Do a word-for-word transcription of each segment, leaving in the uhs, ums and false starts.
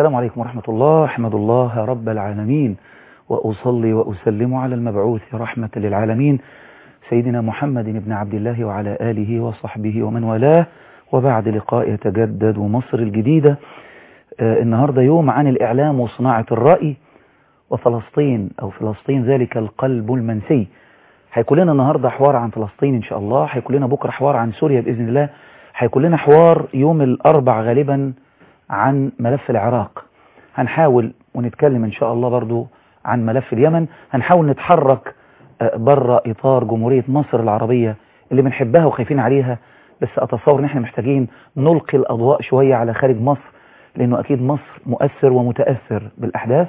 السلام عليكم ورحمة الله. أحمد الله رب العالمين وأصلي وأسلم على المبعوث رحمة للعالمين سيدنا محمد بن عبد الله وعلى آله وصحبه ومن والاه، وبعد لقاء يتجدد مصر الجديدة. آه النهاردة يوم عن الإعلام وصناعة الرأي وفلسطين أو فلسطين ذلك القلب المنسي. هيكون لنا النهاردة حوار عن فلسطين إن شاء الله، هيكون لنا بكرة حوار عن سوريا بإذن الله، هيكون لنا حوار يوم الأربع غالبا عن ملف العراق. هنحاول ونتكلم إن شاء الله برضو عن ملف اليمن. هنحاول نتحرك بره إطار جمهورية مصر العربية اللي بنحبها وخايفين عليها، بس أتصور إن احنا محتاجين نلقي الأضواء شوية على خارج مصر، لأنه أكيد مصر مؤثر ومتأثر بالأحداث.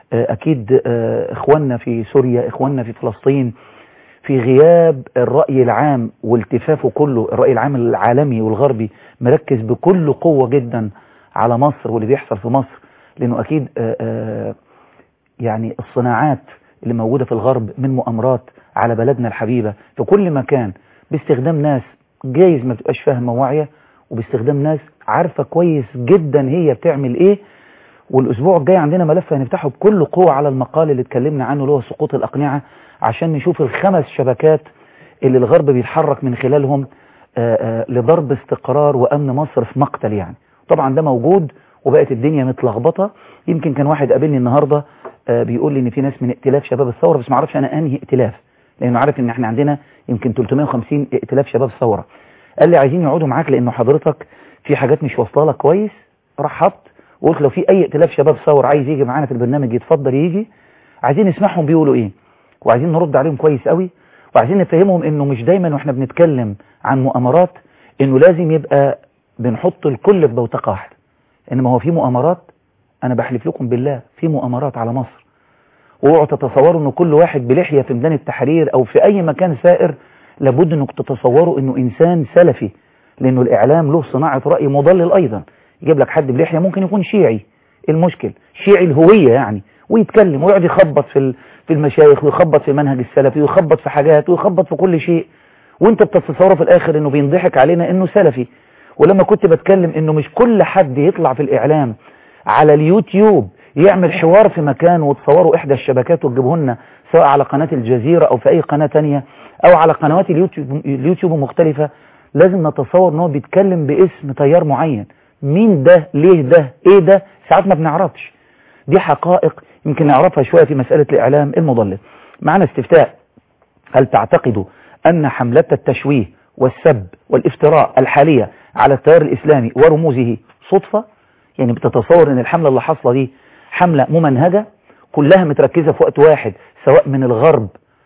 أكيد إخواننا في سوريا، إخواننا في فلسطين، في غياب الرأي العام والتفافه كله، الرأي العام العالمي والغربي مركز بكل قوة جدا على مصر واللي بيحصل في مصر، لأنه أكيد آآ آآ يعني الصناعات اللي موجودة في الغرب من مؤامرات على بلدنا الحبيبة في كل مكان، باستخدام ناس جايز ما بتبقاش فاهمة واعية، وباستخدام ناس عارفة كويس جدا هي بتعمل ايه. والأسبوع الجاي عندنا ملف هنفتحه بكل قوة على المقال اللي اتكلمنا عنه اللي هو سقوط الأقنعة، عشان نشوف الخمس شبكات اللي الغرب بيتحرك من خلالهم آآ آآ لضرب استقرار وأمن مصر في مقتل. يعني طبعا ده موجود وبقت الدنيا متلخبطة. يمكن كان واحد قابلني النهاردة بيقول لي ان في ناس من ائتلاف شباب الثورة، بس ما اعرفش انا انهي ائتلاف، لانه عارف ان احنا عندنا يمكن ثلاثمائة وخمسين ائتلاف شباب ثورة. قال لي عايزين يقعدوا معاك لانه حضرتك في حاجات مش واصله لك كويس. راح حط وقلت لو في اي ائتلاف شباب ثورة عايز يجي معانا في البرنامج يتفضل يجي، عايزين نسمعهم بيقولوا ايه، وعايزين نرد عليهم كويس قوي، وعايزين نفهمهم انه مش دايما واحنا بنتكلم عن مؤامرات انه لازم يبقى بنحط الكل في بوتقة واحدة، انما هو في مؤامرات. انا بحلف لكم بالله في مؤامرات على مصر، واوعوا تتصوروا انه كل واحد بلحية في ميدان التحرير او في اي مكان سائر لابد انك تتصوروا انه انسان سلفي، لانه الاعلام له صناعة رأي مضلل ايضا. يجيب لك حد بلحية ممكن يكون شيعي، المشكل شيعي الهوية يعني، ويتكلم ويقعد يخبط في في المشايخ ويخبط في المنهج السلفي ويخبط في حاجات ويخبط في كل شيء، وانت بتتصوره في الاخر انه بينضحك علينا انه سلفي. ولما كنت بتكلم انه مش كل حد يطلع في الاعلام على اليوتيوب يعمل حوار في مكان وتصوروا احدى الشبكات وتجيبوه لنا سواء على قناة الجزيرة او في اي قناة تانية او على قنوات اليوتيوب, اليوتيوب مختلفة، لازم نتصور انه بيتكلم باسم تيار معين. مين ده؟ ليه ده؟ ايه ده؟ ساعات ما بنعرفش. دي حقائق يمكن نعرفها شوية في مسألة الاعلام المضلل. معنا استفتاء: هل تعتقدوا ان حملة التشويه والسب والافتراء الحالية على التيار الاسلامي ورموزه صدفة؟ يعني بتتصور ان الحملة اللي حصلة دي حملة ممنهجة كلها متركزة في وقت واحد، سواء من الغرب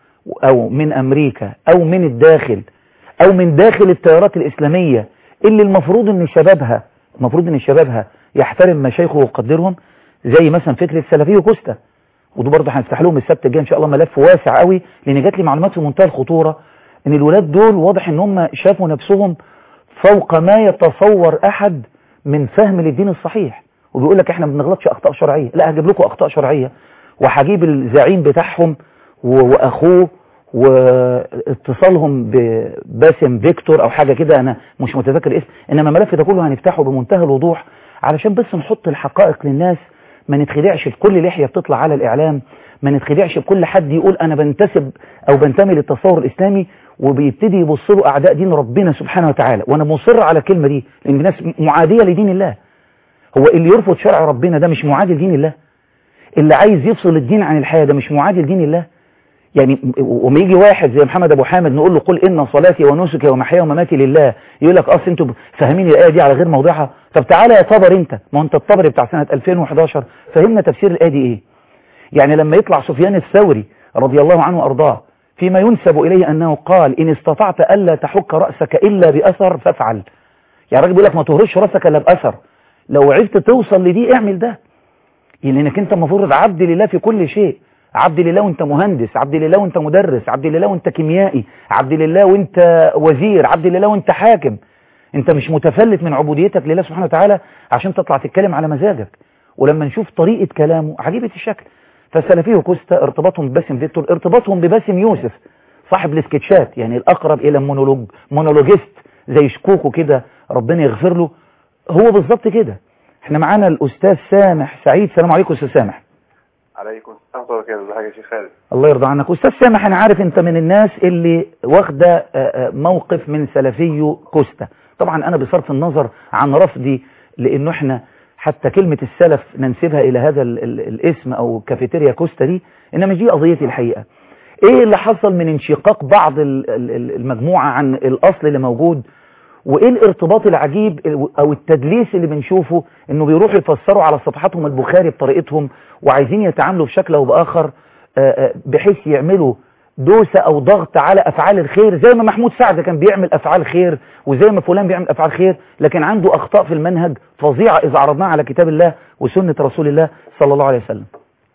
او من امريكا او من الداخل او من داخل التيارات الاسلامية اللي المفروض ان شبابها المفروض ان شبابها يحترم مشايخه ويقدرهم، زي مثلا فكرة سلفية كوستا. ودو برضه هنفتح لهم السبت الجاي ان شاء الله ملف واسع قوي، لان جات لي معلومات في منتهى الخطورة ان الولاد دول واضح ان هم شافوا نفسهم فوق ما يتصور احد من فهم للدين الصحيح، وبيقول لك احنا ما بنغلطش اخطاء شرعيه. لا، هجيب لكم اخطاء شرعيه، وهجيب الزعيم بتاعهم واخوه واتصالهم بباسم فيكتور او حاجه كده، انا مش متذكر اسم، انما الملف ده كله هنفتحه بمنتهى الوضوح علشان بس نحط الحقائق للناس. ما نتخدعش بكل لحيه بتطلع على الاعلام، ما نتخدعش بكل حد يقول انا بنتسب او بنتمي للتصور الاسلامي وبيبتدي يبص له اعداء دين ربنا سبحانه وتعالى. وانا مصر على الكلمه دي لان الناس معاديه لدين الله. هو اللي يرفض شرع ربنا ده مش معادي لدين الله؟ اللي عايز يفصل الدين عن الحياه ده مش معادي لدين الله؟ يعني وما يجي واحد زي محمد ابو حامد نقول له قل ان صلاتي ونسكي ومحياي ومماتي لله، يقول لك اصل انتوا فاهمين الايه دي على غير موضعها. طب تعالى يا طبر انت، ما انت الطبري بتاع سنه ألفين وحداشر فهمنا تفسير الايه دي ايه. يعني لما يطلع سفيان الثوري رضي الله عنه وارضاه فيما ينسب اليه انه قال ان استطعت الا تحك راسك الا باثر فافعل. يعني راجل بيقول لك ما تهرش راسك الا باثر، لو عرفت توصل لدي اعمل ده، لانك انت المفروض عبد لله في كل شيء. عبد لله وانت مهندس، عبد لله وانت مدرس، عبد لله وانت كيميائي، عبد لله وانت وزير، عبد لله وانت حاكم. انت مش متفلت من عبوديتك لله سبحانه وتعالى عشان تطلع تتكلم على مزاجك. ولما نشوف طريقة كلامه عجيبة الشكل. فالسلفيه وكوستا ارتباطهم بباسم فيكتور ارتباطهم بباسم يوسف صاحب السكتشات، يعني الأقرب إلى مونولوج مونولوجيست زي شكوكو كده ربنا يغفر له. هو بالظبط كده احنا معانا الأستاذ سامح سعيد. السلام عليكم أستاذ سامح. عليكم السلام ورحمة الله وبركاته. ازيك يا شيخ خالد؟ الله يرضى عنك. أستاذ سامح، أنا عارف أنت من الناس اللي واخدة موقف من سلفي كوستا. طبعا أنا بصرف النظر عن رفضي، لأنه احنا حتى كلمة السلف ننسبها إلى هذا ال ال الاسم أو كافيتيريا كوستا دي، إنما دي قضيتي الحقيقة. إيه اللي حصل من انشقاق بعض المجموعة عن الأصل اللي موجود، وإيه الارتباط العجيب أو التدليس اللي بنشوفه إنه بيروحوا يفسروا على صفحاتهم البخاري بطريقتهم، وعايزين يتعاملوا بشكل أو بآخر بحيث يعملوا دوسة أو ضغط على أفعال الخير، زي ما محمود سعد كان بيعمل أفعال خير وزي ما فلان بيعمل أفعال خير، لكن عنده أخطاء في المنهج فظيعة إذا عرضناها على كتاب الله وسنة رسول الله صلى الله عليه وسلم.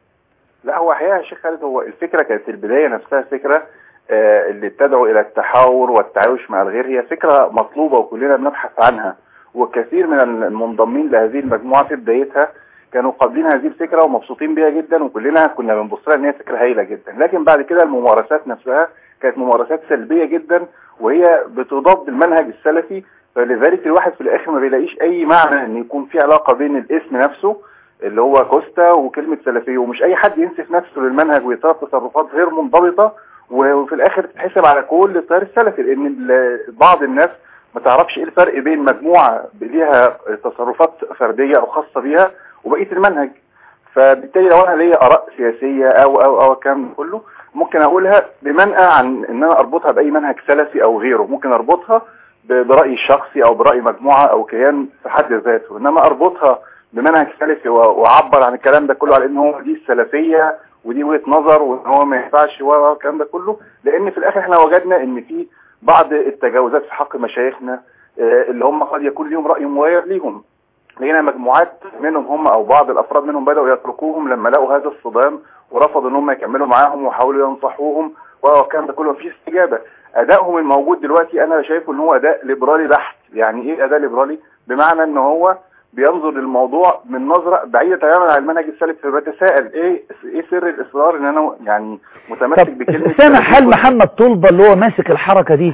لا، هو حقيقة يا شيخ خالد، هو الفكرة كانت البداية نفسها فكرة آه اللي تدعو إلى التحاور والتعايش مع الغير، هي فكرة مطلوبة وكلنا بنبحث عنها، وكثير من المنضمين لهذه المجموعة في بدايتها كانوا قابلين هذه الفكرة ومبسوطين بيها جدا، وكلنا كنا بنبص لها ان هي فكرة هايلة جدا. لكن بعد كده الممارسات نفسها كانت ممارسات سلبية جدا، وهي بتضاد المنهج السلفي، فلذلك الواحد في الاخر ما بيلاقيش اي معنى ان يكون في علاقة بين الاسم نفسه اللي هو كوستا وكلمة سلفية، ومش اي حد ينسف نفسه للمنهج ويتصرف تصرفات غير منضبطة وفي الاخر تتحسب على كل التيار السلفي، لان بعض الناس ما تعرفش ايه الفرق بين مجموعة ليها تصرفات فردية او خاصة بيها وبقية المنهج. فبالتالي لو انا ليا اراء سياسية او او او الكلام كله ممكن اقولها بمنأى عن ان انا اربطها باي منهج سلفي او غيره، ممكن اربطها برأيي الشخصي او برأي مجموعة او كيان في حد ذاته، انما اربطها بمنهج سلفي واعبر عن الكلام ده كله على ان هو دي السلفية ودي وجهة نظر وان هو ما ينفعش والكلام ده كله، لان في الاخر احنا وجدنا ان في بعض التجاوزات في حق مشايخنا اللي هم قد يكون لهم رأي مغاير ليهم. لقينا مجموعات منهم هم او بعض الافراد منهم بدأوا يتركوهم لما لقوا هذا الصدام ورفضوا ان هم يكملوا معاهم وحاولوا ينصحوهم والكلام ده كله مفيش استجابة. ادائهم الموجود دلوقتي انا شايفه ان هو اداء ليبرالي بحت. يعني ايه اداء ليبرالي؟ بمعنى ان هو بينظر للموضوع من نظرة بعيدة تماما عن المنهج السلفي، فبتساءل ايه ايه سر الاصرار ان انا يعني متمسك بكلمة سامح. هل محمد طلبة اللي هو ماسك الحركة دي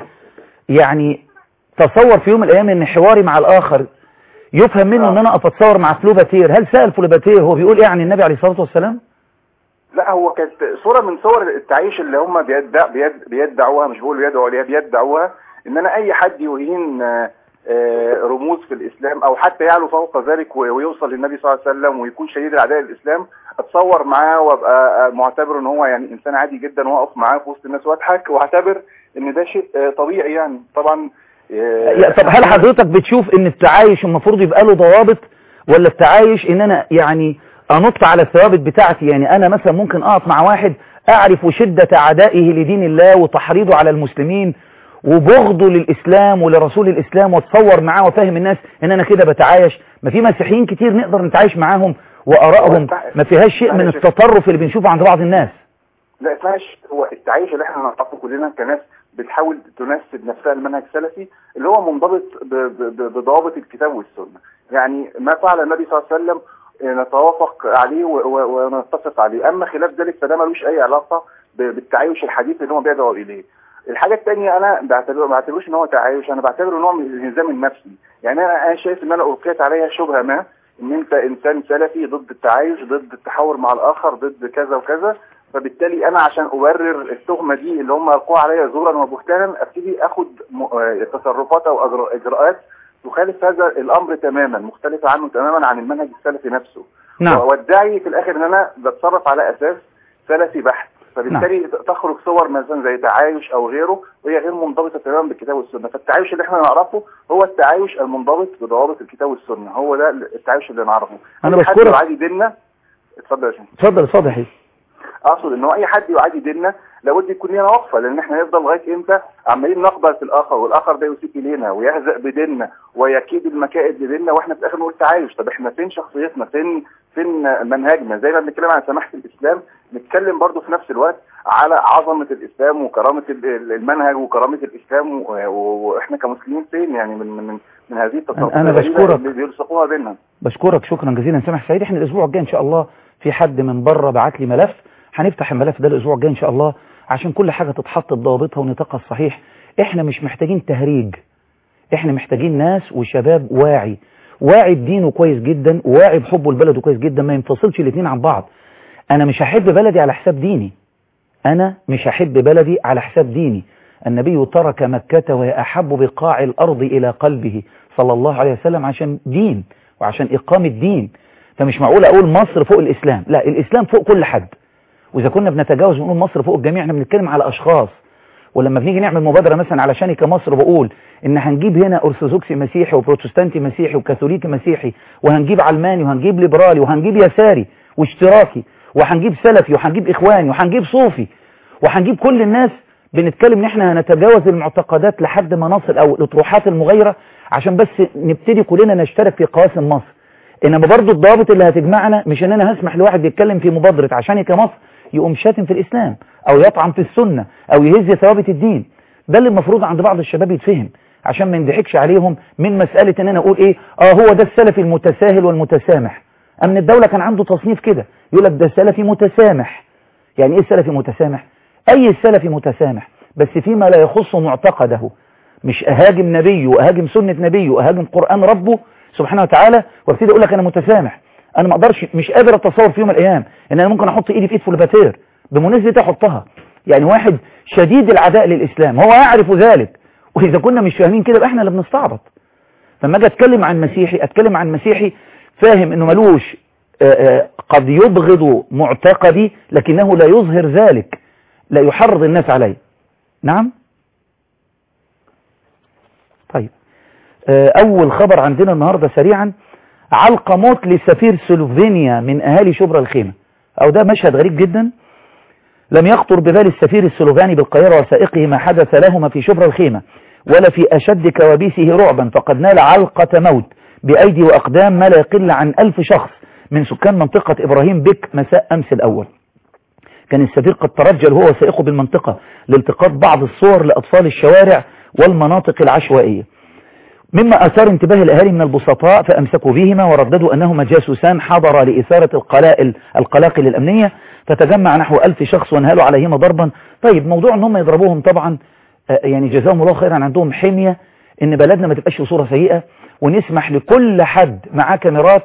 يعني تصور في يوم من الايام ان حواري مع الاخر يفهم منه آه. ان انا اتصور مع فلوباتير؟ هل سأل فلوباتير هو بيقول ايه عن النبي عليه الصلاة والسلام؟ لا، هو كانت صورة من صور التعيش اللي هم بيدع بيد بيدعوها، مش بيقولوا بيدعوا عليها، بيدعوها ان انا اي حد يهين رموز في الاسلام او حتى يعلو فوق ذلك ويوصل للنبي صلى الله عليه وسلم ويكون شديد الاعداء الاسلام، اتصور معاه وابقى معتبر ان هو يعني انسان عادي جدا واقف معاه في وسط الناس واضحك واعتبر ان ده شيء طبيعي. يعني طبعا طب هل حضرتك بتشوف ان التعايش المفروض يبقى له ضوابط، ولا التعايش ان انا يعني انط على الثوابت بتاعتي؟ يعني انا مثلا ممكن اقف مع واحد اعرف شدة عدائه لدين الله وتحريضه على المسلمين وبغضه للاسلام ولرسول الاسلام، واتصور معاه وفاهم الناس ان انا كده بتعايش. ما في مسيحيين كتير نقدر نتعايش معاهم وارائهم ما فيهاش شيء من التطرف اللي بنشوفه عند بعض الناس. لا اسمهاش، هو التعايش اللي احنا نعرفه كلنا كناس بتحاول تنسب نفسها المنهج السلفي اللي هو منضبط بضوابط الكتاب والسنة. يعني ما فعل النبي صلى الله عليه وسلم نتوافق عليه ونتفق عليه، اما خلاف ذلك فده ملوش اي علاقة بالتعايش الحديث اللي هم بيدعوا اليه. الحاجة الثانية انا بعتبره ما بعتبروش ان هو تعايش، انا بعتبره نوع من الانهزام النفسي. يعني انا انا شايف ان انا القيت عليها شبهة ما ان انت انسان سلفي ضد التعايش، ضد التحاور مع الاخر، ضد كذا وكذا، فبالتالي انا عشان ابرر التهمة دي اللي هم القوا عليا زورا وبهتانا ابتدي اخد تصرفات او اجراءات تخالف هذا الامر تماما، مختلفة عنه تماما عن المنهج السلفي نفسه. نعم. وادعي في الاخر ان انا بتصرف على اساس سلفي بحت، فبالتالي نعم. تخرج صور مثلا زي تعايش او غيره وهي غير منضبطة تماما بالكتاب والسنة. فالتعايش اللي احنا نعرفه هو التعايش المنضبط بضوابط الكتاب والسنة، هو ده التعايش اللي نعرفه. انا بشكرك. يعادي ديننا. اتفضل يا شيخ. اتفضل اتفضل يا حبيبي. اقصد ان هو اي حد يعادي ديننا لابد يكون لنا وقفه، لان احنا هنفضل لغايه امتى عمالين نقبل في الاخر والاخر ده يسيء الينا ويهزأ بديننا ويكيد المكائد لديننا واحنا في الاخر نقول تعايش. طب احنا فين شخصيتنا؟ فين فين منهجنا؟ زي ما بنتكلم عن سماحه الاسلام نتكلم برضو في نفس الوقت على عظمه الاسلام وكرامه المنهج وكرامه الاسلام، واحنا كمسلمين فين يعني من من من هذه التصرفات انا بشكرك اللي بيلصقوها بيننا. بشكرك شكرا جزيلا سامح سعيد. احنا الاسبوع الجاي ان شاء الله في حد من بره بعت لي ملف، هنفتح الملف ده الاسبوع الجاي ان شاء الله عشان كل حاجة تتحط بضوابطها ونطاقها الصحيح. احنا مش محتاجين تهريج، احنا محتاجين ناس وشباب واعي. واعي بدينه كويس جدا وواعي بحبه لبلده كويس جدا، ما ينفصلش الاثنين عن بعض. انا مش هحب بلدي على حساب ديني، انا مش هحب بلدي على حساب ديني. النبي ترك مكة وهي احب بقاع الارض الى قلبه صلى الله عليه وسلم عشان دين وعشان اقامة دين. فمش معقول اقول مصر فوق الاسلام، لا، الاسلام فوق كل حد. واذا كنا بنتجاوز ونقول مصر فوق الجميع، احنا بنتكلم على اشخاص. ولما بنيجي نعمل مبادرة مثلا علشان كمصر بقول ان هنجيب هنا ارثوذكسي مسيحي وبروتستانتي مسيحي وكاثوليكي مسيحي، وهنجيب علماني وهنجيب ليبرالي وهنجيب يساري واشتراكي وهنجيب سلفي وهنجيب اخواني وهنجيب صوفي وهنجيب كل الناس، بنتكلم ان احنا هنتجاوز المعتقدات لحد ما نصل او الاطروحات المغايرة عشان بس نبتدي كلنا نشترك في قواسم مصر. انما برضو الضوابط اللي هتجمعنا مش ان انا هسمح لواحد يتكلم في مبادرة عشان كمصر يقوم شاتم في الاسلام او يطعن في السنة او يهز ثوابت الدين. ده اللي المفروض عند بعض الشباب يتفهم عشان ما نضحكش عليهم من مسألة ان انا اقول ايه اه هو ده السلفي المتساهل والمتسامح. امن الدولة كان عنده تصنيف كده يقول لك ده سلفي متسامح. يعني ايه سلفي متسامح؟ اي سلفي متسامح بس فيما لا يخص معتقده، مش اهاجم نبيه واهاجم سنة نبيه واهاجم قرآن ربه سبحانه وتعالى وابتدي اقول لك انا متسامح. انا ما اقدرش، مش قادر اتصور في يوم من الايام ان انا ممكن احط ايدي في ايد فولباتير بمناسبة احطها. يعني واحد شديد العداء للاسلام هو يعرف ذلك، واذا كنا مش فاهمين كده يبقى احنا اللي بنستعبط. فلما اجي اتكلم عن مسيحي اتكلم عن مسيحي فاهم انه ملوش قد يبغض معتقدي لكنه لا يظهر ذلك، لا يحرض الناس عليه. نعم. طيب، اول خبر عندنا النهاردة سريعا، علقة موت لسفير سلوفينيا من اهالي شبرا الخيمة. او ده مشهد غريب جدا. لم يخطر ببال السفير السلوفاني بالقاهرة وسائقه ما حدث لهما في شبرا الخيمة ولا في أشد كوابيسه رعبا، فقد نال علقة موت بأيدي وأقدام ما لا يقل عن ألف شخص من سكان منطقة إبراهيم بك مساء أمس الأول. كان السفير قد ترجل هو وسائقه بالمنطقة لالتقاط بعض الصور لأطفال الشوارع والمناطق العشوائية، مما أثار انتباه الأهالي من البسطاء فأمسكوا بهما ورددوا أنهما جاسوسان حضر لإثارة القلائل القلاقل الأمنية، فتجمع نحو ألف شخص وانهالوا عليهما ضربا. طيب، موضوع أنهم يضربوهم طبعا يعني جزاهم الله خيرا، عندهم حمية ان بلدنا ما تبقاش في صورة سيئة، ونسمح لكل حد معاه كاميرات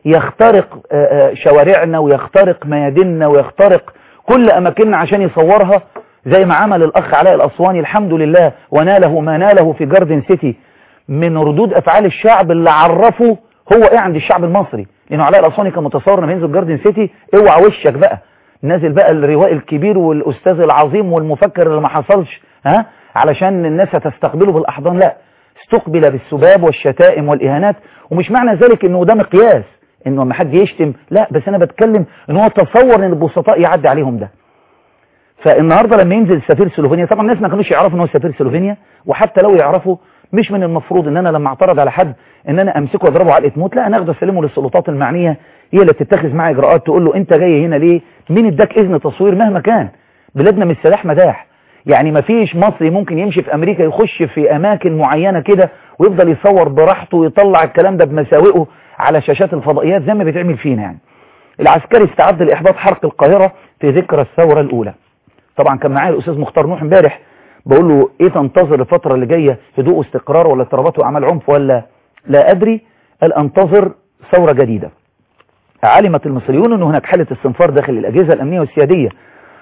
يخترق شوارعنا ويخترق مياديننا ويخترق كل أماكننا عشان يصورها، زي ما عمل الأخ علاء الأسواني الحمد لله وناله ما ناله في جاردن سيتي من ردود أفعال الشعب اللي عرفوا هو ايه عند الشعب المصري. لأنه علاء الأسواني كان متصور لما ينزل جاردن سيتي اوعى وشك بقى نازل بقى الروائي الكبير والأستاذ العظيم والمفكر اللي ما حصلش ها علشان الناس هتستقبله بالأحضان، لا، استقبل بالسباب والشتائم والإهانات. ومش معنى ذلك انه ده مقياس انه ما حد يشتم، لا، بس انا بتكلم ان هو تصور ان البسطاء يعدي عليهم ده. فالنهاردة لما ينزل سفير سلوفينيا، طبعا الناس ما كانوش يعرفوا ان هو سفير سلوفينيا، وحتى لو يعرفوا مش من المفروض ان انا لما اعترض على حد ان انا امسكه واضربه علقة موت، لا، انا اخده اسلمه للسلطات المعنية هي اللي تتخذ معاه اجراءات، تقول له انت جاي هنا ليه، مين اداك اذن تصوير، مهما كان بلادنا مش سلاح مداح. يعني ما فيش مصري ممكن يمشي في امريكا يخش في اماكن معينة كده ويفضل يصور براحته ويطلع الكلام ده بمساوئه على شاشات الفضائيات زي ما بيتعمل فينا. يعني العسكري استعد لاحباط حرق القاهرة في ذكرى الثورة الاولى. طبعا كان معايا الاستاذ مختار نوح امبارح، بقول له ايه تنتظر الفترة اللي جاية، هدوء واستقرار ولا اضطرابات واعمال عنف ولا لا ادري؟ قال انتظر ثورة جديدة. علمت المصريون ان هناك حالة استنفار داخل الاجهزة الامنية والسيادية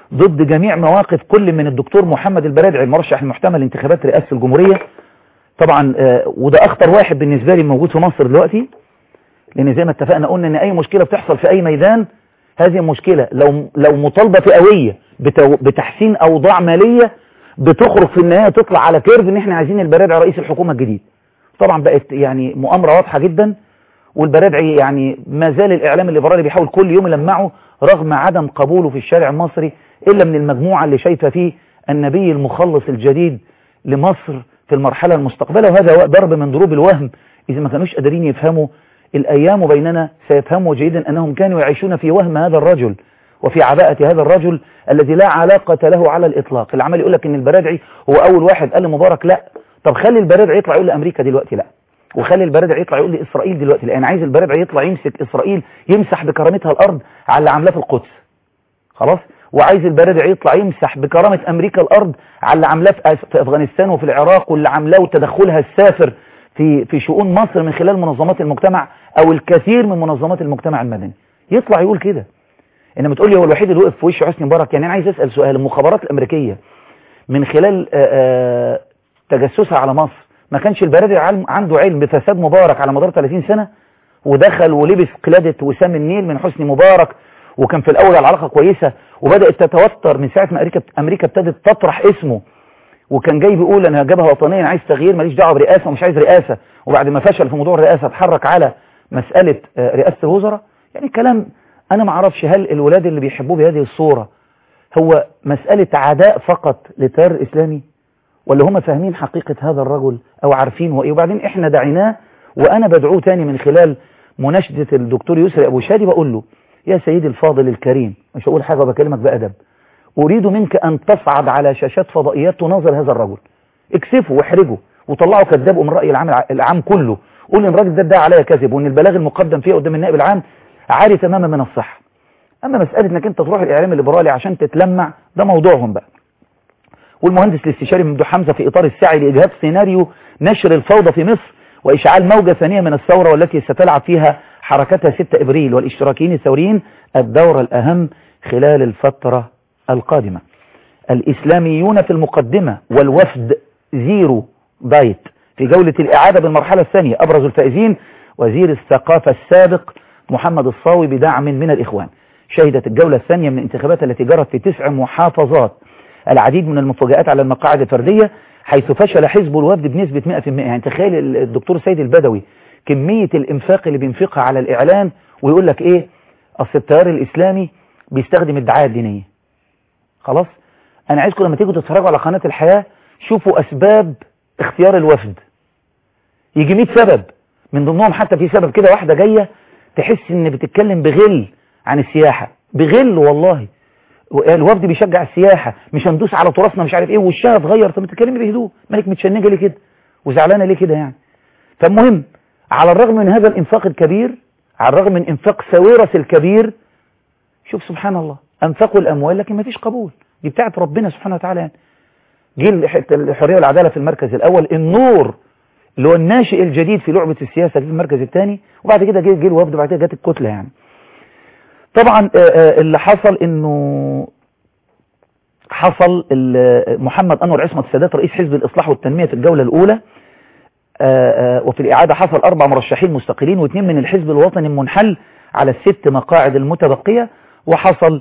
ضد جميع مواقف كل من الدكتور محمد البرادعي المرشح المحتمل لانتخابات رئاسة الجمهورية. طبعا آه وده اخطر واحد بالنسبة لي موجود في مصر دلوقتي، لان زي ما اتفقنا قلنا ان اي مشكلة بتحصل في اي ميدان، هذه المشكلة لو لو مطالبة فئوية بتحسين اوضاع مالية بتخرج في النهاية تطلع على كيرف ان احنا عايزين البرادعي رئيس الحكومة الجديد. طبعا بقت يعني مؤامرة واضحة جدا، والبرادعي يعني ما زال الاعلام الليبرالي بيحاول كل يوم يلمعه رغم عدم قبوله في الشارع المصري الا من المجموعة اللي شايفة فيه النبي المخلص الجديد لمصر في المرحلة المستقبلة. وهذا ضرب من ضروب الوهم، اذا ما كانوش قادرين يفهموا الايام بيننا سيفهموا جيدا انهم كانوا يعيشون في وهم هذا الرجل وفي عباءة هذا الرجل الذي لا علاقة له على الاطلاق. العمل يقول لك ان البرادعي هو اول واحد قال لمبارك لا، طب خلي البرادعي يطلع يقول لامريكا دلوقتي لا، وخلي البرادعي يطلع يقول لاسرائيل دلوقتي لا. انا عايز البرادعي يطلع يمسك اسرائيل يمسح بكرامتها الارض على اللي عاملاه في القدس، خلاص، وعايز البرادعي يطلع يمسح بكرامة امريكا الارض على اللي عاملاه في افغانستان وفي العراق واللي عاملاه وتدخلها السافر في في شؤون مصر من خلال منظمات المجتمع او الكثير من منظمات المجتمع المدني، يطلع يقول كده. انما تقول لي هو الوحيد اللي وقف في وش حسني مبارك؟ يعني انا عايز اسال سؤال، المخابرات الامريكيه من خلال آآ آآ تجسسها على مصر ما كانش البرادعي عنده علم بفساد مبارك على مدار ثلاثين سنة، ودخل ولبس قلادة وسام النيل من حسني مبارك، وكان في الاول العلاقه كويسه، وبدات تتوتر من ساعه ما امريكا امريكا ابتدت تطرح اسمه، وكان جاي بيقول انا جبهه وطنيه، انا عايز تغيير، ماليش دعوه برئاسه ومش عايز رئاسه، وبعد ما فشل في موضوع الرئاسه اتحرك على مساله رئاسه الوزراء. يعني كلام انا ما اعرفش هل الولاد اللي بيحبوه بهذه الصوره هو مساله عداء فقط للتيار الاسلامي، ولا هم فاهمين حقيقه هذا الرجل او عارفين هو ايه؟ وبعدين احنا دعيناه، وانا بدعوه تاني من خلال مناشده الدكتور يسري ابو شادي، بقول له يا سيدي الفاضل الكريم، مش هقول حاجه وبكلمك بادب، أريد منك أن تصعد على شاشات فضائيات تناظر هذا الرجل، اكسفه واحرجه وطلعه كذاب من رأي العام العام كله، قول ان الراجل ده ادعى عليا كذب، وان البلاغ المقدم فيه قدام النائب العام عاري تماما من الصحة. أما مسألة انك انت تروح الإعلام الليبرالي عشان تتلمع، ده موضوعهم بقى. والمهندس الاستشاري ممدوح حمزة في إطار السعي لإجهاض سيناريو نشر الفوضى في مصر وإشعال موجة ثانية من الثورة والتي ستلعب فيها حركتها ستة إبريل والاشتراكيين الثوريين الدور الأهم خلال الفترة القادمة. الإسلاميون في المقدمة والوفد زيرو دايت في جولة الإعادة بالمرحلة الثانية. أبرز الفائزين وزير الثقافة السابق محمد الصاوي بدعم من الإخوان. شهدت الجولة الثانية من الانتخابات التي جرت في تسع محافظات العديد من المفاجآت على المقاعد الفردية، حيث فشل حزب الوفد بنسبة مئة بالمئة. يعني تخيل الدكتور سيد البدوي كمية الإنفاق اللي بينفقها على الإعلان، ويقول لك إيه؟ أصل التيار الإسلامي بيستخدم الدعاية الدينية. خلاص، أنا عايزكم لما تيجوا تتفرجوا على قناة الحياة شوفوا أسباب اختيار الوفد، يجي مئة سبب، من ضمنهم حتى في سبب كده واحدة جاية تحس إن بتتكلم بغل عن السياحة، بغل والله. الوفد بيشجع السياحة، مش هندوس على تراثنا مش عارف ايه، وشها اتغير. طب تتكلمي بهدوء، مالك متشنجة ليه كده وزعلانة ليه كده يعني؟ فالمهم، على الرغم من هذا الانفاق الكبير، على الرغم من انفاق ساويرس الكبير، شوف سبحان الله، انفقوا الاموال لكن ما فيش قبول. دي بتاعت ربنا سبحانه وتعالى يعني. جه الحرية والعدالة في المركز الاول، النور اللي هو الناشئ الجديد في لعبة السياسة في المركز الثاني، وبعد كده جه جه الوفد، وبعد كده جت الكتلة يعني. طبعا اللي حصل انه حصل محمد انور عصمت السادات رئيس حزب الاصلاح والتنمية في الجولة الاولى، وفي الاعادة حصل اربع مرشحين مستقلين واثنين من الحزب الوطني المنحل على الست مقاعد المتبقية. وحصل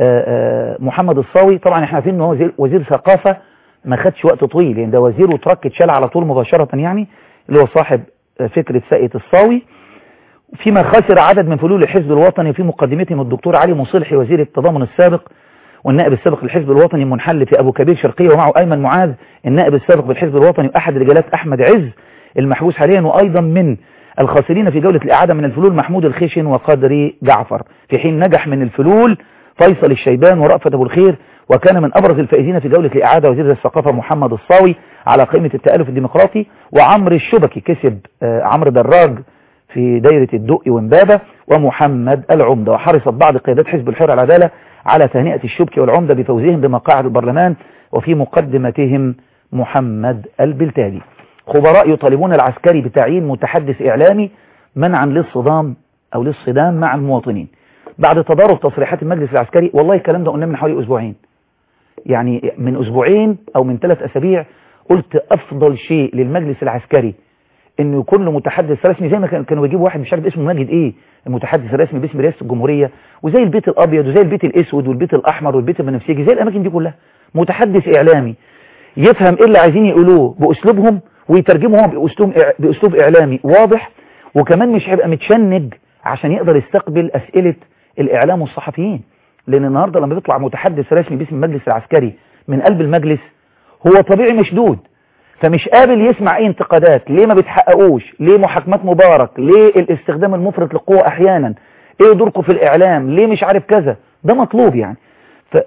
محمد الصاوي، طبعا احنا عارفين ان هو وزير, وزير ثقافة، ما خدش وقت طويل يعني، ده وزير وترك اتشال على طول مباشرة يعني، اللي هو صاحب فكرة ساقية الصاوي. فيما خسر عدد من فلول الحزب الوطني، في مقدمتهم الدكتور علي مصلحي وزير التضامن السابق والنائب السابق للحزب الوطني المنحل في أبو كبير شرقية، ومعه أيمن معاذ النائب السابق بالحزب الوطني وأحد رجالات أحمد عز المحبوس حاليا. وأيضا من الخاسرين في جولة الإعادة من الفلول محمود الخشن وقدري جعفر، في حين نجح من الفلول فيصل الشيبان ورأفت أبو الخير. وكان من أبرز الفائزين في جولة الإعادة وزير الثقافة محمد الصاوي على قائمة التآلف الديمقراطي، وعمرو الشبكي كسب عمرو دراج في دايرة الدقي ومبابة، ومحمد العمدة. وحرصت بعض قيادات حزب الحرية والعدالة على تهنئة الشبكي والعمدة بفوزهم بمقاعد البرلمان، وفي مقدمتهم محمد البلتالي. خبراء يطالبون العسكري بتعيين متحدث إعلامي منعا للصدام أو للصدام مع المواطنين بعد تضارب تصريحات المجلس العسكري. والله الكلام ده قلنا من حوالي أسبوعين، يعني من أسبوعين أو من ثلاث أسابيع قلت أفضل شيء للمجلس العسكري انه يكون له متحدث رسمي، زي ما كانوا بيجيبوا واحد مش عارف اسمه ماجد ايه، المتحدث الرسمي باسم رئاسة الجمهورية، وزي البيت الابيض وزي البيت الاسود والبيت الاحمر والبيت البنفسجي، زي الاماكن دي كلها متحدث اعلامي يفهم ايه اللي عايزين يقولوه باسلوبهم ويترجمه هو باسلوب باسلوب اعلامي واضح، وكمان مش هيبقى متشنج عشان يقدر يستقبل اسئلة الاعلام والصحفيين. لان النهارده لما بيطلع متحدث رسمي باسم المجلس العسكري من قلب المجلس، هو طبيعي مشدود، فمش قابل يسمع اي انتقادات، ليه ما بتحققوش، ليه محاكمات مبارك، ليه الاستخدام المفرط للقوة احيانا، ايه دوركم في الاعلام، ليه مش عارف كذا، ده مطلوب يعني. ف...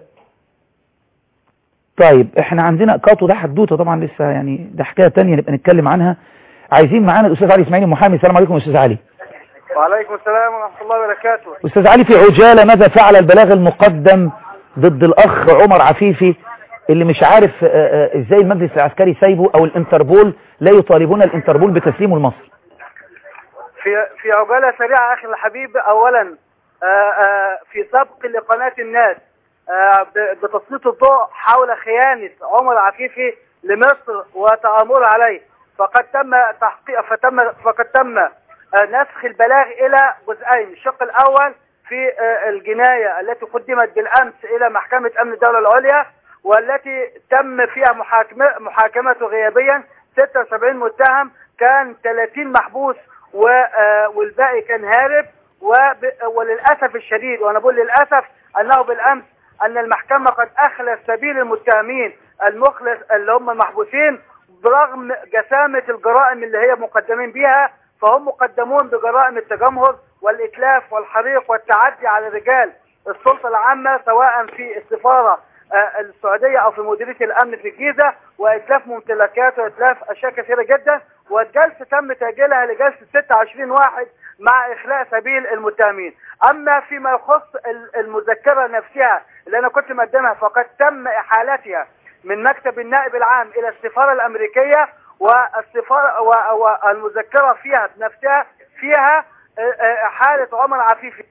طيب احنا عندنا كاتو ده حدوته طبعا لسه يعني، ده حكاية تانية نبقى نتكلم عنها. عايزين معانا الاستاذ علي اسماعيل محامي. السلام عليكم يا استاذ علي. وعليكم السلام ورحمة الله وبركاته. استاذ علي، في عجالة، ماذا فعل البلاغ المقدم ضد الاخ عمر عفيفي اللي مش عارف ازاي المجلس العسكري سايبه او الانتربول لا يطالبون الانتربول بتسليمه لمصر. في في عجالة سريعة اخي الحبيب، اولا آآ آآ في سبق لقناة الناس بتسليط الضوء حول خيانة عمر عفيفي لمصر وتآمر عليه، فقد تم تحقيق فتم فقد تم نسخ البلاغ الى جزئين. الشق الاول في الجناية التي قدمت بالامس الى محكمة امن الدولة العليا، والتي تم فيها محاكمة محاكمته غيابيا ستة وسبعين متهم، كان ثلاثين محبوس والباقي كان هارب. وللأسف الشديد، وأنا بقول للأسف، أنه بالأمس أن المحكمة قد أخلت سبيل المتهمين المخلص اللي هم المحبوسين برغم جسامة الجرائم اللي هي مقدمين بها، فهم مقدمون بجرائم التجمهر والإتلاف والحريق والتعدي على رجال السلطة العامة سواء في السفارة السعودية أو في مديرية الأمن في الجيزة، وإتلاف ممتلكات وإتلاف أشياء كثيرة جدا. والجلسة تم تأجيلها لجلسة ستة وعشرين واحد مع إخلاء سبيل المتهمين. أما فيما يخص المذكرة نفسها اللي أنا كنت مقدمها، فقد تم إحالتها من مكتب النائب العام إلى السفارة الأمريكية، والسفارة والمذكرة فيها نفسها فيها حالة عمر عفيفي.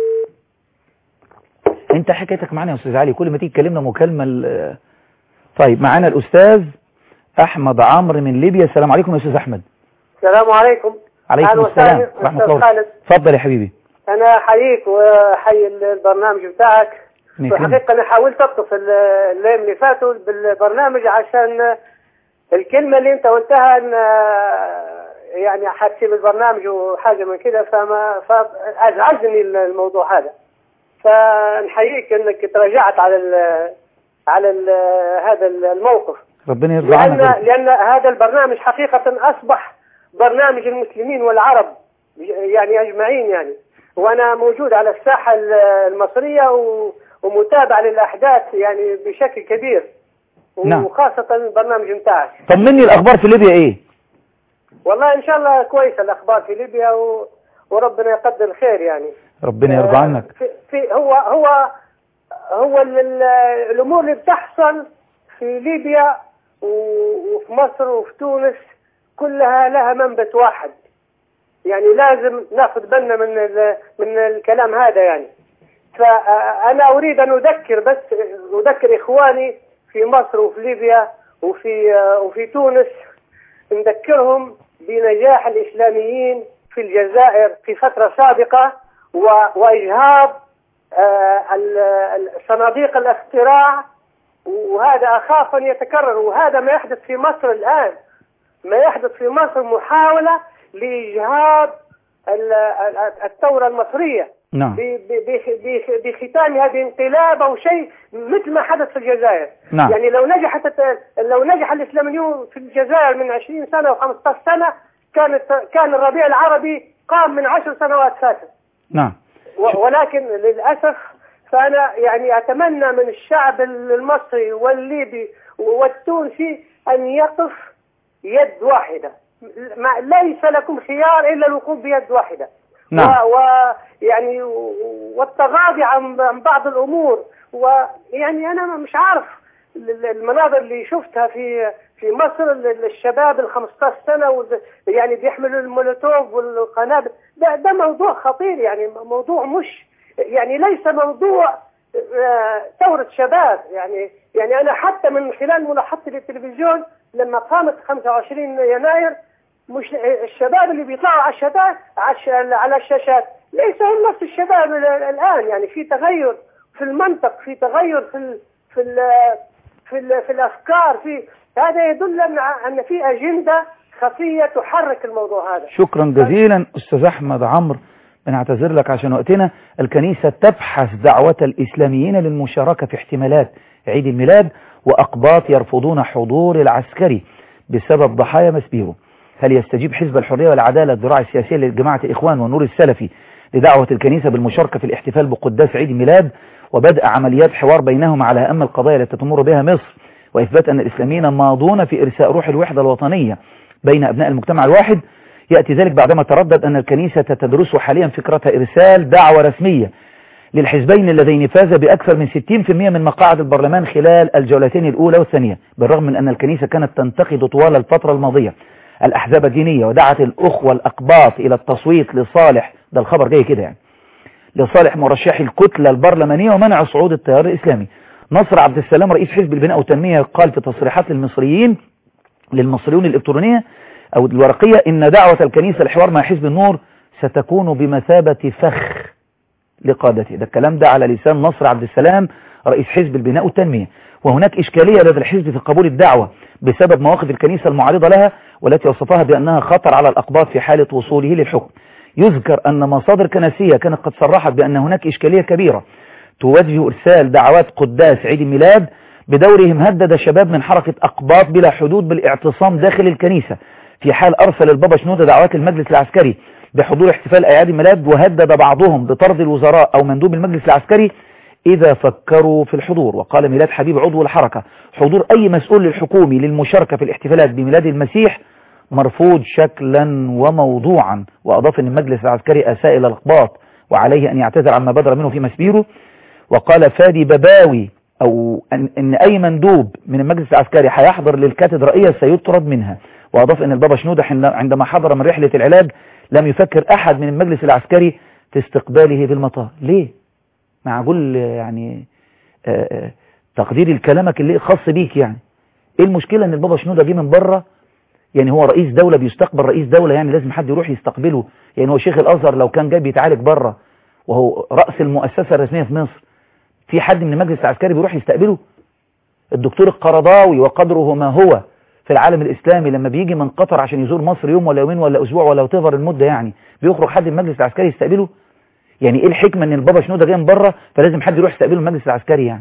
انت حكايتك معنا يا استاذ علي، كل ما تيجي تكلمنا مكالمه. طيب معانا الاستاذ احمد عمرو من ليبيا. السلام عليكم يا استاذ احمد. السلام عليكم. عليكم السلام ورحمه الله. اتفضل يا حبيبي. انا احييك واحيي البرنامج بتاعك. والحقيقه انا حاولت اتصل الايام اللي فاتوا بالبرنامج عشان الكلمه اللي انت قلتها ان يعني حتسيب البرنامج وحاجه من كده، فما فازعجني الموضوع هذا. فنحييك انك تراجعت على ال على ال هذا الموقف. ربنا يرضى عنك. لان لان هذا البرنامج حقيقه اصبح برنامج المسلمين والعرب يعني اجمعين يعني. وانا موجود على الساحه المصريه ومتابع للاحداث يعني بشكل كبير. نعم. وخاصه البرنامج بتاعك. طمني الاخبار في ليبيا ايه؟ والله ان شاء الله كويسه الاخبار في ليبيا و... وربنا يقدر الخير يعني. ربنا يرضى عنك. في, في هو هو هو الامور اللي بتحصل في ليبيا وفي مصر وفي تونس كلها لها منبت واحد، يعني لازم ناخذ بالنا من من الكلام هذا يعني. فانا اريد ان اذكر بس اذكر اخواني في مصر وفي ليبيا وفي وفي تونس، نذكرهم بنجاح الاسلاميين في الجزائر في فترة سابقة وإجهاض صناديق الاختراع، وهذا أخاف أن يتكرر. وهذا ما يحدث في مصر الآن، ما يحدث في مصر محاولة لإجهاض الثورة المصرية. نعم. بختامها بانقلاب أو شيء مثل ما حدث في الجزائر. نعم. يعني لو نجحت لو نجح الإسلاميون في الجزائر من عشرين سنة وخمسة عشر سنة كانت كان الربيع العربي قام من عشر سنوات فاتت. نعم. ولكن للأسف فأنا يعني أتمنى من الشعب المصري والليبي والتونسي أن يقف يد واحدة. ليس لكم خيار إلا الوقوف بيد واحدة. نعم. ويعني والتغاضي عن بعض الأمور. ويعني أنا مش عارف المناظر اللي شفتها في في مصر، الشباب ال خمسة عشر سنة يعني بيحملوا المولوتوف والقنابل. ده ده موضوع خطير يعني، موضوع مش يعني ليس موضوع ثورة شباب يعني. يعني أنا حتى من خلال ملاحظتي للتلفزيون لما قامت خمسة وعشرين يناير، مش الشباب اللي بيطلعوا على الشاشات على الشاشات ليس هم نفس الشباب الآن. يعني في تغير في المنطق، في تغير في ال في ال في, ال في الأفكار. في هذا يدل أن في أجندة خفية تحرك الموضوع هذا. شكرا جزيلا أستاذ أحمد عمرو، بنعتذر لك عشان وقتنا. الكنيسة تبحث دعوة الإسلاميين للمشاركة في احتمالات عيد الميلاد، وأقباط يرفضون حضور العسكري بسبب ضحايا مسبيرو. هل يستجيب حزب الحرية والعدالة الذراع السياسية لجماعة الإخوان والنور السلفي لدعوة الكنيسة بالمشاركة في الاحتفال بقداس عيد الميلاد وبدء عمليات حوار بينهم على أهم القضايا التي تمر بها مصر، وإثبات أن الإسلاميين ماضون في إرساء روح الوحدة الوطنية بين أبناء المجتمع الواحد؟ يأتي ذلك بعدما تردد أن الكنيسة تدرس حاليا فكرة إرسال دعوة رسمية للحزبين اللذين فاز بأكثر من ستين بالمئة من مقاعد البرلمان خلال الجولتين الأولى والثانية، بالرغم من أن الكنيسة كانت تنتقد طوال الفترة الماضية الأحزاب الدينية ودعت الأخوة الأقباط إلى التصويت لصالح، ده الخبر جاي كده يعني، لصالح مرشحي الكتلة البرلمانية ومنع صعود التيار الإسلامي. نصر عبد السلام رئيس حزب البناء والتنمية قال في تصريحات للمصريين للمصريون الإلكترونية أو الورقية إن دعوة الكنيسة للحوار مع حزب النور ستكون بمثابة فخ لقادته. ده الكلام ده على لسان نصر عبد السلام رئيس حزب البناء والتنمية. وهناك إشكالية لدى الحزب في قبول الدعوة بسبب مواقف الكنيسة المعارضة لها والتي وصفها بأنها خطر على الأقباط في حالة وصوله للحكم. يذكر أن مصادر كنسية كانت قد صرحت بأن هناك إشكالية كبيرة تواجه إرسال دعوات قداس عيد الميلاد، بدورهم هدد شباب من حركة أقباط بلا حدود بالاعتصام داخل الكنيسة في حال أرسل البابا شنودة دعوات المجلس العسكري بحضور احتفال أعياد الميلاد، وهدد بعضهم بطرد الوزراء أو مندوب المجلس العسكري إذا فكروا في الحضور. وقال ميلاد حبيب عضو الحركة حضور أي مسؤول للحكومي للمشاركة في الاحتفالات بميلاد المسيح مرفوض شكلا وموضوعا. وأضاف أن المجلس العسكري أساء إلى الأقباط وعليه أن يعتذر عما بدر منه في مسبيره. وقال فادي بباوي أو أن, إن أي مندوب من المجلس العسكري هيحضر للكاتدرائية سيطرد منها. وأضاف أن البابا شنودة عندما حضر من رحلة العلاج لم يفكر أحد من المجلس العسكري في استقباله بالمطار. ليه؟ مع كل يعني آآ آآ تقديري لكلامك اللي خاص بيك، يعني ايه المشكلة ان البابا شنودة جه من بره؟ يعني هو رئيس دولة بيستقبل رئيس دولة، يعني لازم حد يروح يستقبله؟ يعني هو شيخ الازهر لو كان جاي بيتعالج بره وهو رأس المؤسسة الرسمية في مصر، في حد من المجلس العسكري بيروح يستقبله؟ الدكتور القرضاوي وقدره ما هو في العالم الإسلامي لما بيجي من قطر عشان يزور مصر يوم ولا يومين ولا أسبوع ولا تفر المدة، يعني بيخرج حد من المجلس العسكري يستقبله؟ يعني ايه الحكمة ان البابا شنودة جاي من بره فلازم حد يروح يستقبله المجلس العسكري؟ يعني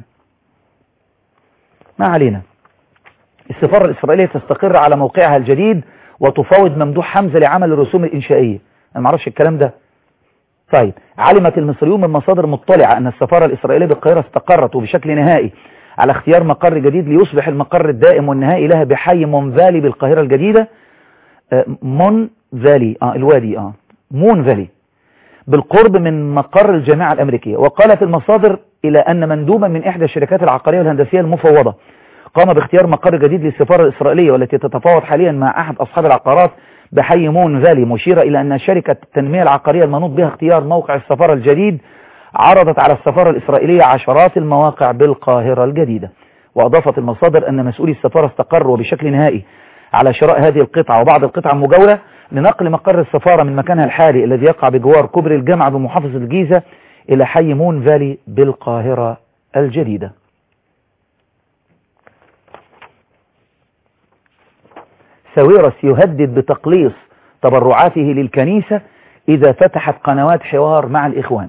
ما علينا. السفارة الإسرائيلية تستقر على موقعها الجديد وتفاوض ممدوح حمزة لعمل الرسوم الإنشائية. أنا ما اعرفش الكلام ده. طيب، علمت المصريون من مصادر مطلعة أن السفارة الإسرائيلية بالقاهرة استقرت وبشكل نهائي على اختيار مقر جديد ليصبح المقر الدائم والنهائي لها بحي مون فالي بالقاهرة الجديدة. آه مون فالي آه الوادي آه مون فالي بالقرب من مقر الجامعة الأمريكية. وقالت المصادر إلى أن مندوبا من إحدى الشركات العقارية والهندسية المفوضة قام باختيار مقر جديد للسفارة الإسرائيلية والتي تتفاوض حاليا مع أحد أصحاب العقارات بحي مون فالي، مشيرة إلى أن شركة التنمية العقارية المنوط بها اختيار موقع السفارة الجديد عرضت على السفارة الإسرائيلية عشرات المواقع بالقاهرة الجديدة. وأضافت المصادر أن مسؤولي السفارة استقروا بشكل نهائي على شراء هذه القطعة وبعض القطع المجاورة لنقل مقر السفارة من مكانها الحالي الذي يقع بجوار كوبري الجامعة بمحافظة الجيزة إلى حي مون فالي بالقاهرة الجديدة. ساويرس يهدد بتقليص تبرعاته للكنيسة إذا فتحت قنوات حوار مع الإخوان.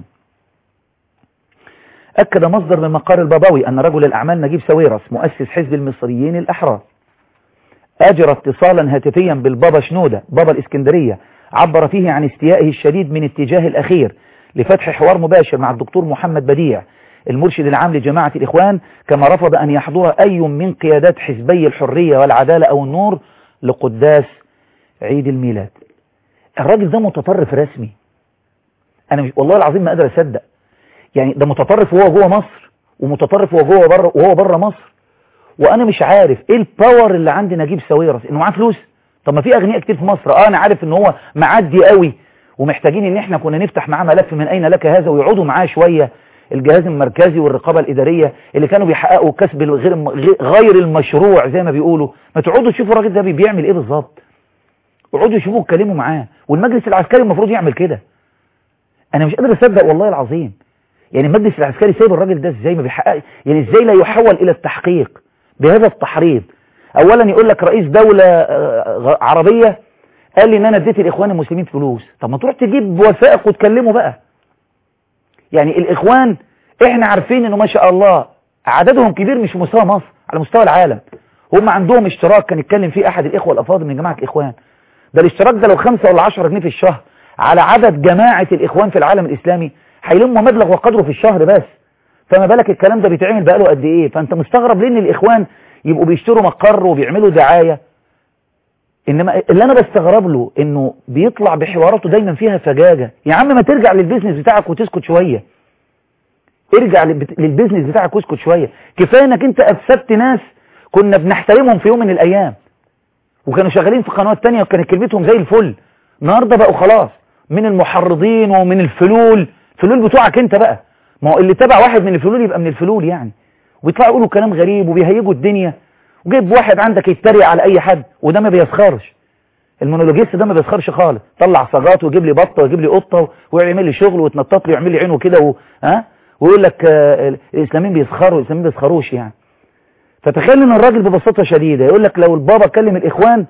أكد مصدر من مقر البابوي أن رجل الأعمال نجيب ساويرس مؤسس حزب المصريين الأحرار أجرى اتصالا هاتفيا بالبابا شنودة بابا الإسكندرية عبر فيه عن استيائه الشديد من اتجاه الأخير لفتح حوار مباشر مع الدكتور محمد بديع المرشد العام لجماعة الإخوان، كما رفض أن يحضر أي من قيادات حزبي الحرية والعدالة أو النور لقداس عيد الميلاد. الراجل ده متطرف رسمي. أنا مش والله العظيم ما قادر أصدق. يعني ده متطرف وهو جوه مصر ومتطرف وهو جوه بره وهو بره مصر. وانا مش عارف ايه الباور اللي عند نجيب ساويرس، انه معاه فلوس. طب ما في اغنياء كتير في مصر. اه انا عارف ان هو معدي قوي ومحتاجين ان احنا كنا نفتح معاه ملف من اين لك هذا ويقعدوا معاه شويه الجهاز المركزي والرقابه الاداريه اللي كانوا بيحققوا كسب غير غير المشروع زي ما بيقولوا. ما تقعدوا تشوفوا الراجل ده بيعمل ايه بالظبط، اقعدوا يشوفوا اتكلموا معاه. والمجلس العسكري المفروض يعمل كده. انا مش قادر اصدق والله العظيم. يعني المجلس العسكري سايب الراجل ده ازاي؟ ما بيحقق، يعني ازاي لا يحول الى التحقيق بهذا التحريض؟ اولا يقول لك رئيس دولة عربية قال لي ان انا اديت الاخوان المسلمين فلوس. طب ما تروح تجيب وثائق وتكلموا بقى. يعني الاخوان احنا عارفين انه ما شاء الله عددهم كبير مش في مستوى مصر، على مستوى العالم. هم عندهم اشتراك كان يتكلم فيه احد الاخوة الافاضل من جماعة الاخوان، ده الاشتراك ده لو خمسة ولا عشرة جنيه في الشهر على عدد جماعة الاخوان في العالم الاسلامي هيلموا مبلغ وقدره في الشهر بس. فما بالك الكلام ده بيتعمل بقاله قد ايه؟ فانت مستغرب ليه ان الاخوان يبقوا بيشتروا مقر وبيعملوا دعاية. انما اللي انا بستغرب له انه بيطلع بحواراته دايما فيها فجاجة. يا عم ما ترجع للبيزنس بتاعك وتسكت شوية. ارجع للبيزنس بتاعك واسكت شويه. كفايه انك انت افسدت ناس كنا بنحترمهم في يوم من الايام وكانوا شغالين في قنوات تانية وكانت كلمتهم زي الفل، النهارده بقوا خلاص من المحرضين ومن الفلول. الفلول بتوعك انت بقى، ما هو اللي تبع واحد من الفلول يبقى من الفلول يعني، ويطلعوا يقولوا كلام غريب وبيهيجوا الدنيا، وجيب واحد عندك يتريق على اي حد وده ما بيسخرش. المونولوجيست ده ما بيسخرش خالص، طلع صاجات ويجيب لي بطه ويجيب لي قطه ويعمل لي شغل ويتنطط لي ويعمل لي عينه كده و... ها ويقول لك آه الاسلاميين بيسخروا، الاسلاميين ما بيسخروش يعني. فتخيل ان الراجل ببساطه شديده يقول لك لو البابا كلم الاخوان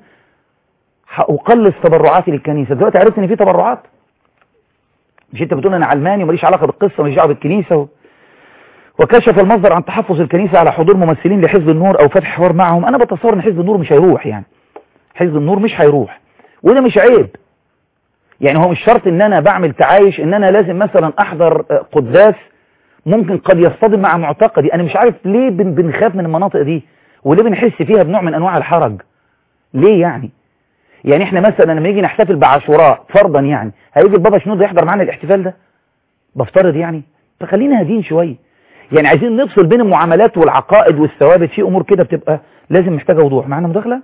هقلص تبرعاتي للكنيسه. دلوقتي عرفت ان في تبرعات، مش انت بتقول انا علماني وماليش علاقه بالقصه وماليش دعوه بالكنيسه و... وكشف المصدر عن تحفظ الكنيسه على حضور ممثلين لحزب النور او فتح حوار معهم. انا بتصور ان حزب النور مش هيروح يعني، حزب النور مش هيروح، وده مش عيب يعني. هو مش شرط ان انا بعمل تعايش ان انا لازم مثلا احضر قداس ممكن قد يصطدم مع معتقدي. انا مش عارف ليه بن بنخاف من المناطق دي وليه بنحس فيها بنوع من انواع الحرج. ليه يعني؟ يعني احنا مثلا لما يجي نحتفل بعاشوراء فرضا يعني، هيجي البابا شنودة يحضر معانا الاحتفال ده؟ بفترض يعني. فخلينا هادين شويه يعني، عايزين نفصل بين المعاملات والعقائد والثوابت. في امور كده بتبقى لازم محتاجه وضوح. معانا مداخله؟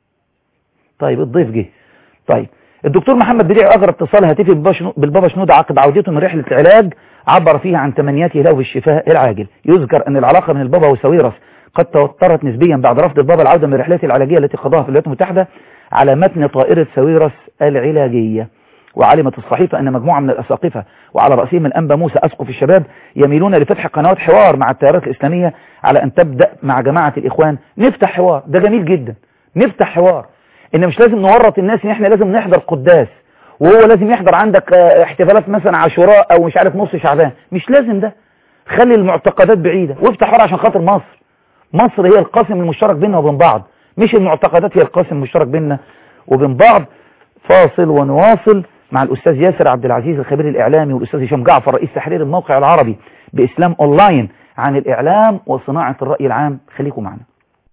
طيب الضيف جه. طيب الدكتور محمد بديع اجرى اتصال هاتفي بالبابا شنودة عقب عودته من رحله العلاج، عبر فيها عن تمنياته له بالشفاء العاجل. يذكر ان العلاقه بين البابا وساويرس قد توترت نسبيا بعد رفض البابا العوده من رحلته العلاجيه التي قضاها في الولايات المتحده على متن طائره ساويرس العلاجيه. وعلمت الصحيفة أن مجموعة من الأساقفة وعلى رأسهم الأنبا موسى أسقف الشباب يميلون لفتح قنوات حوار مع التيارات الإسلامية على أن تبدأ مع جماعة الإخوان. نفتح حوار، ده جميل جدا، نفتح حوار، إن مش لازم نورط الناس إن إحنا لازم نحضر قداس وهو لازم يحضر عندك احتفالات مثلا عاشوراء أو مش عارف نص شعبان. مش لازم ده، خلي المعتقدات بعيدة وافتح حوار عشان خاطر مصر. مصر هي القاسم المشترك بيننا وبين بعض، مش المعتقدات هي القاسم المشترك بيننا وبين بعض. فاصل ونواصل مع الأستاذ ياسر عبد العزيز الخبير الإعلامي والأستاذ هشام جعفر رئيس تحرير الموقع العربي بإسلام أونلاين عن الإعلام وصناعة الرأي العام. خليكم معنا.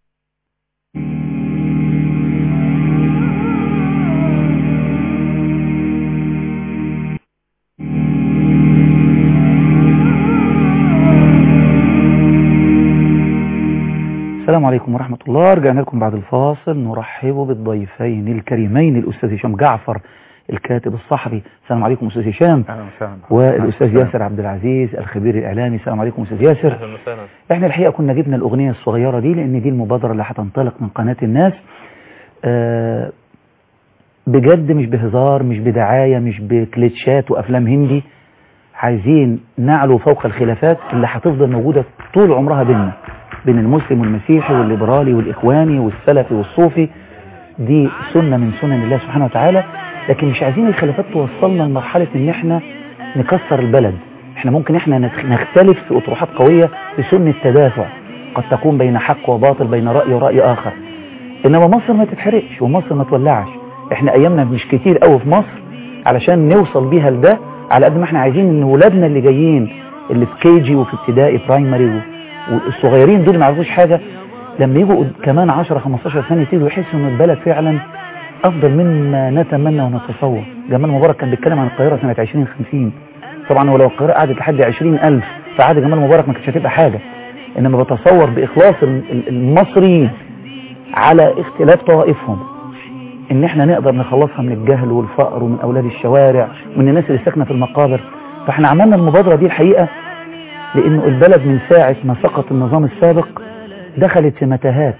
السلام عليكم ورحمة الله. رجعنا لكم بعد الفاصل، نرحب بالضيفين الكريمين الأستاذ هشام جعفر الكاتب الصحفي. السلام عليكم أستاذ هشام. اهلا وسهلا. والأستاذ ياسر عبد العزيز الخبير الإعلامي. السلام عليكم أستاذ ياسر. اهلا وسهلا. احنا الحقيقة كنا جبنا الأغنية الصغيرة دي لأن دي المبادرة اللي هتنطلق من قناة الناس. أه بجد مش بهزار، مش بدعاية، مش بكليتشات وأفلام هندي. عايزين نعلو فوق الخلافات اللي هتفضل موجودة طول عمرها بيننا، بين المسلم والمسيحي والليبرالي والإخواني والسلفي والصوفي. دي سنة من سنن الله سبحانه وتعالى، لكن مش عايزين الخلافات توصلنا لمرحلة ان احنا نكسر البلد. احنا ممكن احنا نختلف في اطروحات قوية بسنة تدافع قد تكون بين حق وباطل، بين رأي ورأي اخر، انما مصر ما تتحرقش ومصر ما تولعش. احنا ايامنا مش كتير قوي في مصر علشان نوصل بيها لده، على قد ما احنا عايزين ان ولادنا اللي جايين اللي في كيجي وفي ابتدائي برايمري والصغيرين دول ما يعرفوش حاجة، لما يجوا كمان عشرة خمستاشر سنة يبتدوا يحسوا ان البلد فعلا افضل مما نتمنى ونتصور. جمال مبارك كان بيتكلم عن القاهرة سنة عشرين خمسين. طبعا ولو القاهرة قعدت لحد عشرين ألف فعاد جمال مبارك ما كانتش هتبقى حاجة. انما بتصور باخلاص المصريين على اختلاف طوائفهم ان احنا نقدر نخلصها من الجهل والفقر ومن اولاد الشوارع ومن الناس اللي ساكنه في المقابر. فاحنا عملنا المبادرة دي الحقيقة لانه البلد من ساعة ما سقط النظام السابق دخلت في متاهات،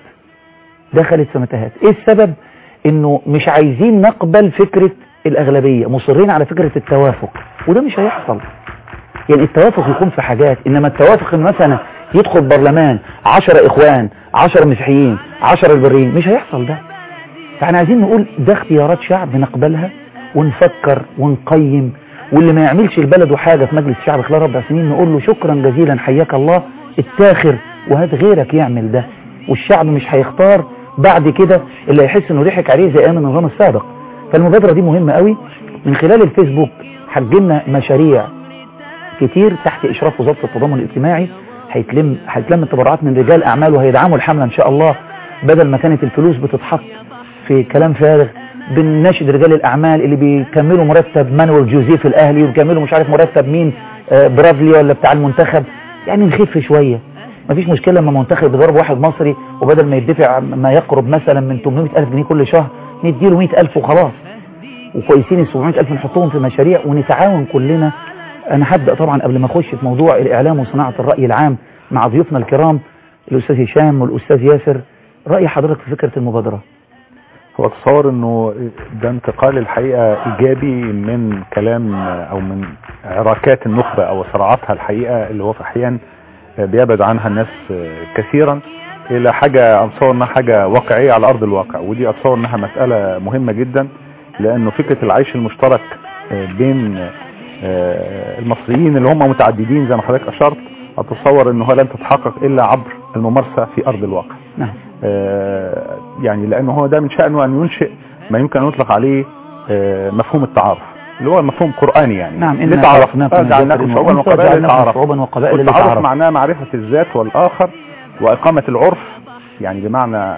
دخلت في متاهات. ايه السبب؟ انه مش عايزين نقبل فكرة الاغلبية، مصرين على فكرة التوافق، وده مش هيحصل. يعني التوافق يكون في حاجات، انما التوافق ان مثلا يدخل برلمان عشرة اخوان عشرة مسيحيين عشرة البريين، مش هيحصل ده. فاحنا عايزين نقول ده اختيارات شعب نقبلها ونفكر ونقيم، واللي ما يعملش البلد حاجة في مجلس الشعب خلال ربع سنين نقول له شكرا جزيلا حياك الله اتاخر وهات غيرك يعمل ده. والشعب مش هيختار بعد كده اللي هيحس انه ضحك عليه زي ايام النظام السابق. فالمبادرة دي مهمة قوي. من خلال الفيسبوك حجمنا مشاريع كتير تحت اشراف وزارة التضامن الاجتماعي، هيتلم هيتلم التبرعات من رجال اعمال وهيدعموا الحملة ان شاء الله، بدل ما كانت الفلوس بتتحط في كلام فارغ. بنناشد رجال الاعمال اللي بيكملوا مرتب مانويل جوزيه في الاهلي وبيكملوا مش عارف مرتب مين آه برافلي ولا بتاع المنتخب، يعني نخف شوية. مفيش مشكلة لما منتخب بضرب واحد مصري وبدل ما يدفع ما يقرب مثلا من ثمانمائة ألف جنيه كل شهر نديله مئة ألف وخلاص، وكويسين ال سبعمائة ألف نحطهم في مشاريع ونتعاون كلنا. أنا هبدأ طبعا قبل ما أخش في موضوع الإعلام وصناعة الرأي العام مع ضيوفنا الكرام الأستاذ هشام والأستاذ ياسر. رأي حضرتك في فكرة المبادرة؟ هو اتصور انه ده انتقال الحقيقة ايجابي من كلام او من عراكات النخبة او صراعاتها الحقيقة اللي هو في احيان بيبعد عنها الناس كثيرا الى حاجة اتصور انها حاجة واقعية على ارض الواقع، ودي اتصور انها مسألة مهمة جدا، لانه فكرة العيش المشترك بين المصريين اللي هم متعددين زي ما حضرتك اشرت اتصور انه لن تتحقق الا عبر الممارسة في ارض الواقع. نعم. آه يعني لانه هو ده من شأنه ان ينشئ ما يمكن ان يطلق عليه آه مفهوم التعارف اللي هو المفهوم القرآني يعني. نعم. اللي تعرفنا جعلناكم شعوبا وقبائل لتعارف. والتعارف معناه معرفة الذات والاخر واقامة العرف، يعني بمعنى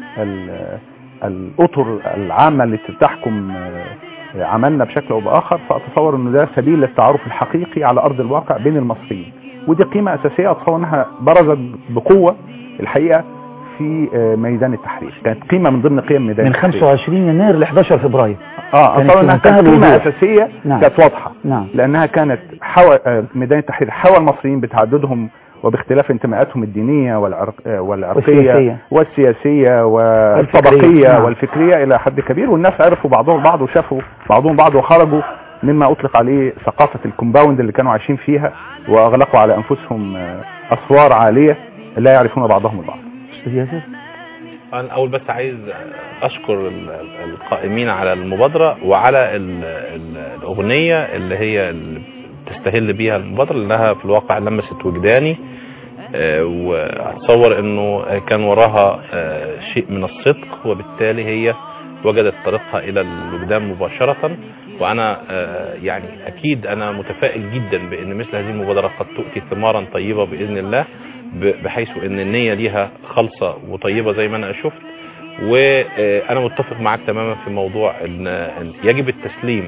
الاطر العامة اللي تحكم آه عملنا بشكل او باخر. فاتصور انه ده سبيل للتعارف الحقيقي على ارض الواقع بين المصريين، ودي قيمة اساسية اتصور انها برزت بقوة الحقيقة في ميدان التحرير، كانت قيمة من ضمن قيم ميدان من التحرير خمسة وعشرين يناير ل إحدى عشر فبراير. اه اتصور انها كانت قيمة اساسية. نعم. كانت واضحة. نعم. لانها كانت حوى ميدان التحرير حوى المصريين بتعددهم وباختلاف انتماءاتهم الدينية والعرق والعرقية والسياسية, والسياسية والطبقية نعم. والفكرية الى حد كبير، والناس عرفوا بعضهم بعض وشافوا بعضهم بعض وخرجوا مما اطلق عليه ثقافة الكومباوند اللي كانوا عايشين فيها، واغلقوا على انفسهم اسوار عالية لا يعرفون بعضهم البعض. استاذ ياسر، انا اول بس عايز اشكر القائمين على المبادرة وعلى ال ال الاغنية اللي هي اللي تستهل بيها المبادرة، لانها في الواقع لمست وجداني، واتصور انه كان وراها شيء من الصدق، وبالتالي هي وجدت طريقها الى الوجدان مباشرة. وانا يعني اكيد انا متفائل جدا بان مثل هذه المبادرة قد تؤتي ثمارا طيبة باذن الله، بحيث ان النية ليها خالصة وطيبة زي ما انا شفت. وانا متفق معك تماما في موضوع ان يجب التسليم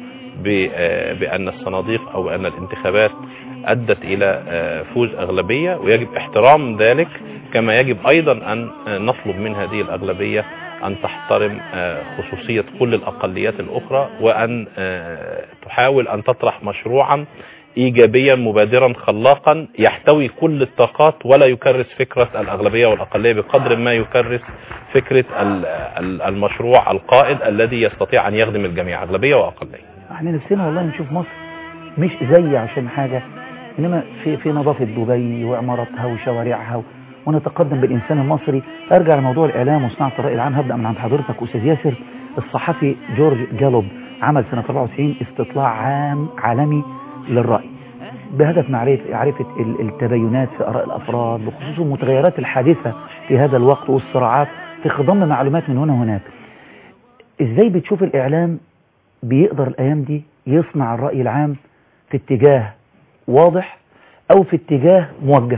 بان الصناديق او ان الانتخابات ادت الى فوز اغلبية، ويجب احترام ذلك، كما يجب ايضا ان نطلب من هذه الاغلبية ان تحترم خصوصية كل الاقليات الاخرى، وان تحاول ان تطرح مشروعا ايجابيا مبادرا خلاقا يحتوي كل الطاقات، ولا يكرس فكرة الاغلبية والاقلية بقدر ما يكرس فكرة المشروع القائد الذي يستطيع ان يخدم الجميع اغلبية واقلية. احنا نفسنا والله نشوف مصر مش زي عشان حاجة، انما في في نظافة دبي وعمارتها وشوارعها، ونتقدم بالانسان المصري. ارجع لموضوع الاعلام وصناعة الرأي العام. هبدأ من عند حضرتك استاذ ياسر. الصحفي جورج جالوب عمل سنة أربعة وتسعين استطلاع عام عالمي للرأي بهدف معرفة التباينات في آراء الأفراد بخصوص المتغيرات الحادثة في هذا الوقت والصراعات في خضم معلومات من هنا وهناك. إزاي بتشوف الإعلام بيقدر الأيام دي يصنع الرأي العام في اتجاه واضح أو في اتجاه موجه؟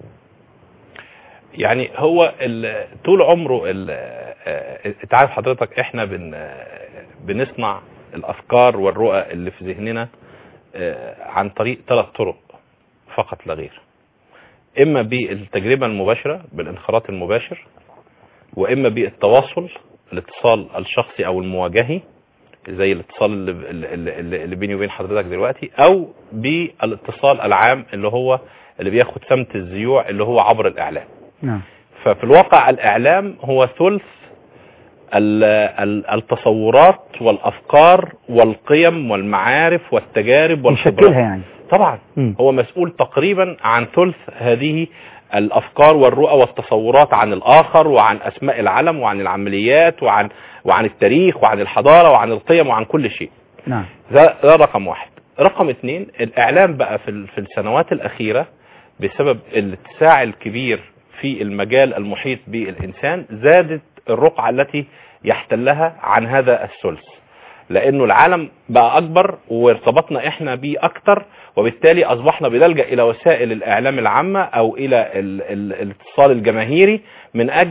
يعني هو طول عمره تعرف حضرتك احنا بن بنصنع الأفكار والرؤى اللي في ذهننا عن طريق ثلاث طرق فقط لا غير. اما بالتجربة المباشرة بالانخراط المباشر، واما بالتواصل الاتصال الشخصي او المواجهي زي الاتصال اللي, اللي بيني وبين حضرتك دلوقتي، او بالاتصال العام اللي هو اللي بياخد سمت الزيوع اللي هو عبر الاعلام. نعم. ففي الواقع الاعلام هو ثلث التصورات والافكار والقيم والمعارف والتجارب والخبرات يعني. طبعا م. هو مسؤول تقريبا عن ثلث هذه الافكار والرؤى والتصورات عن الاخر وعن اسماء العلم وعن العمليات وعن وعن التاريخ وعن الحضارة وعن القيم وعن كل شيء. نعم. ده, ده رقم واحد. رقم اثنين، الاعلام بقى في في السنوات الاخيرة بسبب الاتساع الكبير في المجال المحيط بالانسان زادت الرقعة التي يحتلها عن هذا الثلث، لانه العالم بقى اكبر وارتبطنا احنا بيه اكتر، وبالتالي اصبحنا بنلجأ الى وسائل الاعلام العامة او الى ال ال الاتصال الجماهيري من اجل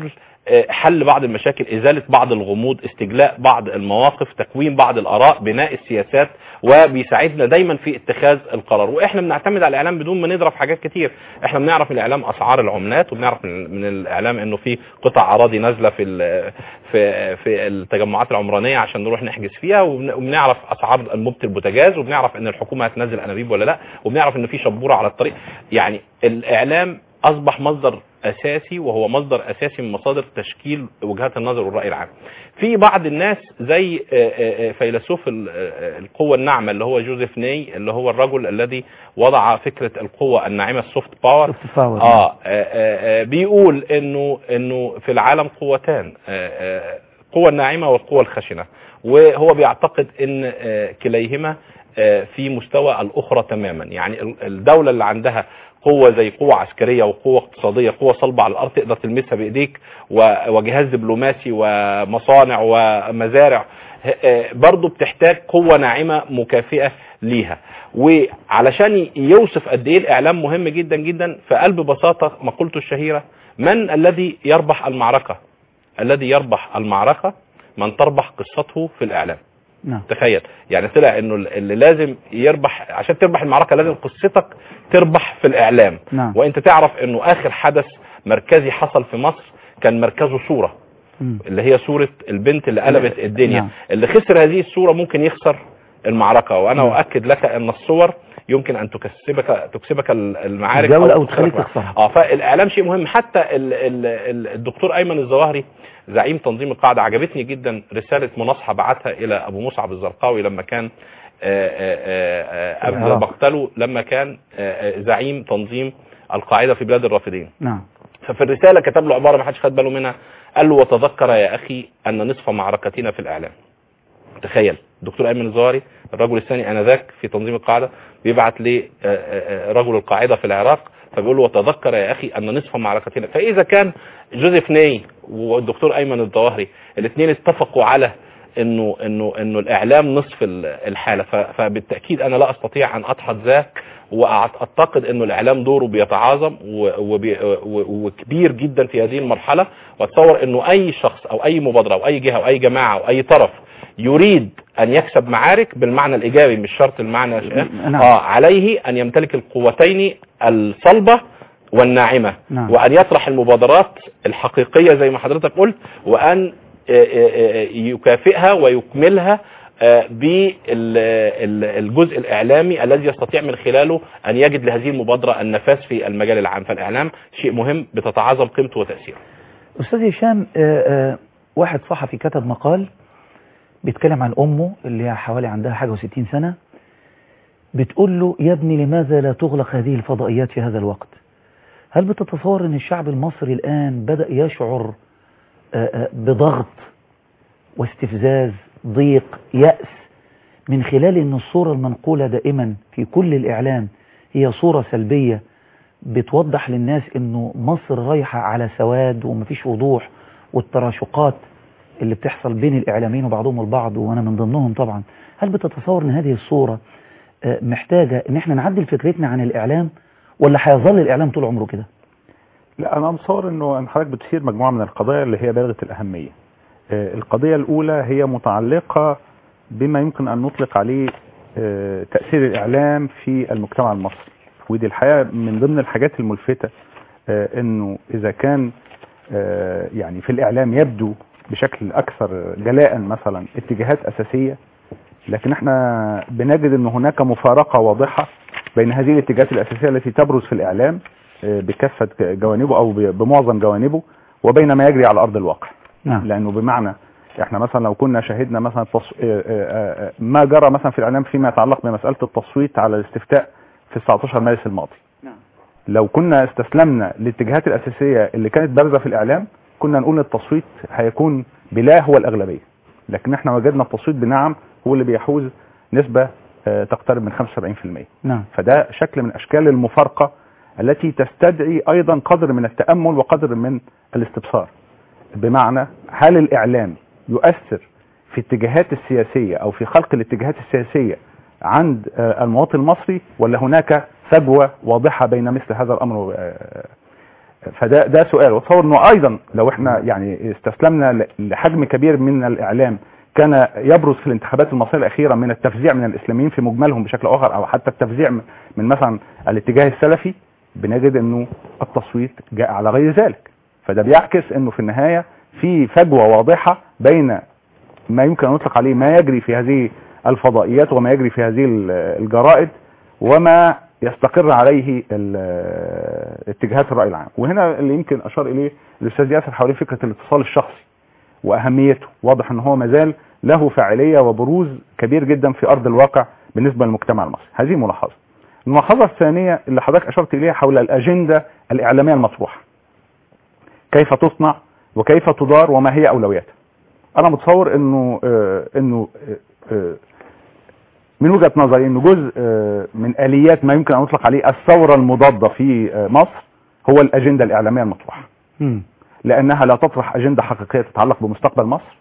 حل بعض المشاكل، ازالة بعض الغموض، استجلاء بعض المواقف، تكوين بعض الاراء، بناء السياسات، وبيساعدنا دايما في اتخاذ القرار. واحنا بنعتمد على الاعلام بدون ما نضرب حاجات كتير. احنا بنعرف من الاعلام اسعار العملات، وبنعرف من الاعلام انه في قطع اراضي نازله في في في التجمعات العمرانيه عشان نروح نحجز فيها، وبنعرف اسعار انبوبه البوتاجاز، وبنعرف ان الحكومه هتنزل انابيب ولا لا، وبنعرف ان في شبوره على الطريق. يعني الاعلام اصبح مصدر اساسي، وهو مصدر اساسي من مصادر تشكيل وجهات النظر والراي العام. في بعض الناس زي فيلسوف القوه الناعمه اللي هو جوزيف ني، اللي هو الرجل الذي وضع فكره القوه الناعمه السوفت باور. آه, آه, آه بيقول انه انه في العالم قوتان، القوه الناعمه والقوه الخشنه، وهو بيعتقد ان كليهما في مستوى الاخرى تماما. يعني الدوله اللي عندها قوة زي قوة عسكرية وقوة اقتصادية، قوة صلبة على الأرض تقدر تلمسها بإيديك، وجهاز دبلوماسي ومصانع ومزارع، برضو بتحتاج قوة ناعمة مكافئة ليها. وعلشان يوصف قد ايه الإعلام مهم جدا جدا، فقلب بساطة مقولته الشهيرة: من الذي يربح المعركة؟ الذي يربح المعركة من تربح قصته في الإعلام. نعم. تخيل، يعني طلع انه اللي لازم يربح عشان تربح المعركة لازم قصتك تربح في الاعلام. نعم. وانت تعرف انه اخر حدث مركزي حصل في مصر كان مركزه صورة، م. اللي هي صورة البنت اللي قلبت الدنيا. نعم. اللي خسر هذه الصورة ممكن يخسر المعركة، وانا نعم. اؤكد لك ان الصور يمكن ان تكسبك تكسبك المعارك او, أو تخليك تخسر. اه فالاعلام شيء مهم. حتى ال ال الدكتور ايمن الظواهري زعيم تنظيم القاعدة، عجبتني جدا رسالة مناصحة بعتها الى ابو مصعب الزرقاوي لما كان قبل مقتله، لما كان زعيم تنظيم القاعدة في بلاد الرافدين. نعم. ففي الرسالة كتب له عبارة ما حدش خد باله منها، قال له: وتذكر يا اخي ان نصف معركتنا في الاعلام. تخيل الدكتور ايمن الظواهري الرجل الثاني انذاك في تنظيم القاعدة بيبعت لرجل القاعدة في العراق، فبيقول له: وتذكر يا اخي ان نصف معركتنا. فاذا كان جوزيف ني والدكتور ايمن الظواهري الاثنين اتفقوا على انه انه انه الاعلام نصف الحاله، فبالتاكيد انا لا استطيع ان اضحك ذاك، واعتقد انه الاعلام دوره بيتعاظم وكبير جدا في هذه المرحله. واتصور انه اي شخص او اي مبادره او اي جهه او اي جماعه او اي طرف يريد ان يكسب معارك بالمعنى الايجابي مش شرط المعنى اه عليه ان يمتلك القوتين الصلبه والناعمه. نعم. وان يطرح المبادرات الحقيقيه زي ما حضرتك قلت، وان يكافئها ويكملها بالجزء الإعلامي الذي يستطيع من خلاله أن يجد لهذه المبادرة النفاذ في المجال العام. فالإعلام شيء مهم بتتعاظم قيمته وتأثيره. أستاذ هشام، واحد صحفي كتب مقال بيتكلم عن أمه اللي هي حوالي عندها حاجة وستين سنة، بتقول له: يا ابني لماذا لا تغلق هذه الفضائيات في هذا الوقت؟ هل بتتصور أن الشعب المصري الآن بدأ يشعر بضغط واستفزاز، ضيق، يأس، من خلال أن الصورة المنقولة دائما في كل الإعلام هي صورة سلبية بتوضح للناس أنه مصر رايحة على سواد ومفيش وضوح، والتراشقات اللي بتحصل بين الإعلاميين وبعضهم البعض وأنا من ضمنهم طبعا؟ هل بتتصور أن هذه الصورة محتاجة أن احنا نعدل فكرتنا عن الإعلام، ولا هيظل الإعلام طول عمره كده؟ لا، أنا متصور أنه أن حضرتك بتثير مجموعة من القضايا اللي هي بالغة الأهمية. القضية الأولى هي متعلقة بما يمكن أن نطلق عليه تأثير الإعلام في المجتمع المصري، ودي الحقيقة من ضمن الحاجات الملفتة، أنه إذا كان يعني في الإعلام يبدو بشكل أكثر جلاء مثلا اتجاهات أساسية، لكن احنا بنجد أن هناك مفارقة واضحة بين هذه الاتجاهات الأساسية التي تبرز في الإعلام بكافة جوانبه أو بمعظم جوانبه، وبين ما يجري على أرض الواقع. نعم. لأنه بمعنى احنا مثلا لو كنا شاهدنا مثلا تص... ما جرى مثلا في الإعلام فيما يتعلق بمسألة التصويت على الاستفتاء في تسعة عشر مارس الماضي، نعم. لو كنا استسلمنا للاتجاهات الأساسية اللي كانت بارزة في الإعلام كنا نقول التصويت هيكون بلا هو الأغلبية، لكن احنا وجدنا التصويت بنعم هو اللي بيحوز نسبة تقترب من خمسة وسبعين بالمئة. نعم. فده شكل من أشكال المفارقة التي تستدعي أيضا قدر من التأمل وقدر من الاستبصار. بمعنى هل الإعلام يؤثر في الاتجاهات السياسية أو في خلق الاتجاهات السياسية عند المواطن المصري، ولا هناك فجوة واضحة بين مثل هذا الأمر فده ده سؤال. وتصور انه ايضا لو احنا يعني استسلمنا لحجم كبير من الاعلام كان يبرز في الانتخابات المصريه الاخيره من التفزيع من الاسلاميين في مجملهم بشكل اخر، او حتى التفزيع من مثلا الاتجاه السلفي، بنجد انه التصويت جاء على غير ذلك. فده بيعكس انه في النهايه في فجوه واضحه بين ما يمكن ان يطلق عليه ما يجري في هذه الفضائيات وما يجري في هذه الجرائد وما يستقر عليه اتجاهات الرأي العام. وهنا اللي يمكن اشار اليه الاستاذ ياسر حوالين فكرة الاتصال الشخصي واهميته. واضح ان هو مازال له فاعلية وبروز كبير جدا في ارض الواقع بالنسبة للمجتمع المصري. هذه ملاحظة. الملاحظة الثانية اللي حضرتك اشرت اليها حول الاجندة الاعلامية المطروحة، كيف تصنع وكيف تدار وما هي اولوياتها. انا متصور انه آه انه آه من وجهة نظري انه جزء آه من اليات ما يمكن ان يطلق عليه الثورة المضادة في آه مصر هو الاجندة الاعلامية المطروحة، لانها لا تطرح اجندة حقيقية تتعلق بمستقبل مصر،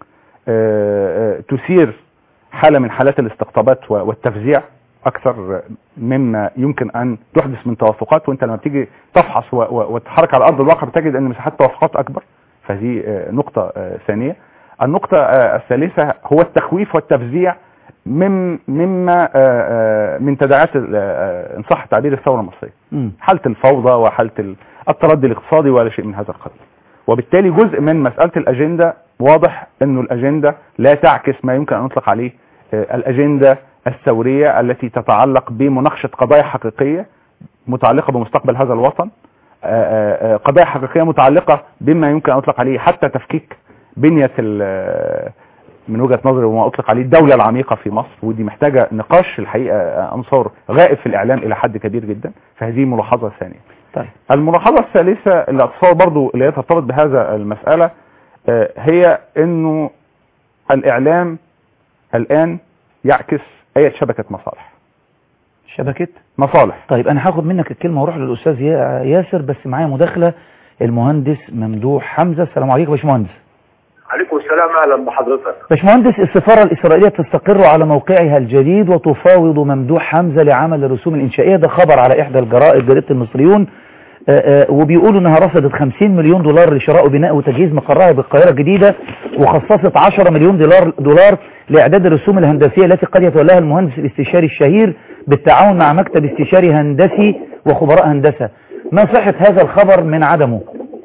آه آه تثير حالة من حالات الاستقطابات والتفزيع اكثر مما يمكن ان تحدث من توافقات. وانت لما بتيجي تفحص وتتحرك على ارض الواقع بتجد ان مساحات توافقات اكبر. فهذه نقطة ثانية. النقطة الثالثة هو التخويف والتفزيع مم مما من تداعيات ان صح تعبير الثورة المصرية، حالة الفوضى وحالة التردي الاقتصادي ولا شيء من هذا القبيل. وبالتالي جزء من مسألة الأجندة واضح انه الأجندة لا تعكس ما يمكن ان نطلق عليه الأجندة الثورية التي تتعلق بمناقشة قضايا حقيقية متعلقة بمستقبل هذا الوطن، قضايا حقيقية متعلقة بما يمكن أن أطلق عليه حتى تفكيك بنية من وجهة نظري وما أطلق عليه الدولة العميقة في مصر. ودي محتاجة نقاش الحقيقة أنصار غائب في الإعلام إلى حد كبير جدا. فهذه ملاحظة ثانية. طيب. الملاحظة الثالثة اللي أتصور برضو اللي ترتبط بهذا المسألة هي أنه الإعلام الآن يعكس أي شبكة مصالح. شبكة مصالح. طيب أنا هاخد منك الكلمة واروح للأستاذ ياسر، بس معايا مداخلة المهندس ممدوح حمزة. السلام عليكم يا باشمهندس. عليكم السلام، أهلا بحضرتك. باشمهندس، السفارة الإسرائيلية تستقر على موقعها الجديد وتفاوض ممدوح حمزة لعمل الرسوم الإنشائية. ده خبر على إحدى الجرائد جريدة المصريون، آآ آآ وبيقولوا انها رصدت خمسين مليون دولار لشراء وبناء وتجهيز مقرها بالقاهرة الجديدة، وخصصت عشرة مليون دولار دولار لاعداد الرسوم الهندسية التي قد يتولاها المهندس الاستشاري الشهير بالتعاون مع مكتب استشاري هندسي وخبراء هندسة. ما صحة هذا الخبر من عدمه؟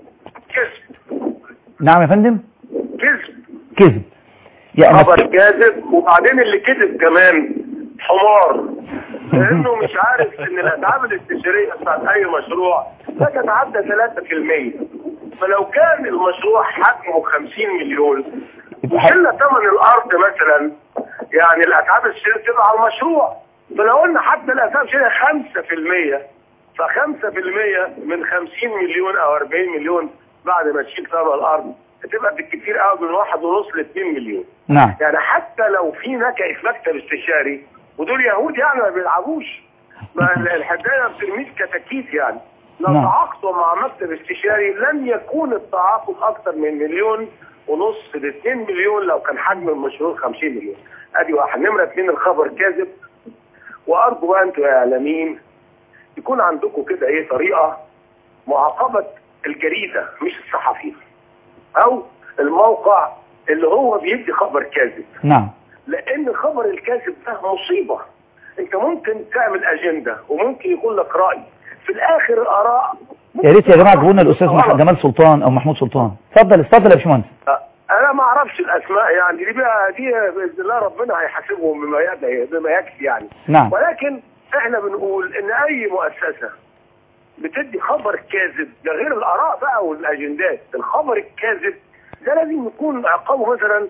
كذب. نعم يا فندم؟ كذب. كذب. خبر كاذب. وبعدين اللي كذب كمان حمار، لانه مش عارف ان الاتعاب الاستشاريه بتاعت اي مشروع لا تتعدى ثلاثة بالمية. فلو كان المشروع حجمه خمسين مليون وشلنا ثمن الارض مثلا، يعني الاتعاب الاستشاريه تبقى على المشروع. فلو قلنا حتى الاتعاب الاستشاريه خمسة بالمية، فخمسة بالمية من خمسين مليون او أربعين مليون بعد ما تشيل ثمن الارض هتبقى بالكثير قوي من واحد ونص لاثنين مليون. نعم. يعني حتى لو في نكهه مكتب استشاري، ودول يهود يعني ما بيلعبوش، ما الحدايه بترميش كتاكيت يعني. لو تعاقدوا مع مكتب استشاري لن يكون التعاقد اكثر من مليون ونص ل اثنين مليون لو كان حجم المشروع خمسين مليون. ادي واحد. نمره اثنين، الخبر كاذب. وارجو بقى انتوا يا اعلاميين يكون عندكم كده ايه طريقه معاقبه الجريده مش الصحفي او الموقع اللي هو بيدي خبر كاذب. نعم. لان خبر الكاذب ده مصيبه. انت ممكن تعمل اجنده وممكن يكون لك راي، في الاخر الاراء. يا ريت يا جماعه تجيبوا لنا الاستاذ جمال سلطان او محمود سلطان. اتفضل اتفضل يا باشمهندس. انا ما اعرفش الاسماء يعني، دي بقى دي باذن الله ربنا هيحاسبهم بما بما يكفي يعني. نعم. ولكن احنا بنقول ان اي مؤسسه بتدي خبر كاذب، ده غير الاراء بقى والاجندات، الخبر الكاذب ده لازم يكون عقابه مثلا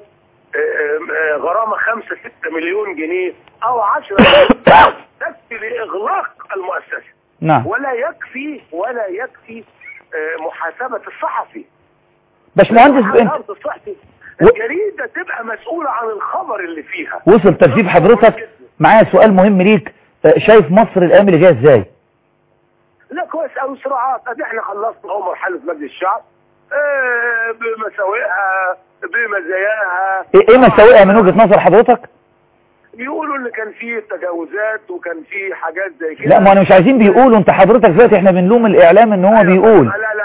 غرامه خمسة ستة مليون جنيه او عشرة تكفي لاغلاق المؤسسه. نعم. ولا يكفي ولا يكفي محاسبه الصحفي. باشمهندس الصحفي الجريده تبقى مسؤوله عن الخبر اللي فيها. وصل تكذيب حضرتك. معايا سؤال مهم ليك، شايف مصر الايام اللي جايه ازاي؟ لا كويس قوي. صراعات ادي احنا خلصنا اهو مرحله مجلس الشعب اه بمساوئها بمزاياها. ايه ايه مساوئها من وجهه نظر حضرتك؟ بيقولوا ان كان في تجاوزات وكان في حاجات زي كده. لا ما انا مش عايزين بيقولوا، انت حضرتك دلوقتي احنا بنلوم الاعلام ان هو بيقول. لا لا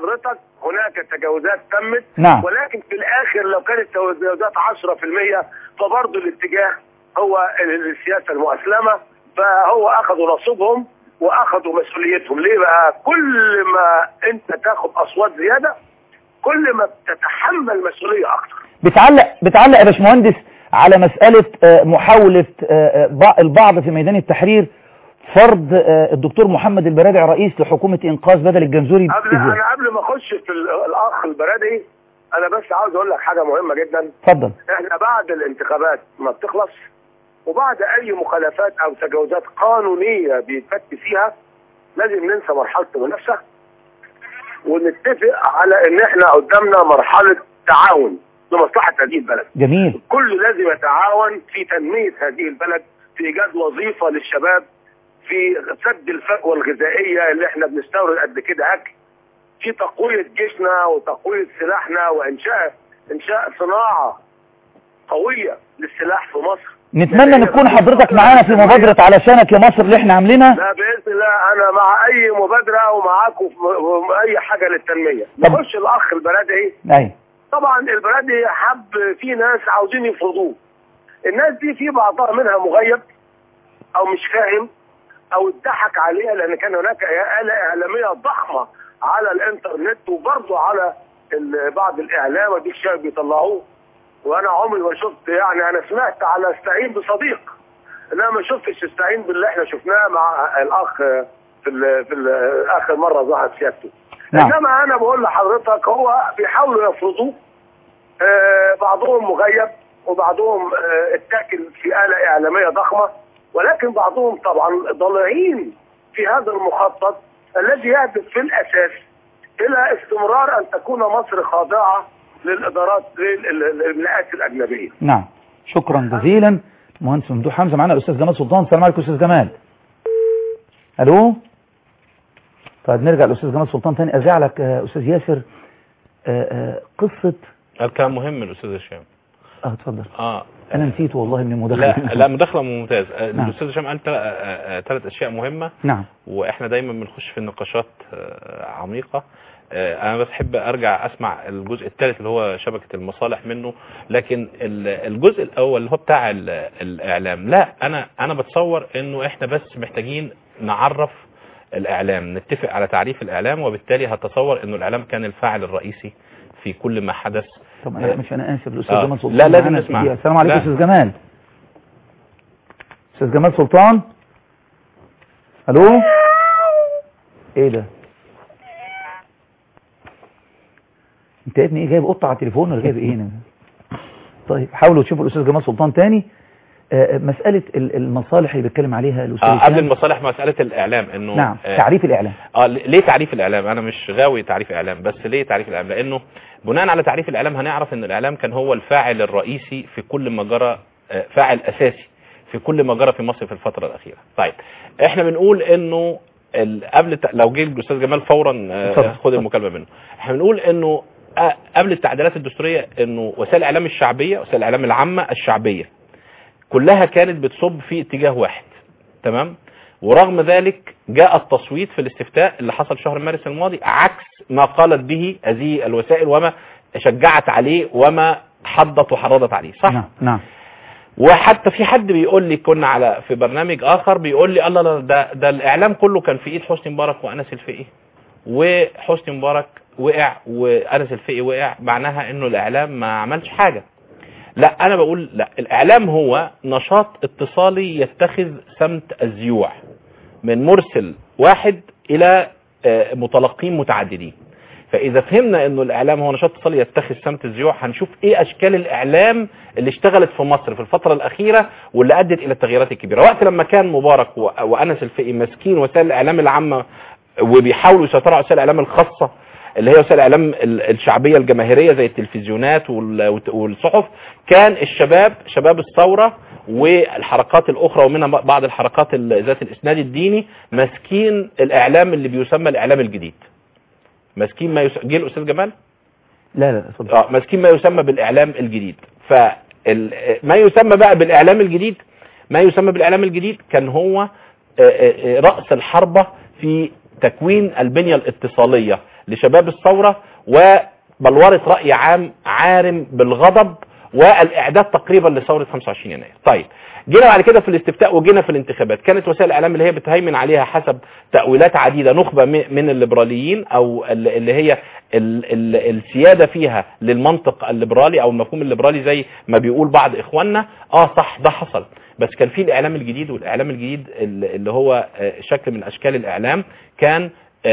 حضرتك هناك تجاوزات تمت، نعم. ولكن في الاخر لو كانت تجاوزات عشرة في المية فبرضه الاتجاه هو السياسه المؤسلمه، فهو اخذوا نصيبهم واخذوا مسؤوليتهم. ليه بقى؟ كل ما انت تاخد اصوات زياده كل ما بتتحمل مسؤوليه اكتر. بتعلق بتعلق يا باشمهندس على مساله محاوله البعض في ميدان التحرير فرض الدكتور محمد البرادعي رئيس لحكومه انقاذ بدل الجنزوري. قبل انا قبل ما اخش في الاخ البرادعي انا بس عاوز اقول لك حاجه مهمه جدا. اتفضل. احنا بعد الانتخابات ما بتخلص وبعد اي مخالفات او تجاوزات قانونيه بيتفت فيها لازم ننسى مرحله المنافسه ونتفق على ان احنا قدامنا مرحله تعاون لمصلحه هذه البلد. جميل. الكل لازم يتعاون في تنميه هذه البلد، في ايجاد وظيفه للشباب، في سد الفجوه الغذائيه اللي احنا بنستورد قد كده اكل، في تقويه جيشنا وتقويه سلاحنا وانشاء انشاء صناعه قويه للسلاح في مصر. نتمنى ان تكون حضرتك معانا في مبادره علشانك يا مصر اللي احنا عاملينها. لا باذن الله انا مع اي مبادره ومعاكم في اي حاجه للتنميه. نخش الاخ البرادعي. ايوه طبعا البرادعي حب في ناس عاوزين يفرضوه. الناس دي في بعضها منها مغيب او مش فاهم او اتضحك عليها، لان كان هناك آلة اعلاميه ضخمه على الانترنت وبرضه على بعض الاعلام ودي الشيء بيطلعوه. وانا عمري ما شفت، يعني انا سمعت على استعين بصديق انما ما شفتش استعين باللي احنا شفناه مع الاخ في ال في ال اخر مره ظهرت سيادته. نعم. انما انا بقول لحضرتك هو بيحاولوا يفرضوه. آه بعضهم مغيب وبعضهم آه اتاكل في آلة اعلاميه ضخمه، ولكن بعضهم طبعا ضالعين في هذا المخطط الذي يهدف في الاساس الى استمرار ان تكون مصر خاضعه للادارات للملاءات الاجنبيه. نعم شكرا جزيلا. مهندس ممدوح حمزه معانا الاستاذ جمال سلطان. السلام عليكم استاذ جمال. الو. طيب نرجع للاستاذ جمال سلطان تاني. ارجع لك استاذ ياسر. آآ آآ قصه كان مهم الاستاذ هشام. اه اتفضل. اه انا نسيت والله من المداخله. لا لا مداخله ممتاز. نعم. الاستاذ هشام قال ثلاث اشياء مهمه. نعم. واحنا دايما بنخش في النقاشات عميقه. انا بس احب ارجع اسمع الجزء الثالث اللي هو شبكه المصالح منه، لكن الجزء الاول اللي هو بتاع الاعلام، لا انا انا بتصور انه احنا بس محتاجين نعرف الاعلام، نتفق على تعريف الاعلام، وبالتالي هتصور انه الاعلام كان الفاعل الرئيسي في كل ما حدث. طب انا مش انا اسف الاستاذ آه. جمال سلطان. لا لازم نسمع. السلام عليكم استاذ جمال. استاذ جمال سلطان. الو. ايه ده؟ انت يا ابني ايه جايب قطه على التليفون ولا جايب ايه؟ طيب حاولوا تشوفوا الاستاذ جمال سلطان تاني. آه مساله المصالح اللي بيتكلم عليها الاستاذ آه قبل المصالح مساله الاعلام انه نعم آه تعريف الاعلام. اه ليه تعريف الاعلام؟ انا مش غاوي تعريف اعلام، بس ليه تعريف الاعلام؟ لانه بناء على تعريف الاعلام هنعرف ان الاعلام كان هو الفاعل الرئيسي في كل ما جرى، آه فاعل اساسي في كل ما جرى في مصر في الفتره الاخيره. طيب احنا بنقول انه قبل لو جه الاستاذ جمال فورا آه خد المكالمه منه. احنا بنقول انه قبل التعديلات الدستورية انه وسائل الاعلام الشعبية، وسائل الاعلام العامة الشعبية كلها كانت بتصب في اتجاه واحد، تمام؟ ورغم ذلك جاء التصويت في الاستفتاء اللي حصل شهر مارس الماضي عكس ما قالت به هذه الوسائل وما شجعت عليه وما حضت وحرضت عليه، صح؟ نعم نعم. وحتى في حد بيقول لي، كنا على في برنامج اخر بيقول لي الله لا ده ده الاعلام كله كان في ايد حسني مبارك وانس الفقي، وحسني مبارك وقع وانس الفقي وقع، معناها انه الاعلام ما عملش حاجة. لا انا بقول لا، الاعلام هو نشاط اتصالي يتخذ سمت الزيوع من مرسل واحد الى متلقين متعددين. فاذا فهمنا انه الاعلام هو نشاط اتصالي يتخذ سمت الزيوع، هنشوف ايه اشكال الاعلام اللي اشتغلت في مصر في الفترة الاخيرة واللي ادت الى التغييرات الكبيرة. وقت لما كان مبارك وانس الفقي ماسكين وسائل الاعلام العامة وبيحاولوا يسيطروا على وسائل الاعلام الخاصة اللي هي وسائل الاعلام الشعبيه الجماهيريه زي التلفزيونات والصحف، كان الشباب شباب الثوره والحركات الاخرى ومنها بعض الحركات ذات الاسناد الديني ماسكين الاعلام اللي بيسمى الاعلام الجديد. ماسكين ما يسمى جه الاستاذ جمال؟ لا لا اتفضل. اه ماسكين ما يسمى بالاعلام الجديد. فما يسمى بقى بالاعلام الجديد، ما يسمى بالاعلام الجديد كان هو راس الحربه في تكوين البنيه الاتصاليه لشباب الثورة وبلورة رأي عام عارم بالغضب والاعداد تقريبا لثوره خمسة وعشرين يناير. طيب جينا بعد كده في الاستفتاء وجينا في الانتخابات، كانت وسائل الاعلام اللي هي بتهيمن عليها حسب تاويلات عديده نخبه من الليبراليين او اللي هي ال ال السياده فيها للمنطق الليبرالي او المفهوم الليبرالي زي ما بيقول بعض اخواننا. اه صح ده حصل، بس كان في الاعلام الجديد، والاعلام الجديد اللي هو شكل من اشكال الاعلام كان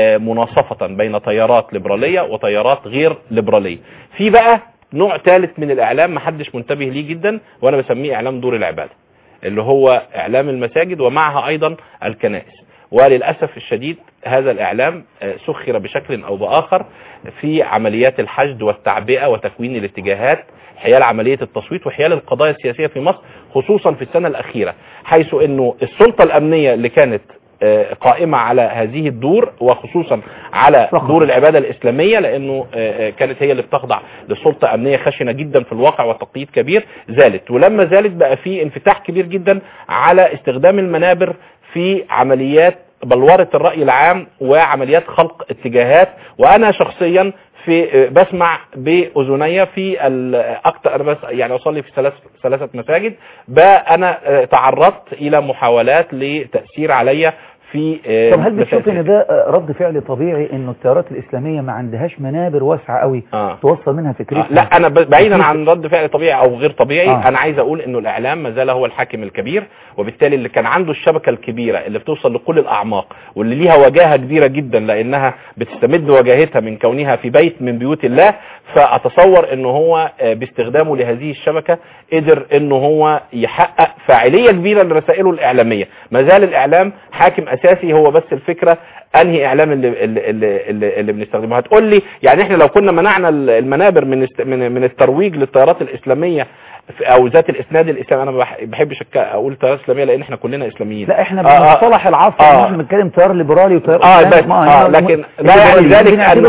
مناصفه بين تيارات ليبراليه وتيارات غير ليبراليه. في بقى نوع ثالث من الاعلام محدش منتبه ليه جدا، وانا بسميه اعلام دور العباده، اللي هو اعلام المساجد ومعها ايضا الكنائس. وللاسف الشديد هذا الاعلام سخر بشكل او باخر في عمليات الحشد والتعبئه وتكوين الاتجاهات حيال عمليه التصويت وحيال القضايا السياسيه في مصر، خصوصا في السنه الاخيره، حيث انه السلطه الامنيه اللي كانت قائمة على هذه الدور وخصوصا على دور العبادة الإسلامية، لأنه كانت هي اللي بتخضع لسلطة أمنية خشنة جدا في الواقع وتقييد كبير، زالت. ولما زالت بقى في انفتاح كبير جدا على استخدام المنابر في عمليات بلورة الرأي العام وعمليات خلق اتجاهات. وأنا شخصيا في بسمع بأذني في أكتر، أنا بس يعني أصلي في ثلاث ثلاثة مساجد، بقى أنا تعرضت إلى محاولات لتأثير عليا في. طب هل بتشوف ان ده رد فعل طبيعي انه التيارات الاسلاميه ما عندهاش منابر واسعه قوي آه. توصل منها فكرتها؟ آه. لا انا بعيدا عن رد فعل طبيعي او غير طبيعي، آه. انا عايز اقول انه الاعلام ما زال هو الحاكم الكبير، وبالتالي اللي كان عنده الشبكه الكبيره اللي بتوصل لكل الاعماق واللي ليها وجاهه كبيره جدا لانها بتستمد وجاهتها من كونها في بيت من بيوت الله، فاتصور انه هو باستخدامه لهذه الشبكه قدر انه هو يحقق فاعليه كبيره لرسائله الاعلاميه. ما زال الاعلام حاكم اساسي، هو بس الفكره انهي اعلام اللي اللي اللي, اللي بنستخدمه. هتقول لي يعني احنا لو كنا منعنا المنابر من من, من الترويج للتيارات الاسلاميه او ذات الاسناد الاسلامي، انا ما بحبش اقول تيارات اسلاميه لان احنا كلنا اسلاميين. لا احنا بمصطلح العصر آه احنا بنتكلم تيار ليبرالي وتيار اه بس آه لكن لا يعني ذلك ان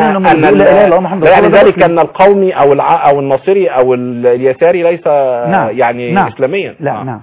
ان يعني ذلك ان القومي او او الناصري او اليساري ليس نعم يعني نعم اسلاميا. لا آه. نعم.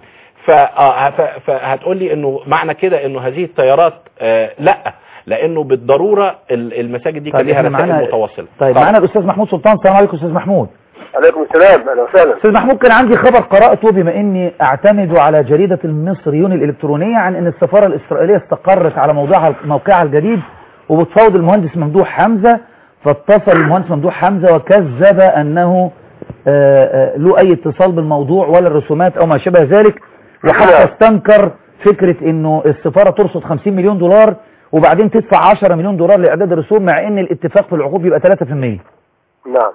فهتقول لي انه معنى كده انه هذه التيارات آه لا، لانه بالضروره المساجد دي كان ليها رسائل متواصله. طيب معانا الاستاذ محمود سلطان. السلام عليكم استاذ محمود. عليكم السلام، اهلا وسهلا. استاذ محمود، كان عندي خبر قراته بما اني اعتمد على جريده المصريون الالكترونيه عن ان السفاره الاسرائيليه استقرت على موضعها موقعها الجديد وبتفاوض المهندس ممدوح حمزه، فاتصل المهندس ممدوح حمزه وكذب انه آآ آآ له اي اتصال بالموضوع ولا الرسومات او ما شابه ذلك، وحتى استنكر فكرة انه السفارة ترصد خمسين مليون دولار وبعدين تدفع عشرة مليون دولار لاعداد الرسوم، مع ان الاتفاق في العقود بيبقى ثلاثة في المية. نعم.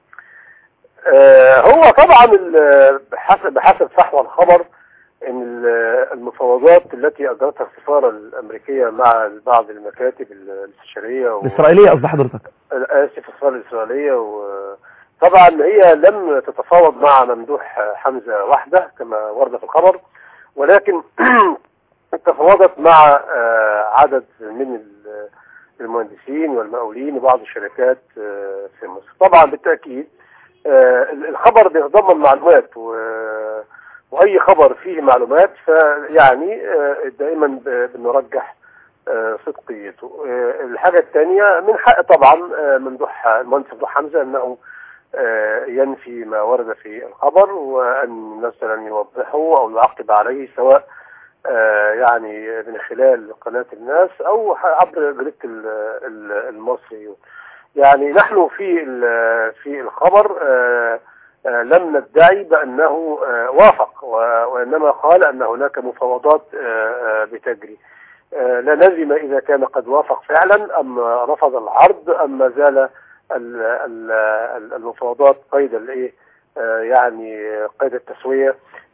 آه هو طبعا بحسب بحسب فحوى الخبر ان المفاوضات التي اجرتها السفارة الامريكية مع بعض المكاتب الاستشارية و... الاسرائيلية قصد حضرتك؟ اسف السفارة الاسرائيلية، وطبعا هي لم تتفاوض مع ممدوح حمزة وحده كما ورد في الخبر، ولكن تفاوضت مع عدد من المهندسين والمقاولين وبعض الشركات في مصر. طبعا بالتأكيد الخبر بيتضمن معلومات، واي خبر فيه معلومات فيعني دائما بنرجح صدقيته. الحاجة الثانية من حق طبعا ممدوح المهندس ممدوح حمزة انه ينفي ما ورد في الخبر، وان مثلا يوضحه او يعقب عليه سواء يعني من خلال قناة الناس او عبر جريدة المصري. يعني نحن في في الخبر لم ندعي بانه وافق، وانما قال ان هناك مفاوضات بتجري. لا نزم اذا كان قد وافق فعلا ام رفض العرض ام ما زال المفاوضات قيد الايه يعني قيد التسوية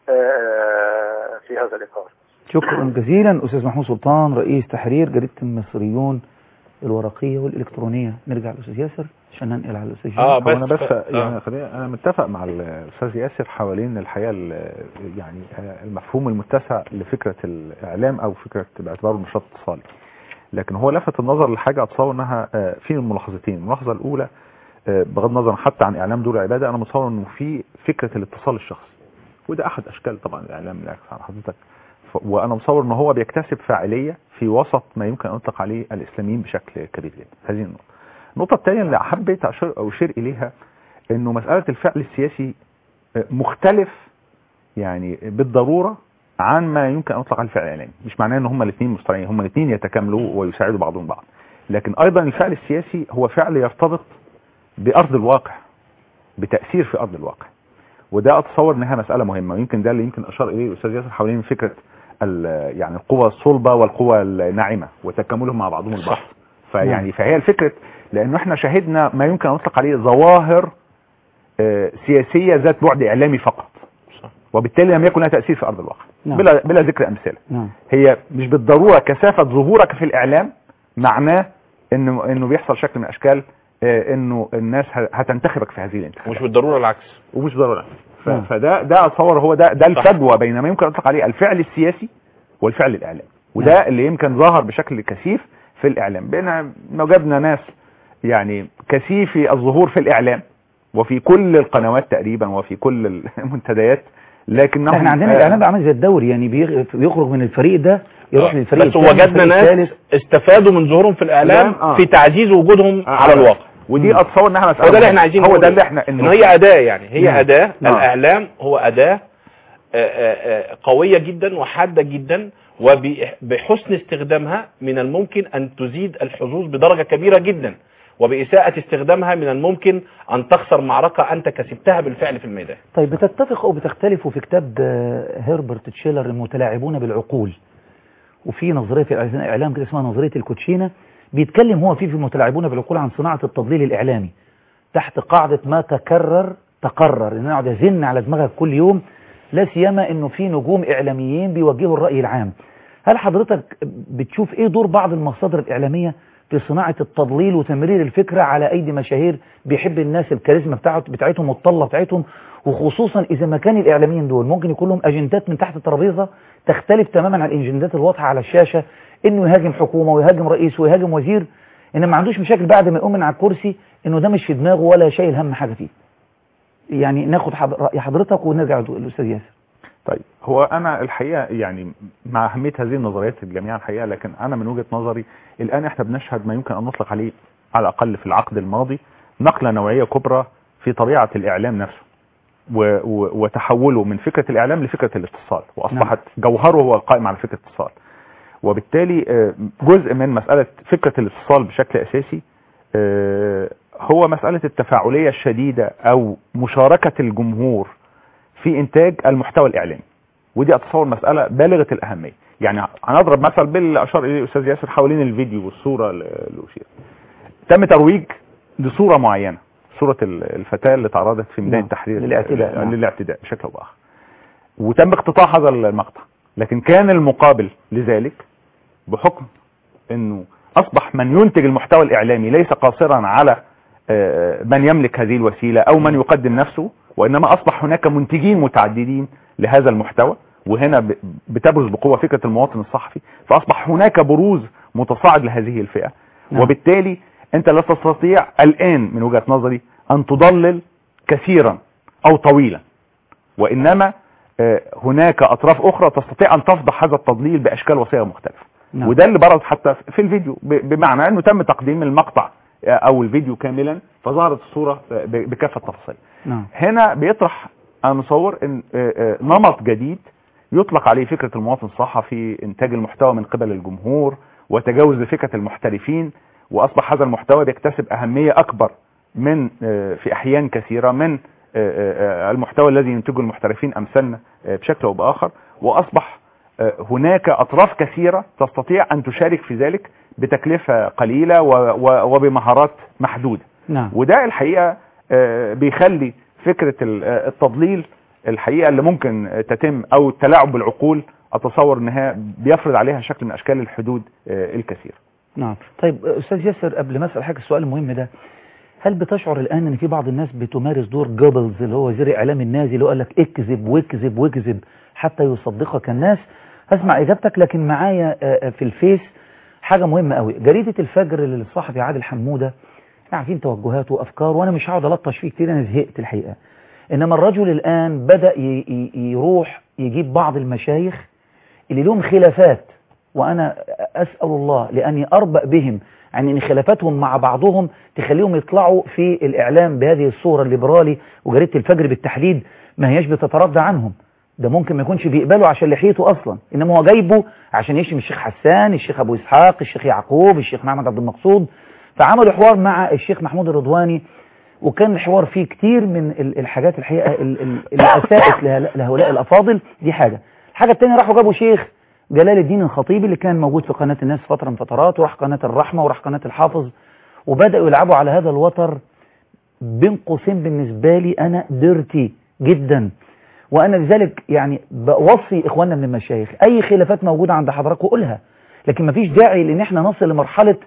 في هذا الاطار. شكرا جزيلا استاذ محمود سلطان، رئيس تحرير جريدة المصريون الورقية والإلكترونية. نرجع للأستاذ ياسر عشان ننقل على الأستاذ اه بس انا بس آه. يعني خلينا انا متفق مع الأستاذ ياسر حوالين الحقيقة يعني المفهوم المتسع لفكرة الإعلام أو فكرة باعتباره نشاط اتصالي، لكن هو لفت النظر لحاجة أتصور أنها في ملاحظتين. الملاحظة الأولى بغض النظر حتى عن إعلام دور العبادة، أنا متصور أنه في فكرة الاتصال الشخصي، وده أحد أشكال طبعا الإعلام اللي عكس على حضرتك، وأنا متصور أنه هو بيكتسب فاعلية في وسط ما يمكن أن يطلق عليه الإسلاميين بشكل كبير جدا. هذه النقطة. النقطة الثانية اللي حبيت أشير أو أشير إليها إنه مسألة الفعل السياسي مختلف يعني بالضرورة عن ما يمكن أن يطلق على الفعل الإعلامي. مش معناه إن هما الاثنين مستريحين، هما الاثنين يتكاملوا ويساعدوا بعضهم بعض، لكن أيضا الفعل السياسي هو فعل يرتبط بأرض الواقع، بتأثير في أرض الواقع، وده أتصور إنها مسألة مهمة، ويمكن ده اللي يمكن أشار إليه الأستاذ ياسر حوالين فكرة يعني القوى الصلبة والقوى الناعمة وتكاملهم مع بعضهم البعض. فيعني فهي الفكرة، لأنه إحنا شاهدنا ما يمكن أن يطلق عليه ظواهر سياسية ذات بعد إعلامي فقط، وبالتالي لم يكن لها تأثير في أرض الواقع. نعم. بلا بلا ذكر أمثلة. نعم. هي مش بالضرورة كثافة ظهورك في الإعلام معناه إنه إنه بيحصل شكل من أشكال إنه الناس هتنتخبك في هذه الانتخابات. مش بالضرورة العكس. ومش بالضرورة. ف... فده ده أتصور هو ده ده الفجوة بين ما يمكن أن يطلق عليه الفعل السياسي والفعل الإعلامي، وده نعم. اللي يمكن ظهر بشكل كثيف في الإعلام. بينا وجدنا ناس يعني كثيفي الظهور في الإعلام وفي كل القنوات تقريبا وفي كل المنتديات، لكن احنا عندنا آه الاعلام عامل زي الدوري، يعني بيخرج من الفريق ده يروح آه للفريق بس وجدنا ناس استفادوا من ظهورهم في الاعلام آه في تعزيز وجودهم آه على الواقع، ودي اتصور انها مساله هو ده اللي احنا عايزين، هو ده اللي احنا انه هي اداه، يعني هي نعم. اداه نعم. الاعلام هو اداه آآ آآ قويه جدا وحاده جدا، وبحسن استخدامها من الممكن ان تزيد الحظوظ بدرجه كبيره جدا، وبإساءة استخدامها من الممكن أن تخسر معركة أنت كسبتها بالفعل في الميدان. طيب بتتفق أو بتختلفوا في كتاب هيربرت تشيلر المتلاعبون بالعقول، وفي نظرية في الإعلام كده اسمها نظرية الكوتشينة، بيتكلم هو فيه في المتلاعبون بالعقول عن صناعة التضليل الإعلامي تحت قاعدة ما تكرر تقرر، إن نقعد يزن على دماغك كل يوم، لا سيما إنه في نجوم إعلاميين بيوجهوا الرأي العام. هل حضرتك بتشوف إيه دور بعض المصادر الإعلامية في صناعة التضليل وتمرير الفكرة على أيدي مشاهير بيحب الناس الكاريزما بتاعتهم والطلة بتاعتهم، وخصوصا إذا ما كان الإعلاميين دول ممكن يكون لهم أجندات من تحت الترابيزة تختلف تماما عن الأجندات الواضحة على الشاشة، إنه يهاجم حكومة ويهاجم رئيس ويهاجم وزير، إنما ما عندوش مشاكل بعد ما يقوم من على الكرسي إنه ده مش في دماغه ولا شايل هم حاجة فيه. يعني ناخد رأي حضرتك ونرجع للأستاذ ياسر. طيب هو أنا الحقيقة يعني مع أهمية هذه النظريات الجميع الحقيقة، لكن أنا من وجهة نظري الآن إحنا بنشهد ما يمكن أن نطلق عليه على الأقل في العقد الماضي نقلة نوعية كبرى في طبيعة الإعلام نفسه و و وتحوله من فكرة الإعلام لفكرة الاتصال، وأصبحت جوهره هو القائم على فكرة الاتصال، وبالتالي جزء من مسألة فكرة الاتصال بشكل أساسي هو مسألة التفاعلية الشديدة أو مشاركة الجمهور في إنتاج المحتوى الإعلامي، ودي أتصور مسألة بالغة الأهمية. يعني هنضرب مثل باللي أشار إليه الأستاذ ياسر حوالين الفيديو والصورة اللي أشير، تم ترويج لصورة معينة، صورة الفتاة اللي تعرضت في ميدان التحرير للاعتداء للاعتداء بشكل أو بآخر، وتم اقتطاع هذا المقطع، لكن كان المقابل لذلك بحكم أنه أصبح من ينتج المحتوى الإعلامي ليس قاصرا على من يملك هذه الوسيلة أو من يقدم نفسه، وإنما أصبح هناك منتجين متعددين لهذا المحتوى، وهنا بتبرز بقوة فكرة المواطن الصحفي، فأصبح هناك بروز متصاعد لهذه الفئة. نعم. وبالتالي أنت لا تستطيع الآن من وجهة نظري أن تضلل كثيرا أو طويلا، وإنما هناك أطراف أخرى تستطيع أن تفضح هذا التضليل بأشكال وصيغ مختلفة. نعم. وده اللي برز حتى في الفيديو، بمعنى أنه تم تقديم المقطع أو الفيديو كاملا فظهرت الصورة بكافة التفاصيل. نعم. هنا بيطرح أنا مصور إن نمط جديد يطلق عليه فكرة المواطن الصحفي، إنتاج المحتوى من قبل الجمهور وتجاوز لفكرة المحترفين، وأصبح هذا المحتوى بيكتسب أهمية أكبر من في أحيان كثيرة من المحتوى الذي ينتجه المحترفين أمثالنا بشكل أو بآخر، وأصبح هناك أطراف كثيرة تستطيع أن تشارك في ذلك بتكلفة قليلة وبمهارات محدودة. نعم. وده الحقيقة بيخلي فكرة التضليل الحقيقة اللي ممكن تتم أو التلاعب بالعقول أتصور أنها بيفرض عليها شكل من أشكال الحدود الكثير. نعم. طيب أستاذ ياسر، قبل ما أسأل حضرتك السؤال المهم ده، هل بتشعر الآن أن في بعض الناس بتمارس دور جوبلز اللي هو وزير الإعلام النازي اللي هو قال لك اكذب واكذب واكذب حتى يصدقك الناس؟ هسمع إجابتك، لكن معايا في الفيس حاجة مهمة قوي. جريدة الفجر للصحفي عادل حمودة، عارفين توجهاته وأفكاره، وأنا مش هقعد ألطش فيه كتير، أنا زهقت الحقيقة. إنما الرجل الآن بدأ يروح يجيب بعض المشايخ اللي لهم خلافات وأنا أسأل الله لأني أربأ بهم يعني أن خلافاتهم مع بعضهم تخليهم يطلعوا في الإعلام بهذه الصورة الليبرالي وجريدة الفجر بالتحديد ما هيش بتتردى عنهم. ده ممكن ما يكونش بيقبله عشان لحيته أصلا، إنما هو جايبه عشان يشتم الشيخ حسان، الشيخ أبو إسحاق، الشيخ يعقوب، الشيخ محمد عبد المقصود. فعملوا حوار مع الشيخ محمود الرضواني وكان الحوار فيه كتير من الحاجات الحقيقة اللي أساءت لهؤلاء الأفاضل. دي حاجة. الحاجة الثانية راحوا جابوا شيخ جلال الدين الخطيبي اللي كان موجود في قناة الناس فترة من فترات، وراح قناة الرحمة وراح قناة الحافظ، وبدأوا يلعبوا على هذا الوتر بين قوسين بالنسبة لي أنا ديرتي جدا. وأنا لذلك يعني بوصي إخواننا من المشايخ أي خلافات موجودة عند حضراتكم قولها، لكن مفيش داعي لأن احنا نصل لمرحلة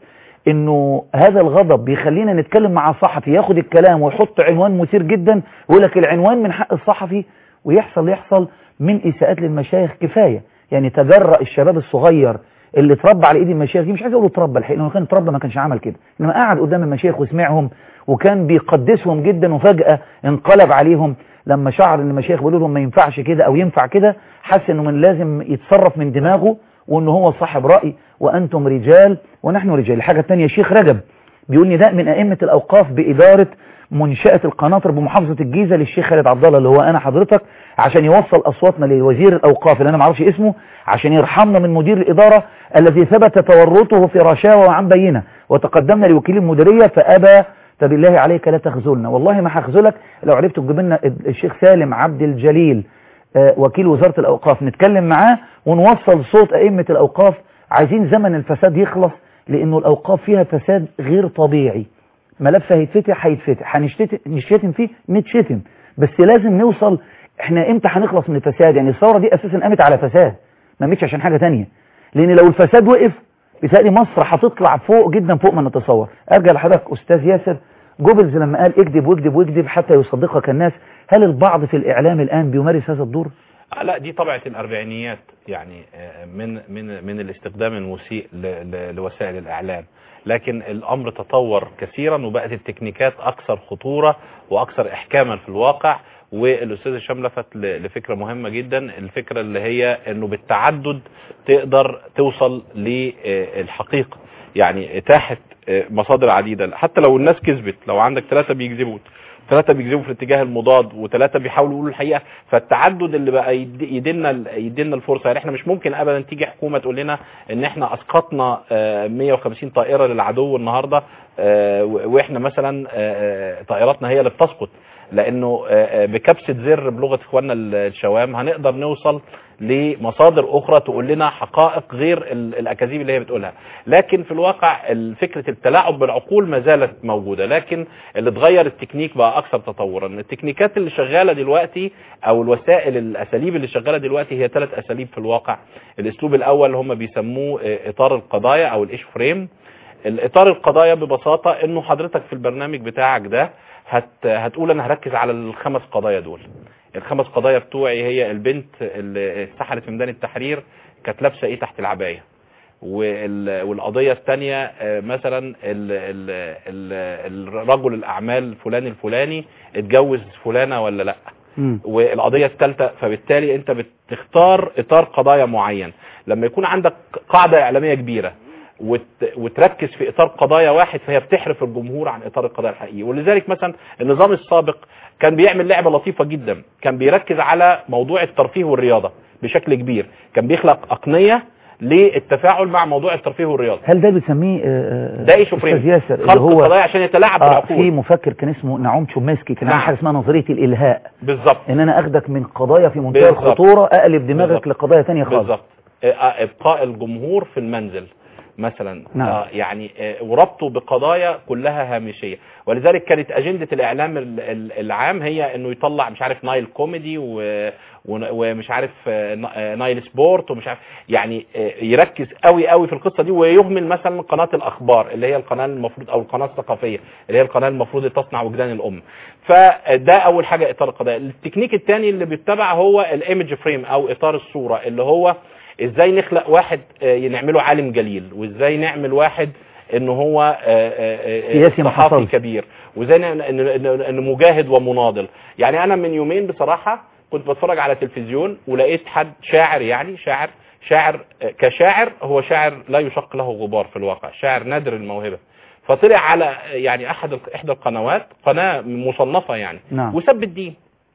إنه هذا الغضب بيخلينا نتكلم مع صحفي ياخد الكلام ويحط عنوان مثير جدا ويقول لك العنوان من حق الصحفي، ويحصل يحصل من إساءات للمشايخ. كفاية يعني تجرأ الشباب الصغير اللي اتربى على ايد المشايخ دي، مش عايز اقول اتربى الحقيقه لانه كان اتربى ما كانش عمل كده، انما قعد قدام المشايخ وسمعهم وكان بيقدسهم جدا، وفجأة انقلب عليهم لما شعر ان المشايخ بيقولوا لهم ما ينفعش كده او ينفع كده، حس انه من لازم يتصرف من دماغه وانه هو صاحب رأي وانتم رجال ونحن رجال. الحاجة الثانية شيخ رجب بيقول نداء من ائمة الاوقاف بادارة منشأة القناطر بمحافظة الجيزة للشيخ خالد عبد الله اللي هو انا حضرتك، عشان يوصل اصواتنا لوزير الاوقاف اللي انا ما اعرفش اسمه، عشان يرحمنا من مدير الادارة الذي ثبت تورطه في رشاوى وعن بينه، وتقدمنا لوكيل المديرية فابى، فبالله عليك لا تخذلنا. والله ما هخذلك لو عرفت تجيب لنا الشيخ سالم عبد الجليل آه وكيل وزارة الاوقاف نتكلم معاه ونوصل صوت ائمة الاوقاف. عايزين زمن الفساد يخلص، لانه الاوقاف فيها فساد غير طبيعي. ملف هيتفتح هيتفتح، هنشتم فيه نتشتم، بس لازم نوصل. احنا امتى هنخلص من الفساد؟ يعني الثورة دي اساسا قامت على فساد، ما قامتش عشان حاجة تانية، لان لو الفساد وقف بتلاقي مصر هتطلع فوق جدا فوق ما نتصور. ارجع لحضرتك استاذ ياسر، جوبلز لما قال اكذب واكذب واكذب حتى يصدقك الناس، هل البعض في الاعلام الان بيمارس هذا الدور؟ لا، دي طبيعة الاربعينيات يعني من من من الاستخدام المسيء لوسائل الاعلام، لكن الامر تطور كثيرا وبقت التكنيكات اكثر خطورة واكثر احكاما في الواقع. والاستاذ هشام لفت لفكرة مهمة جدا، الفكرة اللي هي انه بالتعدد تقدر توصل للحقيقة، يعني اتاحة مصادر عديدة. حتى لو الناس كذبت، لو عندك ثلاثة بيكذبوا ثلاثة بيكذبوا في الاتجاه المضاد وثلاثة بيحاولوا يقولوا الحقيقة، فالتعدد اللي بقى يدينا يدينا الفرصة. يعني احنا مش ممكن ابدا تيجي حكومة تقول لنا ان احنا اسقطنا مية وخمسين طائرة للعدو النهاردة واحنا مثلا طائراتنا هي اللي بتسقط، لانه بكبسة زر بلغة اخواننا الشوام هنقدر نوصل لمصادر اخرى تقول لنا حقائق غير الاكاذيب اللي هي بتقولها. لكن في الواقع فكرة التلاعب بالعقول ما زالت موجودة، لكن اللي اتغير التكنيك بقى اكثر تطورا. التكنيكات اللي شغالة دلوقتي او الوسائل الاساليب اللي شغالة دلوقتي هي ثلاث اساليب في الواقع. الاسلوب الاول هم بيسموه اطار القضايا او الايش فريم. الاطار القضايا ببساطة انه حضرتك في البرنامج بتاعك ده هت هتقول انا هركز على الخمس قضايا دول. الخمس قضايا بتوعي هي البنت اللي اتسحلت في ميدان التحرير كانت لابسه ايه تحت العبايه، والقضيه الثانيه مثلا الرجل الاعمال فلان الفلاني اتجوز فلانه ولا لا، والقضيه الثالثه. فبالتالي انت بتختار اطار قضايا معين. لما يكون عندك قاعده اعلاميه كبيره وتركز في اطار قضايا واحد فهي بتحرف الجمهور عن اطار القضايا الحقيقي. ولذلك مثلا النظام السابق كان بيعمل لعبة لطيفة جدا، كان بيركز على موضوع الترفيه والرياضة بشكل كبير، كان بيخلق أقنية للتفاعل مع موضوع الترفيه والرياضة. هل ده بيسميه ده ايش فريم؟ خلق القضايا عشان يتلاعب آه بالعقول. في مفكر كان اسمه نعوم تشومسكي كان عامل حاجه اسمها نظريه الالهاء. بالظبط، ان انا اخدك من قضايا في منتهى الخطوره اقلب دماغك بالزبط. لقضايا ثانيه خالص. بالظبط، ابقاء الجمهور في المنزل مثلا. نعم. آه يعني آه وربطه بقضايا كلها هامشية. ولذلك كانت أجندة الإعلام العام هي أنه يطلع مش عارف نايل كوميدي ومش عارف آه نايل سبورت ومش عارف، يعني آه يركز قوي قوي في القصة دي ويهمل مثلا قناة الأخبار اللي هي القناة المفروض أو القناة الثقافية اللي هي القناة المفروض تصنع وجدان الأم. فده أول حاجة إطار القضايا. التكنيك الثاني اللي بيتبع هو الإيمج فريم أو إطار الصورة، اللي هو ازاي نخلق واحد نعمله عالم جليل، وازاي نعمل واحد انه هو صحافي كبير، وازاي انه مجاهد ومناضل. يعني انا من يومين بصراحة كنت بتفرج على تلفزيون ولقيت حد شاعر، يعني شاعر شاعر كشاعر هو شاعر لا يشق له غبار في الواقع، شاعر نادر الموهبه، فطلع على يعني احد احدى القنوات، قناه مصنفه يعني، نعم. وسب الدين.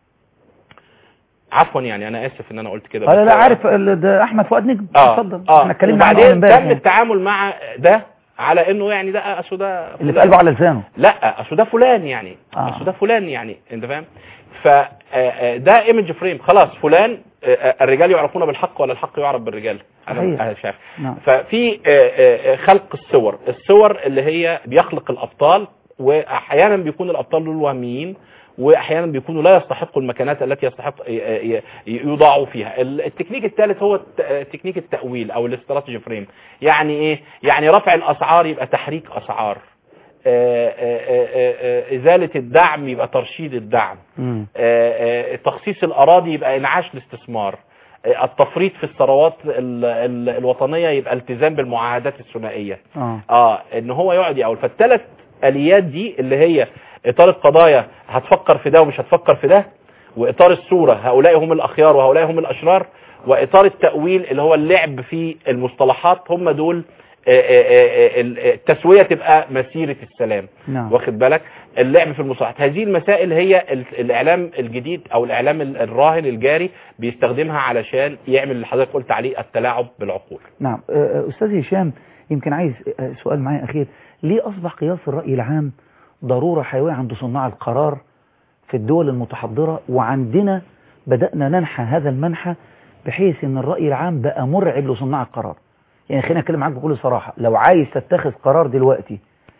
عفوا يعني انا اسف ان انا قلت كده. لا لا عارف ده احمد فؤاد نجم. اتفضل. اه احنا اتكلمنا وبعدين تم التعامل مع ده على انه يعني ده اصل ده اللي في قلبه على لسانه، لا اصل ده فلان يعني، آه. اصل ده فلان يعني، انت فاهم؟ فده ايمج فريم، خلاص فلان الرجال يعرفون بالحق ولا الحق يعرف بالرجال. انا شايف نعم. ففي خلق الصور، الصور اللي هي بيخلق الابطال، واحيانا بيكون الابطال دول وهميين، واحيانا بيكونوا لا يستحقوا المكانات التي يستحق يوضعوا فيها. التكنيك الثالث هو تكنيك التأويل او الاستراتيجي فريم. يعني ايه؟ يعني رفع الاسعار يبقى تحريك اسعار، ازالة الدعم يبقى ترشيد الدعم، تخصيص الاراضي يبقى انعاش الاستثمار، التفريط في الثروات الوطنية يبقى التزام بالمعاهدات الثنائية. اه, آه ان هو يقعد يقول. فالثلاث اليات دي اللي هي اطار القضايا هتفكر في ده ومش هتفكر في ده، واطار الصورة هؤلاء هم الاخيار وهؤلاء هم الاشرار، واطار التأويل اللي هو اللعب في المصطلحات، هم دول التسوية تبقى مسيرة السلام. نعم. واخد بالك؟ اللعب في المصطلحات. هذه المسائل هي الاعلام الجديد او الاعلام الراهن الجاري بيستخدمها علشان يعمل اللي حضرتك قلت عليه، التلاعب بالعقول. نعم. استاذ هشام، يمكن عايز سؤال معايا اخير، ليه اصبح قياس الرأي العام ضرورة حيوية عند صناع القرار في الدول المتحضرة، وعندنا بدأنا ننحى هذا المنحى بحيث ان الرأي العام بقى مرعب لصناع القرار؟ يعني خلينا نتكلم معاك بكل صراحة، لو عايز تتخذ قرار دلوقتي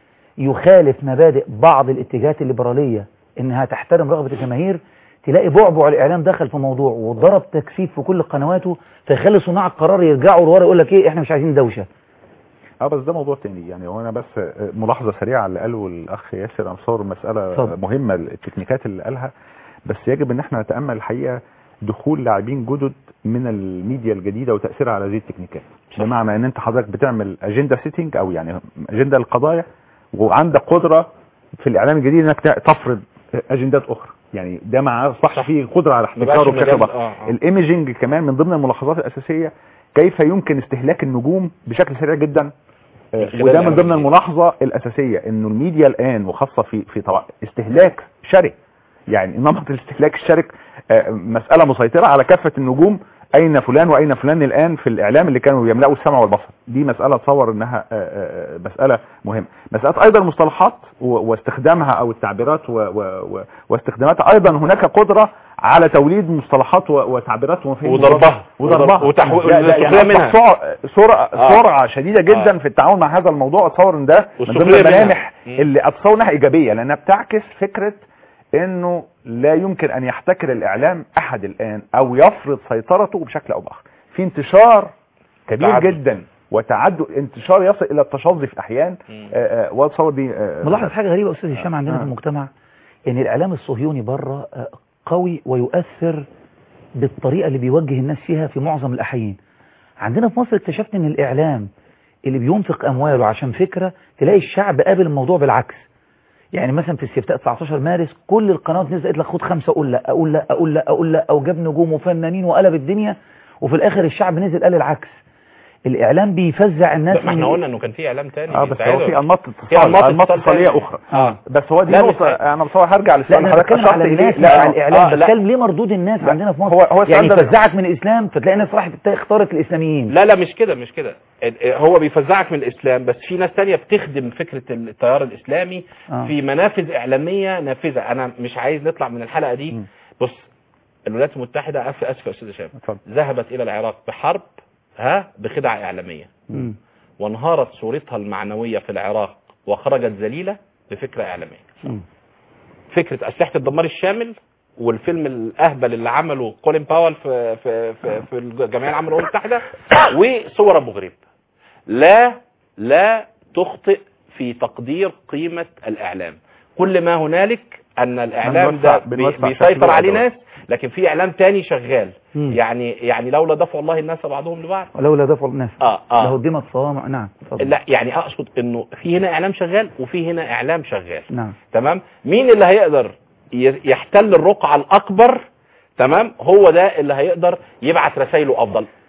يخالف مبادئ بعض الاتجاهات الليبرالية انها تحترم رغبة الجماهير، تلاقي بعبع الاعلام دخل في موضوع وضرب تكثيف في كل قنواته، فيخلي صناع القرار يرجعوا لورا يقول لك ايه، احنا مش عايزين دوشة. اه بس ده موضوع تاني يعني. وانا بس ملاحظة سريعة على اللي قاله الاخ ياسر، انا مصور مسألة صد. مهمة التكنيكات اللي قالها، بس يجب ان احنا نتأمل الحقيقة دخول لاعبين جدد من الميديا الجديدة وتأثيرها على هذه التكنيكات. بمعنى ان انت حضرتك بتعمل اجندة سيتنج او يعني اجندة للقضايا، وعندك قدرة في الاعلام الجديد انك تفرض اجندات اخرى، يعني ده مع صح فيه قدرة على احتكاره بشكل بقى. آه آه. الايميجنج كمان من ضمن الملاحظات الاساسية، كيف يمكن استهلاك النجوم بشكل سريع جدا، وده من ضمن الملاحظة الاساسية، انه الميديا الان وخاصة في في طبعا استهلاك شرك، يعني نمط الاستهلاك الشرك مسألة مسيطرة على كافة النجوم. اين فلان واين فلان الان في الاعلام اللي كانوا يملأوا السمع والبصر، دي مسألة تصور انها مسألة مهمة. مسألة ايضا المصطلحات واستخدامها او التعبيرات واستخداماتها، ايضا هناك قدرة على توليد مصطلحات وتعبيرات ومفاهيم وضربها وضربها وتحويل منها سرعة سرعة شديدة جدا آه. في التعامل مع هذا الموضوع. اتصور ان ده من ضمن الملامح اللي اتصور انها ايجابية، لانها بتعكس فكرة انه لا يمكن ان يحتكر الاعلام احد الان او يفرض سيطرته بشكل او باخر. في انتشار كبير تعدد. جدا وتعدد، انتشار يصل الى التشظي في احيان. واتصور دي ملاحظ حاجه غريبه استاذ هشام عندنا آه. في المجتمع، ان الاعلام الصهيوني بره قوي ويؤثر بالطريقه اللي بيوجه الناس فيها في معظم الاحيان. عندنا في مصر اكتشفت ان الاعلام اللي بينفق امواله عشان فكره، تلاقي الشعب قابل الموضوع بالعكس. يعني مثلا في استفتاء تسعتاشر مارس كل القنوات نزلت لك خد خمسة اقول لا اقول لا اقول لا اقول لا، او جاب نجوم وفنانين وقلب الدنيا، وفي الاخر الشعب نزل قال العكس. الاعلام بيفزع الناس. ما احنا قلنا انه كان في اعلام تاني اه بس هو في انماط اتصال انماط اتصاليه اخرى. اه بس هو دي نقطه انا بصراحه هرجع للسؤال حضرتك اشرت اليه. لا على الاعلام آه بتكلم ليه مردود الناس عندنا في مصر. هو هو يعني فزعك من الاسلام فتلاقي ناس راحت اختارت الاسلاميين. لا لا مش كده مش كده، هو بيفزعك من الاسلام، بس في ناس تانية بتخدم فكره التيار الاسلامي آه. في منافذ اعلاميه نافذه. انا مش عايز نطلع من الحلقه دي. م. بص، الولايات المتحده اسف اسف يا استاذ هشام ذهبت الى العراق بحرب ها بخدعه اعلاميه، م. وانهارت صورتها المعنويه في العراق وخرجت ذليله بفكره اعلاميه. م. فكره اسلحه الدمار الشامل، والفيلم الاهبل اللي عمله كولين باول في في في, في الجمعيه العامه للامم المتحده، وصور ابو غريب. لا لا تخطئ في تقدير قيمه الاعلام. كل ما هنالك ان الاعلام ده بيسيطر عليه ناس، لكن في اعلام تاني شغال. مم. يعني يعني لولا دفع الله الناس بعضهم لبعض، لولا دفع الناس اه اه لهدمت صوامع. نعم فضل. لا يعني اقصد انه في هنا اعلام شغال وفي هنا اعلام شغال. نعم تمام. مين اللي هيقدر يحتل الرقعه الاكبر؟ تمام، هو ده اللي هيقدر يبعت رسائله افضل.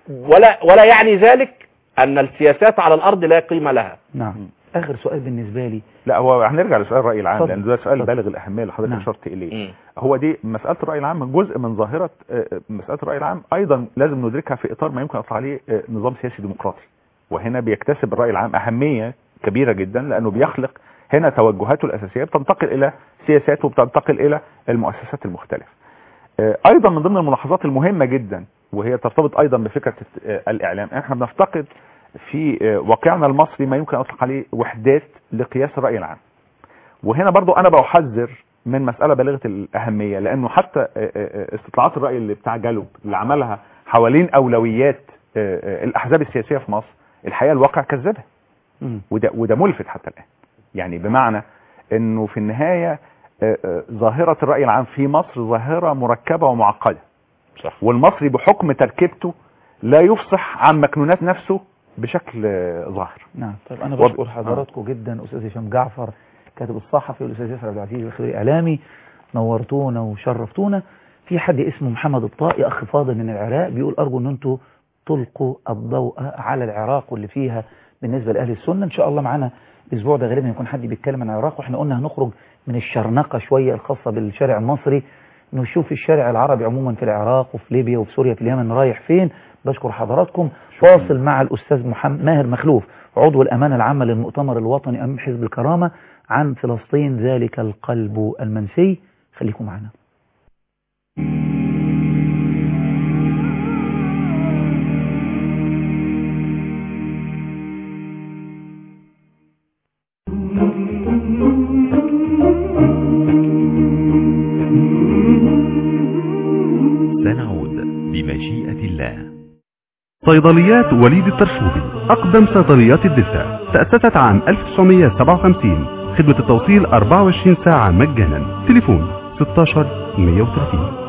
ولا ولا يعني ذلك ان السياسات على الارض لا قيمه لها. نعم. اخر سؤال بالنسبه لي. لا هو هنرجع لسؤال الراي العام صد. لان ده سؤال صد. بالغ الاهميه اللي حضرتك نعم. اشرت اليه. م. هو دي مساله الراي العام جزء من ظاهره مساله الراي العام، ايضا لازم ندركها في اطار ما يمكن اطلع عليه نظام سياسي ديمقراطي، وهنا بيكتسب الراي العام اهميه كبيره جدا لانه بيخلق هنا توجهاته الاساسيه بتنتقل الى سياساته وبتنتقل الى المؤسسات المختلفه. ايضا من ضمن الملاحظات المهمه جدا وهي ترتبط ايضا بفكره الاعلام، احنا بنفتقد في واقعنا المصري ما يمكن اطلق عليه وحدات لقياس الراي العام. وهنا برضو انا بحذر من مساله بالغه الاهميه، لانه حتى استطلاعات الراي اللي بتاع جالوب اللي عملها حوالين اولويات الاحزاب السياسيه في مصر الحقيقه الواقع كذبها، وده وده ملفت حتى الان. يعني بمعنى انه في النهايه ظاهره الراي العام في مصر ظاهره مركبه ومعقده. صح. والمصري بحكم تركيبته لا يفصح عن مكنونات نفسه بشكل ظاهر. نعم. طيب انا بشكر حضراتكم آه. جدا، استاذ هشام جعفر كاتب الصحفي، والاستاذ ياسر عبد العزيز الخبير اعلامي، نورتونا وشرفتونا. في حد اسمه محمد الطائي اخ فاضل من العراق بيقول ارجو ان انتم تلقوا الضوء على العراق واللي فيها بالنسبه لاهل السنه. ان شاء الله معانا الاسبوع ده غالبا يكون حد بيتكلم عن العراق، واحنا قلنا هنخرج من الشرنقه شويه الخاصه بالشارع المصري، نشوف الشارع العربي عموما في العراق وفي ليبيا وفي سوريا في اليمن رايح فين. بشكر حضراتكم. فاصل مع الأستاذ محمد ماهر مخلوف عضو الأمانة العامة للمؤتمر الوطني أمام حزب الكرامة عن فلسطين ذلك القلب المنسي. خليكم معنا. سنعود بمشيئة الله. صيدليات وليد الترشوبي أقدم صيدليات الدلتا، تأسست عام ألف وتسعمئة وسبعة وخمسين. خدمة التوصيل أربعة وعشرين ساعة مجانا. تليفون ستة عشر مئة وثلاثين.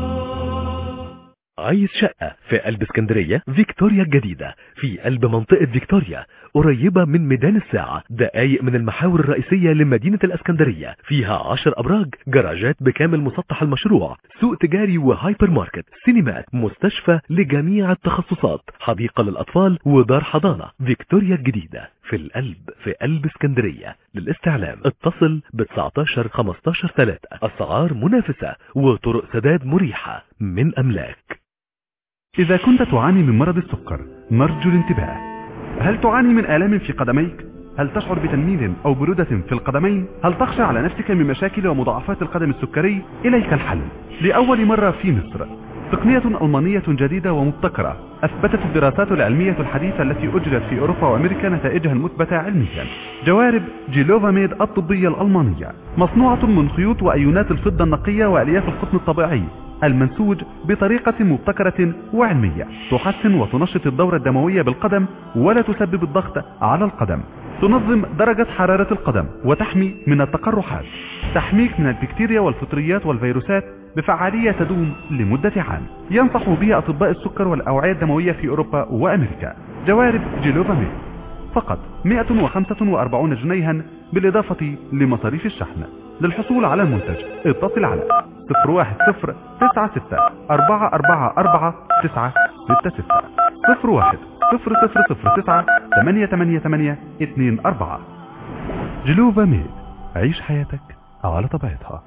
عايز شقة في قلب اسكندرية؟ فيكتوريا الجديدة في قلب منطقة فيكتوريا، قريبة من ميدان الساعة، دقايق من المحاور الرئيسية لمدينة الاسكندرية. فيها عشر أبراج، جراجات بكامل مسطح المشروع، سوق تجاري وهايبر ماركت، سينمات، مستشفى لجميع التخصصات، حديقة للأطفال ودار حضانة. فيكتوريا الجديدة في القلب في قلب اسكندرية. للاستعلام اتصل ب تسعتاشر خمستاشر ثلاثة. أسعار منافسة وطرق سداد مريحة من أملاك. إذا كنت تعاني من مرض السكر نرجو الانتباه. هل تعاني من آلام في قدميك؟ هل تشعر بتنميل أو برودة في القدمين؟ هل تخشى على نفسك من مشاكل ومضاعفات القدم السكري؟ إليك الحل. لأول مرة في مصر تقنية ألمانية جديدة ومبتكرة أثبتت الدراسات العلمية الحديثة التي أجرت في أوروبا وأمريكا نتائجها المثبتة علميا. جوارب جيلوفاميد الطبية الألمانية مصنوعة من خيوط وأيونات الفضة النقية وألياف القطن الطبيعي المنسوج بطريقة مبتكرة وعلمية، تحسن وتنشط الدورة الدموية بالقدم ولا تسبب الضغط على القدم، تنظم درجة حرارة القدم وتحمي من التقرحات، تحميك من البكتيريا والفطريات والفيروسات بفعالية تدوم لمدة عام. ينصح به أطباء السكر والأوعية الدموية في أوروبا وأمريكا. جوارب جيلوفاميد فقط مئة وخمسة وأربعين جنيها بالإضافة لمصاريف الشحن. للحصول على المنتج اتصل على صفر واحد صفر تسعة ستة أربعة أربعة أربعة تسعة ستة ستة صفر واحد صفر صفر صفر تسعة ثمانية ثمانية ثمانية اثنين أربعة. جلوفاميد، عيش حياتك على طبيعتها.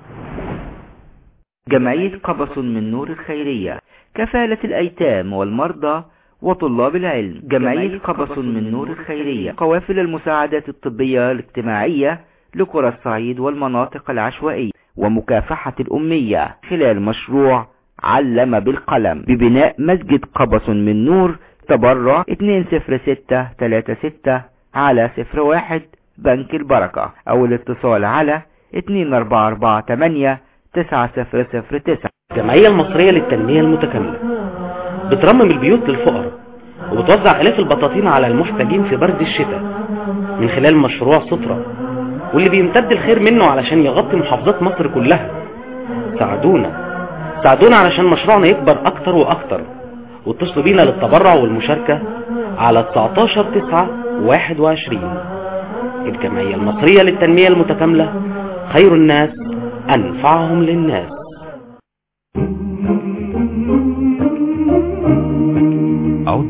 جمعية قبس من نور الخيرية، كفالة الأيتام والمرضى وطلاب العلم. جمعية قبس من نور الخيرية، قوافل المساعدات الطبية الاجتماعية لقرى الصعيد والمناطق العشوائية، ومكافحة الأمية خلال مشروع علم بالقلم ببناء مسجد قبس من نور. تبرع اثنين صفر ستة ثلاثة ستة على صفر واحد بنك البركة، أو الاتصال على اثنين أربعة أربعة ثمانية تسعة صفر صفر تسعة. الجمعية المصرية للتنمية المتكاملة بترمم البيوت للفقراء وبتوزع آلاف البطاطين على المحتاجين في برد الشتاء من خلال مشروع سفرة، واللي بيمتد الخير منه علشان يغطي محافظات مصر كلها. ساعدونا ساعدونا علشان مشروعنا يكبر اكتر واكتر، واتصلوا بينا للتبرع والمشاركة على تسعتاشر تسعة واحد وعشرين. الجمعية المصرية للتنمية المتكاملة، خير الناس أنفعهم للناس. عد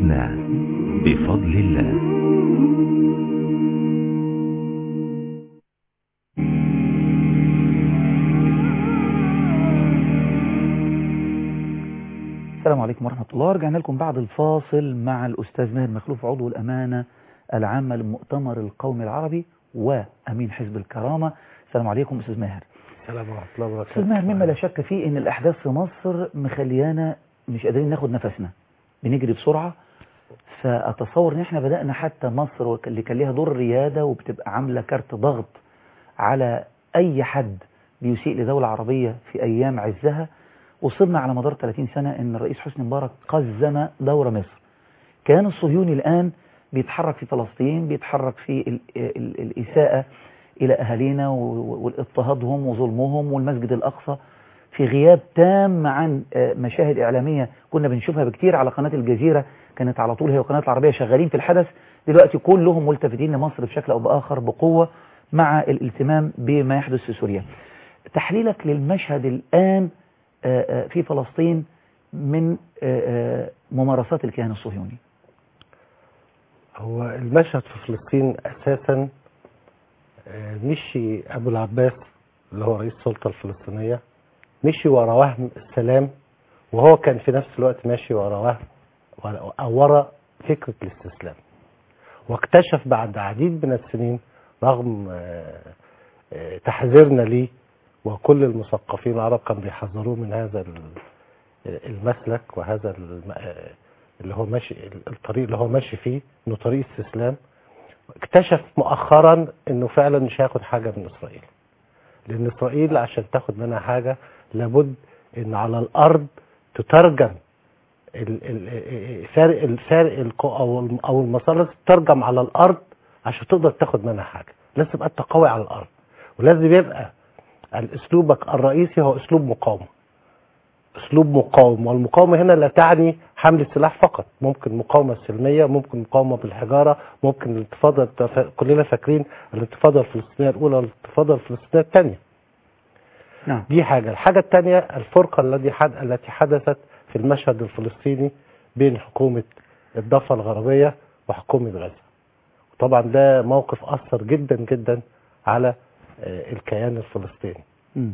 بفضل الله. السلام عليكم ورحمة الله. رجعنا لكم بعد الفاصل مع الأستاذ ماهر مخلوف، عضو الأمانة العامة للمؤتمر القومي العربي وأمين حزب الكرامة. السلام عليكم أستاذ ماهر. السلام ورحمة الله وبركاته. أستاذ ماهر، مما لا شك فيه أن الأحداث في مصر مخليانا مش قادرين ناخد نفسنا، بنجري بسرعة. فأتصور أن احنا بدأنا حتى مصر اللي كان ليها دور ريادة وبتبقى عاملة كارت ضغط على أي حد بيسيء لدولة عربية في أيام عزها، وصلنا على مدار ثلاثين سنة أن الرئيس حسني مبارك قزم دور مصر. كان الصهيوني الآن بيتحرك في فلسطين، بيتحرك في ال ال الإساءة إلى أهالينا والاضطهادهم وظلمهم والمسجد الأقصى، في غياب تام عن مشاهد إعلامية كنا بنشوفها بكتير على قناة الجزيرة، كانت على طول هي وقناة العربية شغالين في الحدث. دلوقتي كلهم ملتفتين لمصر بشكل أو بآخر بقوة مع الالتمام بما يحدث في سوريا. تحليلك للمشهد الآن في فلسطين من ممارسات الكيان الصهيوني؟ هو المشهد في فلسطين أساسا مشي أبو العباس اللي هو رئيس السلطة الفلسطينية مشي ورا وهم السلام، وهو كان في نفس الوقت ماشي ورا وهم أو ورا فكرة الاستسلام. واكتشف بعد عديد من السنين رغم تحذيرنا ليه، وكل المثقفين العرب كانوا بيحذروه من هذا المسلك وهذا اللي هو ماشي الطريق اللي هو ماشي فيه انه طريق استسلام. اكتشف مؤخرا انه فعلا مش هياخد حاجه من اسرائيل، لان اسرائيل عشان تاخد منها حاجه لابد ان على الارض تترجم الفارق الفارق او او المصالح تترجم على الارض عشان تقدر تاخد منها حاجه. لازم تبقى انت قوي على الارض، ولازم يبقى اسلوبك الرئيسي هو اسلوب مقاومه. اسلوب مقاومه، والمقاومه هنا لا تعني حمل السلاح فقط، ممكن مقاومه سلميه، ممكن مقاومه بالحجاره، ممكن الانتفاضه. كلنا فاكرين الانتفاضه الفلسطينيه الاولى والانتفاضه الفلسطينيه الثانيه. نعم. دي حاجه. الحاجه الثانيه الفرقه التي التي حدثت في المشهد الفلسطيني بين حكومه الضفه الغربيه وحكومه غزه. وطبعا ده موقف اثر جدا جدا على الكيان الفلسطيني. م.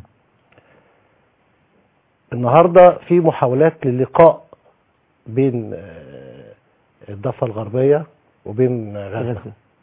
النهارده في محاولات للقاء بين الضفه الغربيه وبين غزه.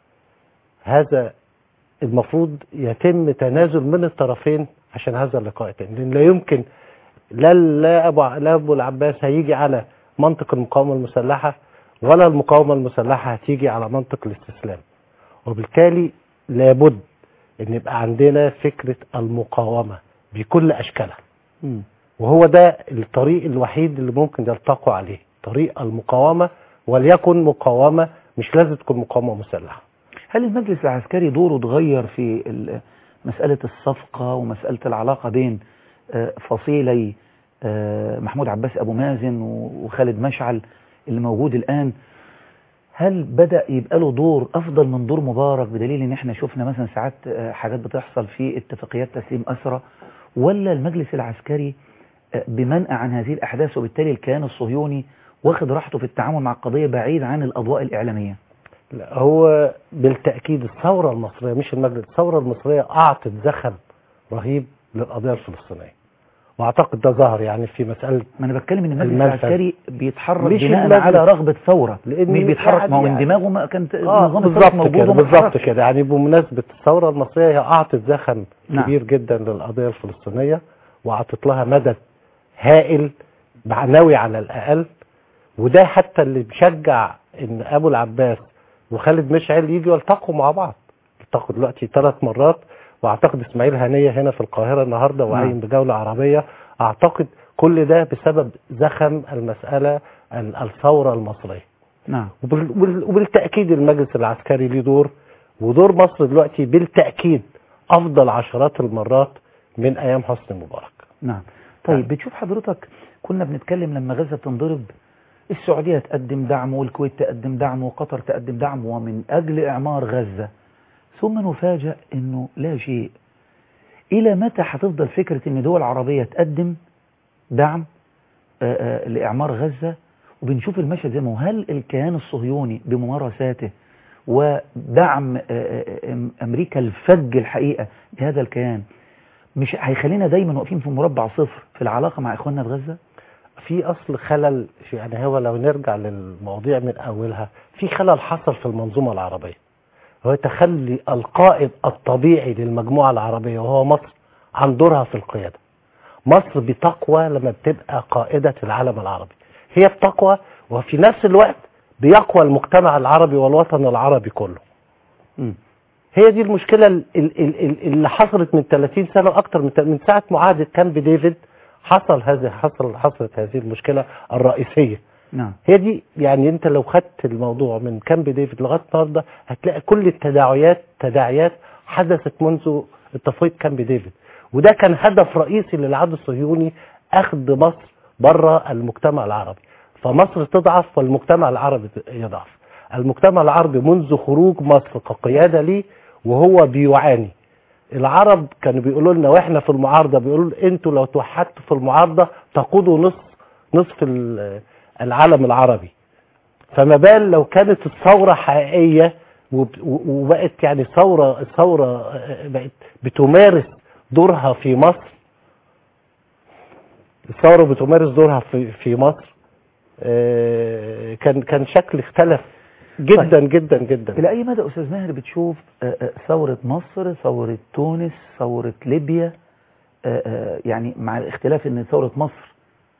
هذا المفروض يتم تنازل من الطرفين عشان هذا اللقاء يتم، لان لا يمكن لا لا ابو لا ابو العباس هيجي على منطق المقاومه المسلحه، ولا المقاومه المسلحه هتيجي على منطق الاستسلام. وبالتالي لابد ان يبقى عندنا فكره المقاومه بكل اشكالها. م. وهو ده الطريق الوحيد اللي ممكن يلتقوا عليه، طريق المقاومه، وليكن مقاومه مش لازم تكون مقاومه مسلحه. هل المجلس العسكري دوره اتغير في مساله الصفقه ومساله العلاقه بين فصيلي محمود عباس ابو مازن وخالد مشعل اللي موجود الان؟ هل بدأ يبقى له دور أفضل من دور مبارك، بدليل إن احنا شفنا مثلا ساعات حاجات بتحصل في اتفاقيات تسليم أسرى، ولا المجلس العسكري بمنأى عن هذه الأحداث وبالتالي الكيان الصهيوني واخد راحته في التعامل مع القضية بعيد عن الأضواء الإعلامية؟ لا، هو بالتأكيد الثورة المصرية مش المجلس، الثورة المصرية أعطت زخم رهيب للقضية الفلسطينية، واعتقد ده ظهر يعني في مساله. ما انا بتكلم ان المجلس العسكري بيتحرك بناء على رغبه ثوره، مش بيتحرك ما هو من دماغه ما كانت آه نظام الثوره موجود. بالظبط كده، يعني بمناسبه الثوره المصريه هي اعطت زخم نعم. كبير جدا للقضيه الفلسطينيه، واعطت لها مدد هائل معنوي على الاقل. وده حتى اللي بيشجع ان ابو العباس وخالد مشعل يجوا يلتقوا مع بعض. التقوا دلوقتي ثلاث مرات، واعتقد اسماعيل هنيه هنا في القاهره النهارده وعين بجوله عربيه. اعتقد كل ده بسبب زخم المساله الثوره المصريه. نعم. وبالتاكيد المجلس العسكري له دور، ودور مصر دلوقتي بالتاكيد افضل عشرات المرات من ايام حسني مبارك. نعم. طيب نعم. بتشوف حضرتك كنا بنتكلم لما غزه تنضرب السعوديه تقدم دعم والكويت تقدم دعم وقطر تقدم دعم ومن اجل اعمار غزه، ثم نفاجأ انه لا شيء. الى متى هتفضل فكرة ان دول عربية تقدم دعم آآ آآ لإعمار غزة وبنشوف المشهد زي ما هو. هل الكيان الصهيوني بممارساته ودعم أمريكا الفج الحقيقة بهذا الكيان مش هيخلينا دايما واقفين في مربع صفر في العلاقة مع إخواننا في غزة؟ في أصل خلل، يعني هو لو نرجع للمواضيع من أولها، في خلل حصل في المنظومة العربية، هو تخلي القائد الطبيعي للمجموعة العربية وهو مصر عن دورها في القيادة. مصر بتقوى لما بتبقى قائدة العالم العربي، هي بتقوى وفي نفس الوقت بيقوى المجتمع العربي والوطن العربي كله. م. هي دي المشكلة اللي حصلت من ثلاثين سنة أكتر، من ساعة معاهدة كامب ديفيد حصل هذا حصل حصلت هذه المشكلة الرئيسية. نعم. هي دي، يعني انت لو خدت الموضوع من كامب ديفيد لغايه النهارده هتلاقي كل التداعيات تداعيات حدثت منذ اتفاقيه كامب ديفيد، وده كان هدف رئيسي للعدو الصهيوني، اخذ مصر بره المجتمع العربي، فمصر تضعف والمجتمع العربي يضعف. المجتمع العربي منذ خروج مصر كقياده ليه وهو بيعاني. العرب كانوا بيقولوا لنا واحنا في المعارضه، بيقولوا انتوا لو توحدتوا في المعارضه تقودوا نصف نصف العالم العربي، فما بال لو كانت الثورة حقيقية وبقت يعني ثورة الثورة بقت بتمارس دورها في مصر، الثورة بتمارس دورها في في مصر، كان كان شكل اختلف جدا طيب. جدا جدا. إلى أي مدى أستاذ ماهر بتشوف ثورة مصر، ثورة تونس، ثورة ليبيا، يعني مع الاختلاف ان ثورة مصر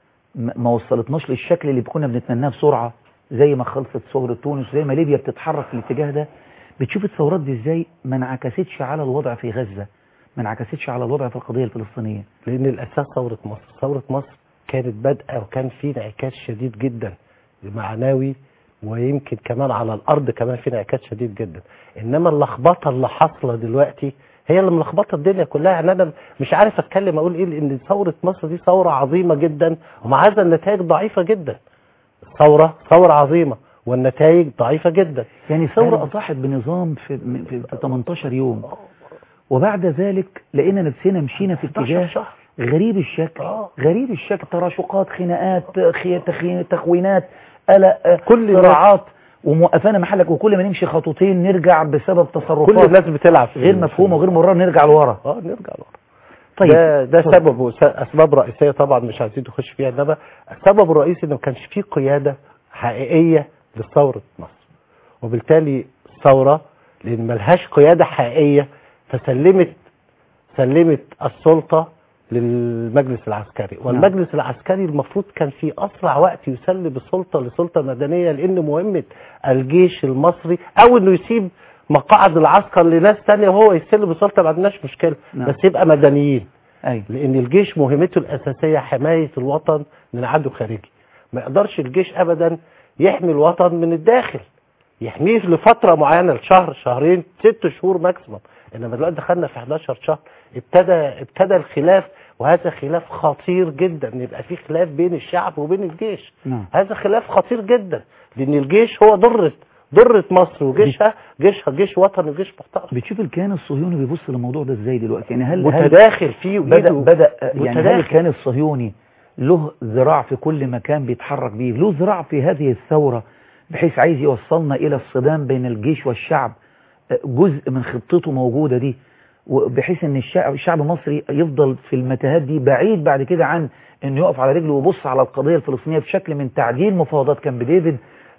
ما وصلتناش للشكل اللي كنا بنتمناه بسرعة زي ما خلصت ثورة تونس، زي ما ليبيا بتتحرك في الاتجاه ده، بتشوف الثورات دي ازاي ما انعكستش على الوضع في غزة، ما انعكستش على الوضع في القضية الفلسطينية؟ لأن الأساس ثورة مصر، ثورة مصر كانت بادئة وكان في انعكاس شديد جدا معنوي، ويمكن كمان على الأرض كمان في انعكاس شديد جدا. إنما اللخبطة اللي حاصلة دلوقتي هي اللي ملخبطه الدنيا كلها. يعني انا مش عارف اتكلم اقول ايه، لان ثوره مصر دي ثوره عظيمه جدا ومع هذا النتائج ضعيفه جدا. ثوره ثوره عظيمه والنتائج ضعيفه جدا. يعني ثوره اطاحت بنظام في في ثمانية عشر يوم، وبعد ذلك لقينا نفسنا مشينا في اتجاه غريب الشكل، غريب الشكل، تراشقات، خناقات، تخوينات، قلق، كل صراعات، وموقفانا محلك، وكل ما نمشي خطوتين نرجع بسبب تصرفات كل الناس بتلعب غير مفهومه وغير مراره، نرجع لورا. اه نرجع لورا. طيب ده ده سبب اسباب رئيسيه طبعا مش عايزين نخش فيها، انما السبب الرئيسي انه ما كانش فيه قياده حقيقيه لثوره مصر، وبالتالي الثوره لان ملهاش قياده حقيقيه فسلمت سلمت السلطه للمجلس العسكري، والمجلس العسكري المفروض كان في أسرع وقت يسلم السلطة لسلطة مدنية، لأن مهمة الجيش المصري أو إنه يسيب مقاعد العسكر لناس تانية وهو يستلم السلطة، ما عندناش مشكلة، نعم. بس يبقى مدنيين. أي. لأن الجيش مهمته الأساسية حماية الوطن من عدو خارجي، ما يقدرش الجيش أبدا يحمي الوطن من الداخل، يحميه لفترة معينة، لشهر شهرين ست شهور ماكسيمم، إنما دلوقتي دخلنا في حداشر شهر، ابتدى ابتدى الخلاف، وهذا خلاف خطير جدا، يبقى في خلاف بين الشعب وبين الجيش. نعم. هذا خلاف خطير جدا، لأن الجيش هو ضرة ضرة مصر، وجيشها جيشها جيش وطني وجيش محترم. بتشوف الكيان الصهيوني بيبص للموضوع ده ازاي دلوقتي؟ يعني هل متداخل فيه بدأ بدأ يعني هل الكيان الصهيوني له ذراع في كل مكان بيتحرك بيه، له ذراع في هذه الثورة بحيث عايز يوصلنا إلى الصدام بين الجيش والشعب، جزء من خطته موجودة دي، وبحيث ان الشعب الشعب المصري يفضل في المتاهات دي بعيد بعد كده عن انه يقف على رجله ويبص على القضية الفلسطينية بشكل من تعديل مفاوضات كامب ديفيد،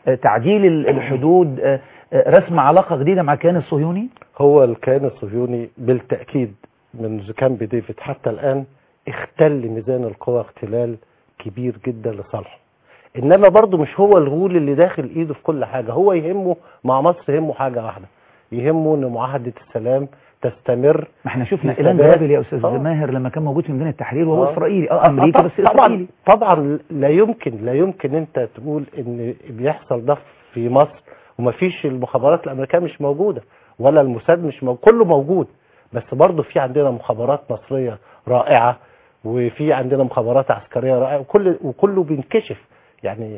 تعديل الحدود، رسم علاقة جديدة مع الكيان الصهيوني؟ هو الكيان الصهيوني بالتأكيد منذ كامب ديفيد حتى الآن اختل ميزان القوى اختلال كبير جدا لصالحه، انما برضه مش هو الغول اللي داخل ايده في كل حاجة، هو يهمه مع مصر يهمه حاجة واحدة، يهمه ان معاهدة السلام تستمر. ما احنا شفنا إيلان جرابل يا أستاذ آه. ماهر لما كان موجود في ميدان التحرير وهو آه. إسرائيلي اه أمريكا بس إسرائيلي. طبعا طبعا لا يمكن لا يمكن أنت تقول إن بيحصل ده في مصر ومفيش المخابرات الأمريكية مش موجودة ولا الموساد مش موجود، كله موجود، بس برضه في عندنا مخابرات مصرية رائعة وفي عندنا مخابرات عسكرية رائعة، وكل وكله بينكشف، يعني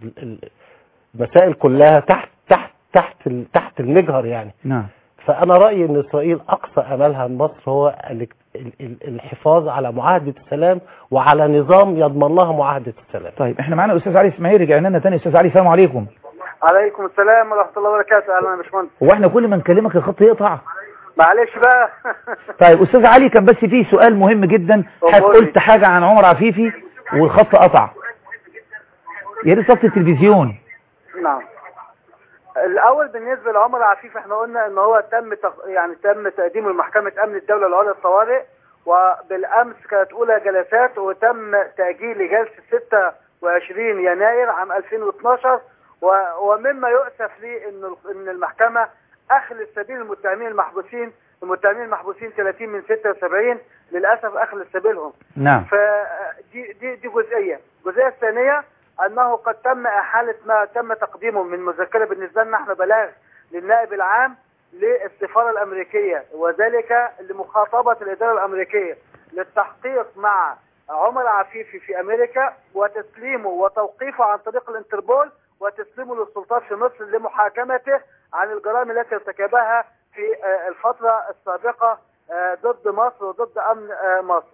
المسائل كلها تحت تحت تحت تحت المجهر يعني. نعم. فأنا رأيي أن إسرائيل أقصى أملها من مصر هو الحفاظ على معاهدة السلام وعلى نظام يضمن لها معاهدة السلام. طيب احنا معانا الأستاذ علي إسماعيل، رجعنا لنا تاني. أستاذ علي السلام عليكم. عليكم السلام ورحمة الله وبركاته. أهلا يا باشمهندس. هو احنا كل ما نكلمك الخط يقطع؟ معلش بقى. طيب أستاذ علي، كان بس فيه سؤال مهم جدا، حضرتك قلت حاجة عن عمر عفيفي والخط قطع، يا ريت صوت التلفزيون. نعم. الأول بالنسبة لعمر عفيفي احنا قلنا ان هو تم تق... يعني تم تقديمه لمحكمة أمن الدولة العليا للطوارئ، وبالأمس كانت أولى جلسات وتم تأجيل جلسة ستة وعشرين يناير عام ألفين واثناشر، و... ومما يؤسف لي ان ان المحكمة أخلت سبيل المتهمين المحبوسين المتهمين المحبوسين ثلاثين من ستة وسبعين للأسف أخلت سبيلهم. نعم. فدي دي دي جزئية. الجزئية الثانية أنه قد تم إحالة ما تم تقديمه من مذكرة بالنسبة لنا احنا بلاغ للنائب العام للسفارة الأمريكية، وذلك لمخاطبة الإدارة الأمريكية للتحقيق مع عمر عفيفي في أمريكا وتسليمه وتوقيفه عن طريق الانتربول وتسليمه للسلطات في مصر لمحاكمته عن الجرائم التي ارتكبها في الفترة السابقة ضد مصر وضد أمن مصر.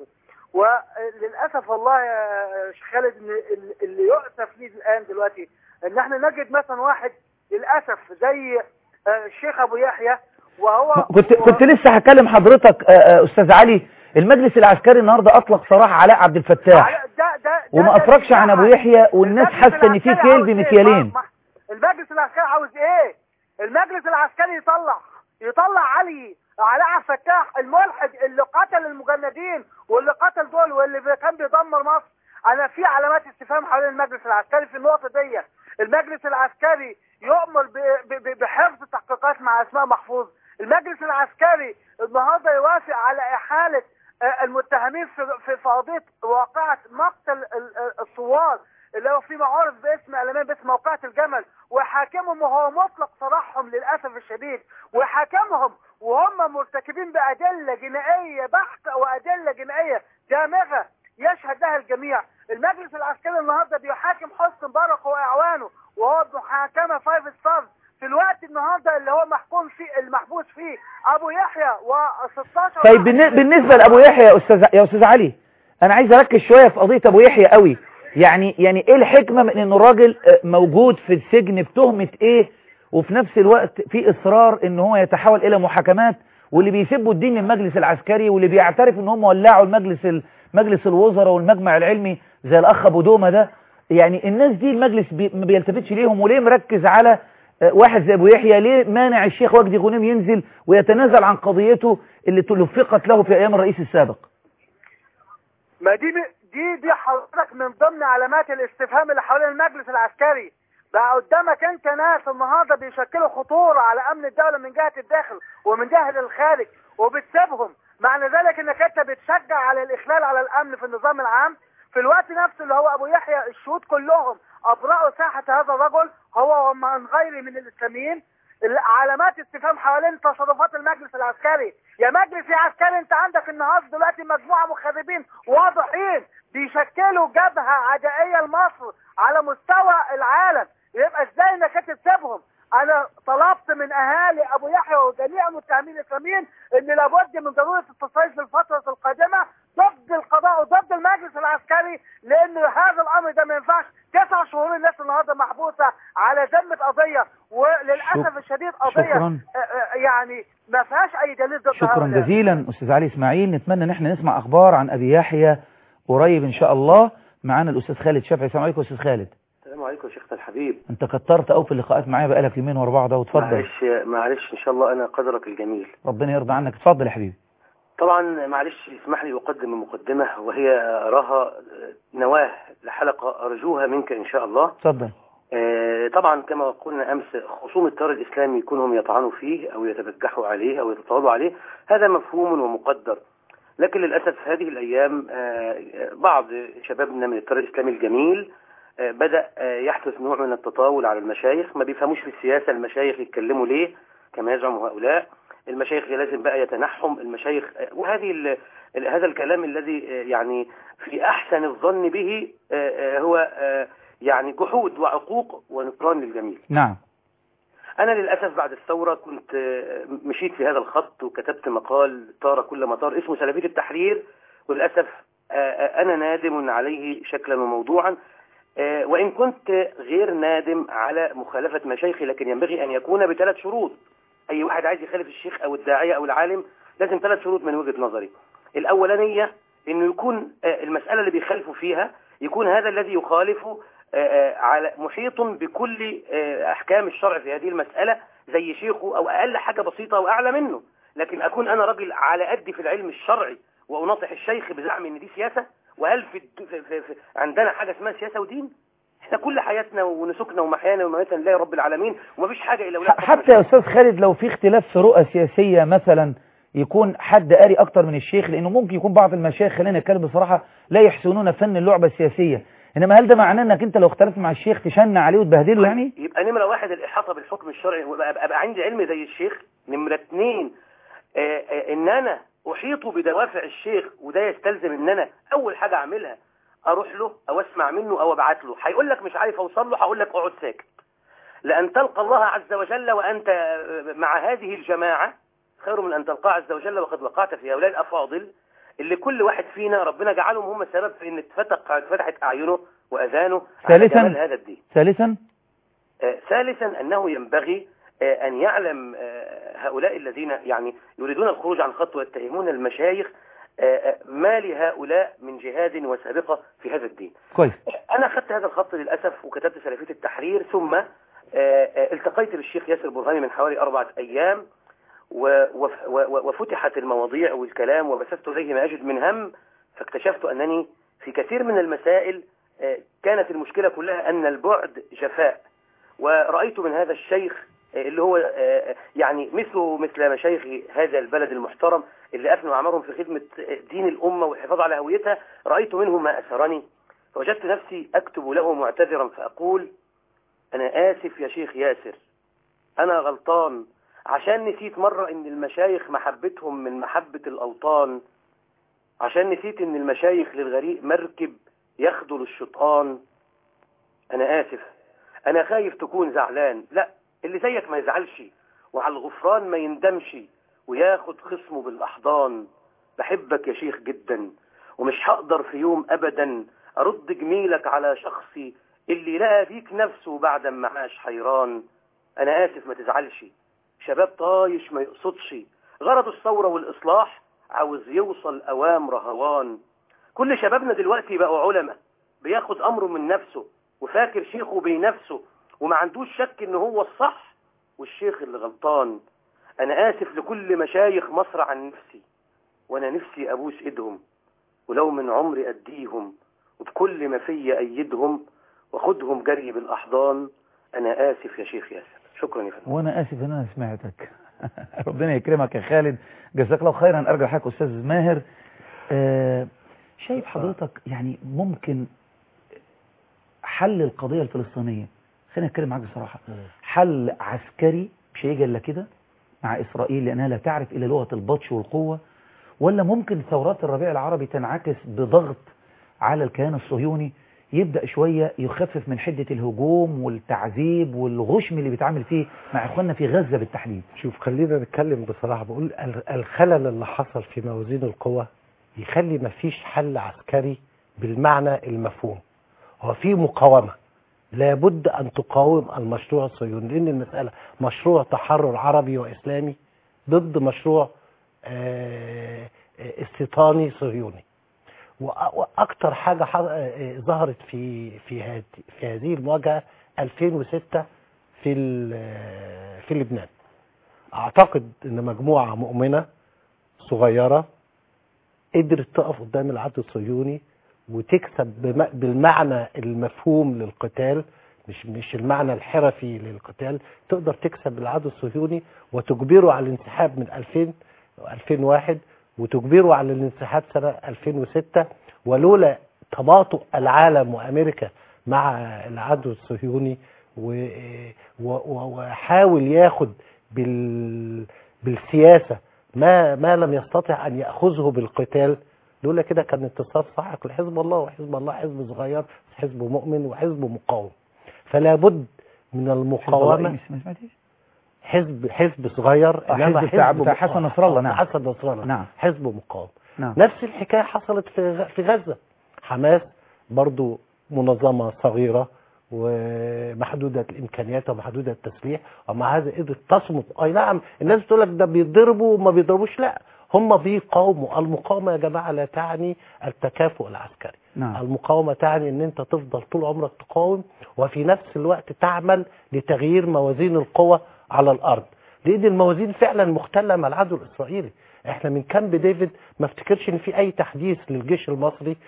وللأسف والله يا شيخ خالد اللي يؤسف ليه الآن دلوقتي ان احنا نجد مثلا واحد للأسف زي الشيخ أبو يحيى، وهو كنت كنت لسه هكلم حضرتك أستاذ علي. المجلس العسكري النهارده أطلق سراح علاء عبد الفتاح ده ده وما أفرجش عن أبو يحيى، والناس حاسة ان في كيل بمكيالين. المجلس العسكري عاوز ايه؟ المجلس العسكري يطلع يطلع علي علاء عبد الفتاح الملحد اللي قتل المجندين واللي قتل دول واللي كان بيدمر مصر. انا في علامات استفهام حوالين المجلس العسكري في النقطه دي. المجلس العسكري يؤمر بحفظ تحقيقات مع اسماء محفوظ. المجلس العسكري النهارده يوافق على احاله المتهمين في في قضيه واقعه مقتل الثوار اللي هو في معارف باسم اعلاميا باسم موقعة الجمل، وحاكمهم وهو مطلق سراحهم للاسف الشديد، وحاكمهم وهم مرتكبين بادله جنائيه بحته وادله جنائيه دامغه يشهد لها الجميع. المجلس العسكري النهارده بيحاكم حسني مبارك واعوانه وهو بمحاكمه فايف ستار في الوقت النهارده اللي هو محكوم فيه المحبوس فيه ابو يحيى و16. طيب بالنسبه لابو يحيى يا استاذ يا استاذ علي، انا عايز اركز شويه في قضيه ابو يحيى قوي. يعني يعني ايه الحكمه من ان الراجل موجود في السجن بتهمه ايه، وفي نفس الوقت في اصرار ان هو يتحول الى محاكمات، واللي بيسبوا الدين للمجلس العسكري واللي بيعترف ان هم ولعوا المجلس مجلس الوزراء والمجمع العلمي زي الاخ ابو دومه ده. يعني الناس دي المجلس بي ما بيلتفتش ليهم، وليه مركز على واحد زي ابو يحيى؟ ليه مانع الشيخ وجدي غنيم ينزل ويتنازل عن قضيته اللي تلفقت له في ايام الرئيس السابق؟ ما دي دي دي حضرتك من ضمن علامات الاستفهام اللي حوالين المجلس العسكري. بقى قدامك انت ناس النهارده بيشكلوا خطوره على امن الدوله من جهه الداخل ومن جهه الخارج وبتسيبهم، معنى ذلك انك انت بتشجع على الاخلال على الامن في النظام العام. في الوقت نفسه اللي هو ابو يحيى الشهود كلهم ابرأوا ساحه هذا الرجل هو ومن غيره من الاسلاميين. علامات استفهام حوالين تصرفات المجلس العسكري. يا مجلس يا عسكري، انت عندك النهارده دلوقتي مجموعه مخربين واضحين بيشكلوا جبهه عدائيه لمصر على مستوى العالم، يبقى ازاي انك انت تسيبهم؟ انا طلبت من اهالي ابو يحيى وجميع المتهمين الاسلاميين ان لابد من ضروره التصعيد في الفتره القادمه ضد القضاء وضد المجلس العسكري، لان هذا الامر ده ما ينفعش. تسع شهور الناس النهارده محبوسه على ذمه قضيه، وللاسف الشديد قضيه شكرا. يعني ما فيهاش اي دليل ضد. شكرا جزيلا استاذ علي اسماعيل. نتمنى ان احنا نسمع اخبار عن ابي يحيى قريب ان شاء الله. معانا الاستاذ خالد شافعي. السلام عليكم استاذ خالد. السلام عليكم يا شيخ الحبيب. انت كترت قوي في اللقاءات معايا بقالك يومين ورا بعض. وتفضل. معلش معلش ان شاء الله انا قدرك الجميل. ربنا يرضى عنك. اتفضل يا حبيبي. طبعا معلش اسمح لي اقدم المقدمه وهي اراها نواه لحلقه ارجوها منك ان شاء الله. اتفضل. آه طبعا كما قلنا امس خصوم التيار الاسلامي يكونهم يطعنوا فيه او يتبجحوا عليه او يتطاولوا عليه، هذا مفهوم ومقدر. لكن للاسف هذه الايام آه بعض شبابنا من التيار الاسلامي الجميل آه بدأ آه يحدث نوع من التطاول على المشايخ. ما بيفهموش في السياسة المشايخ يتكلموا ليه كما يزعم هؤلاء. المشايخ لازم بقى يتنحم المشايخ، وهذه ال ال هذا الكلام الذي يعني في أحسن الظن به هو يعني جحود وعقوق ونكران للجميل. نعم. أنا للأسف بعد الثورة كنت مشيت في هذا الخط وكتبت مقال طار كل ما طار اسمه سلفية التحرير، وللأسف أنا نادم عليه شكلا وموضوعا، وإن كنت غير نادم على مخالفة مشايخي، لكن ينبغي أن يكون بثلاث شروط. أي واحد عايز يخالف الشيخ أو الداعية أو العالم لازم ثلاث شروط من وجهة نظري. الأولانية إنه يكون المسألة اللي بيخالفوا فيها يكون هذا الذي يخالفه على محيط بكل أحكام الشرع في هذه المسألة زي شيخه أو أقل حاجة بسيطة وأعلى منه، لكن أكون أنا راجل على قدي في العلم الشرعي وأناطح الشيخ بزعم إن دي سياسة. وهل في, في, في, في عندنا حاجة اسمها سياسة ودين؟ احنا كل حياتنا ونسكنا ومحيانا ومماتنا لله رب العالمين، ومفيش حاجة إلا ولا حتى يا أستاذ خالد لو في اختلاف في رؤى سياسية مثلا يكون حد قاري أكتر من الشيخ، لأنه ممكن يكون بعض المشايخ خلينا نتكلم بصراحة لا يحسنون فن اللعبة السياسية، إنما هل ده معناه أنك أنت لو اختلفت مع الشيخ تشنع عليه وتبهدله يعني؟ يبقى نمرة واحد الإحاطة بالحكم الشرعي وأبقى أبقى عندي علم زي الشيخ. نمرة اثنين آه آه إن أنا أحيط بدوافع الشيخ، وده يستلزم إن أنا أول حاجة أعملها أروح له أو أسمع منه أو أبعت له. هيقول لك مش عارف أوصل له، هقول لك اقعد ساكت، لأن تلقى الله عز وجل وأنت مع هذه الجماعة خير من أن تلقاه عز وجل وقد وقعت في هؤلاء الأفاضل اللي كل واحد فينا ربنا جعلهم هم السبب في أن اتفتحت أعينه وأذانه على جمال هذا الدين. ثالثا آه ثالثا أنه ينبغي آه أن يعلم آه هؤلاء الذين يعني يريدون الخروج عن الخط ويتهمون المشايخ آه ما لهؤلاء من جهاد وسابقة في هذا الدين. كويس. أنا أخذت هذا الخط للأسف وكتبت سلفية التحرير، ثم آه آه التقيت بالشيخ ياسر برهامي من حوالي أربعة أيام وفتحت المواضيع والكلام وبثثت إليه ما أجد من هم، فاكتشفت أنني في كثير من المسائل كانت المشكلة كلها أن البعد جفاء. ورأيت من هذا الشيخ اللي هو يعني مثله مثل مشايخ هذا البلد المحترم اللي أفنوا أعمارهم في خدمة دين الأمة والحفاظ على هويتها، رأيت منه ما أسرني، فوجدت نفسي أكتب له معتذرا فأقول: أنا آسف يا شيخ ياسر، أنا غلطان، عشان نسيت مرة ان المشايخ محبتهم من محبة الاوطان، عشان نسيت ان المشايخ للغريق مركب يخذل الشيطان. انا اسف، انا خايف تكون زعلان، لا اللي زيك ما يزعلش وعلى الغفران ما يندمش وياخد خصمه بالاحضان. بحبك يا شيخ جدا، ومش هقدر في يوم ابدا ارد جميلك على شخصي اللي لقى بيك نفسه بعد ما عاش حيران. انا اسف ما تزعلش، شباب طايش ما يقصدش، غرض الثورة والإصلاح عاوز يوصل أوام رهوان. كل شبابنا دلوقتي بقوا علماء، بياخد أمره من نفسه وفاكر شيخه بنفسه وما عندوش شك إن هو الصح والشيخ اللي غلطان. أنا آسف لكل مشايخ مصر عن نفسي، وأنا نفسي أبوس إيدهم ولو من عمري أديهم، وبكل ما فيا أيدهم وخدهم جري بالأحضان. أنا آسف يا شيخ ياسر. شكرا يا فندم. وانا اسف ان انا سمعتك. ربنا يكرمك يا خالد، جزاك الله خيرا. ارجع حضرتك استاذ ماهر، آه شايف حضرتك يعني ممكن حل القضيه الفلسطينيه، خلينا نتكلم معاك بصراحه، حل عسكري مش هيجي الا كده مع اسرائيل لانها لا تعرف الا لغه البطش والقوه، ولا ممكن ثورات الربيع العربي تنعكس بضغط على الكيان الصهيوني يبدأ شوية يخفف من حدة الهجوم والتعذيب والغشم اللي بيتعامل فيه مع اخواننا في غزة بالتحديد؟ شوف خلينا نتكلم بصراحة، بقول الخلل اللي حصل في موازين القوى يخلي ما فيش حل عسكري بالمعنى المفهوم. هو في مقاومة، لابد أن تقاوم المشروع الصهيوني، لأن المسألة مشروع تحرر عربي وإسلامي ضد مشروع استيطاني صهيوني. واكتر حاجه ظهرت في في في هذه المواجهه ألفين وستة في في لبنان. اعتقد ان مجموعه مؤمنه صغيره قدرت تقف قدام العدو الصهيوني وتكسب بالمعنى المفهوم للقتال، مش مش المعنى الحرفي للقتال، تقدر تكسب العدو الصهيوني وتجبره على الانسحاب من ألفين ألفين وواحد وتجبره على الانسحاب سنة ألفين وستة. ولولا تباطؤ العالم وأمريكا مع العدو الصهيوني وحاول ياخد بال بالسياسة ما ما لم يستطع أن يأخذه بالقتال، لولا كده كان انتصار ساحق لحزب الله، وحزب الله حزب صغير، حزب مؤمن وحزب مقاوم. فلا بد من المقاومة. حزب حزب صغير، انما حزب بتاع, بتاع حسن نصر الله. نعم حسن نصر الله. نعم حزب مقاوم. نعم. نفس الحكايه حصلت في في غزه. حماس برضو منظمه صغيره ومحدوده الامكانيات ومحدوده التسليح، ومع هذا قدرت تصمد. اي نعم الناس بتقول لك ده بيضربوا وما بيضربوش، لا هم بيقاوموا. المقاومه يا جماعه لا تعني التكافؤ العسكري. نعم. المقاومه تعني ان انت تفضل طول عمرك تقاوم وفي نفس الوقت تعمل لتغيير موازين القوى على الارض، لان الموازين فعلا مختله مع العدو الاسرائيلي. احنا من كامب ديفيد ما افتكرش ان في اي تحديث للجيش المصري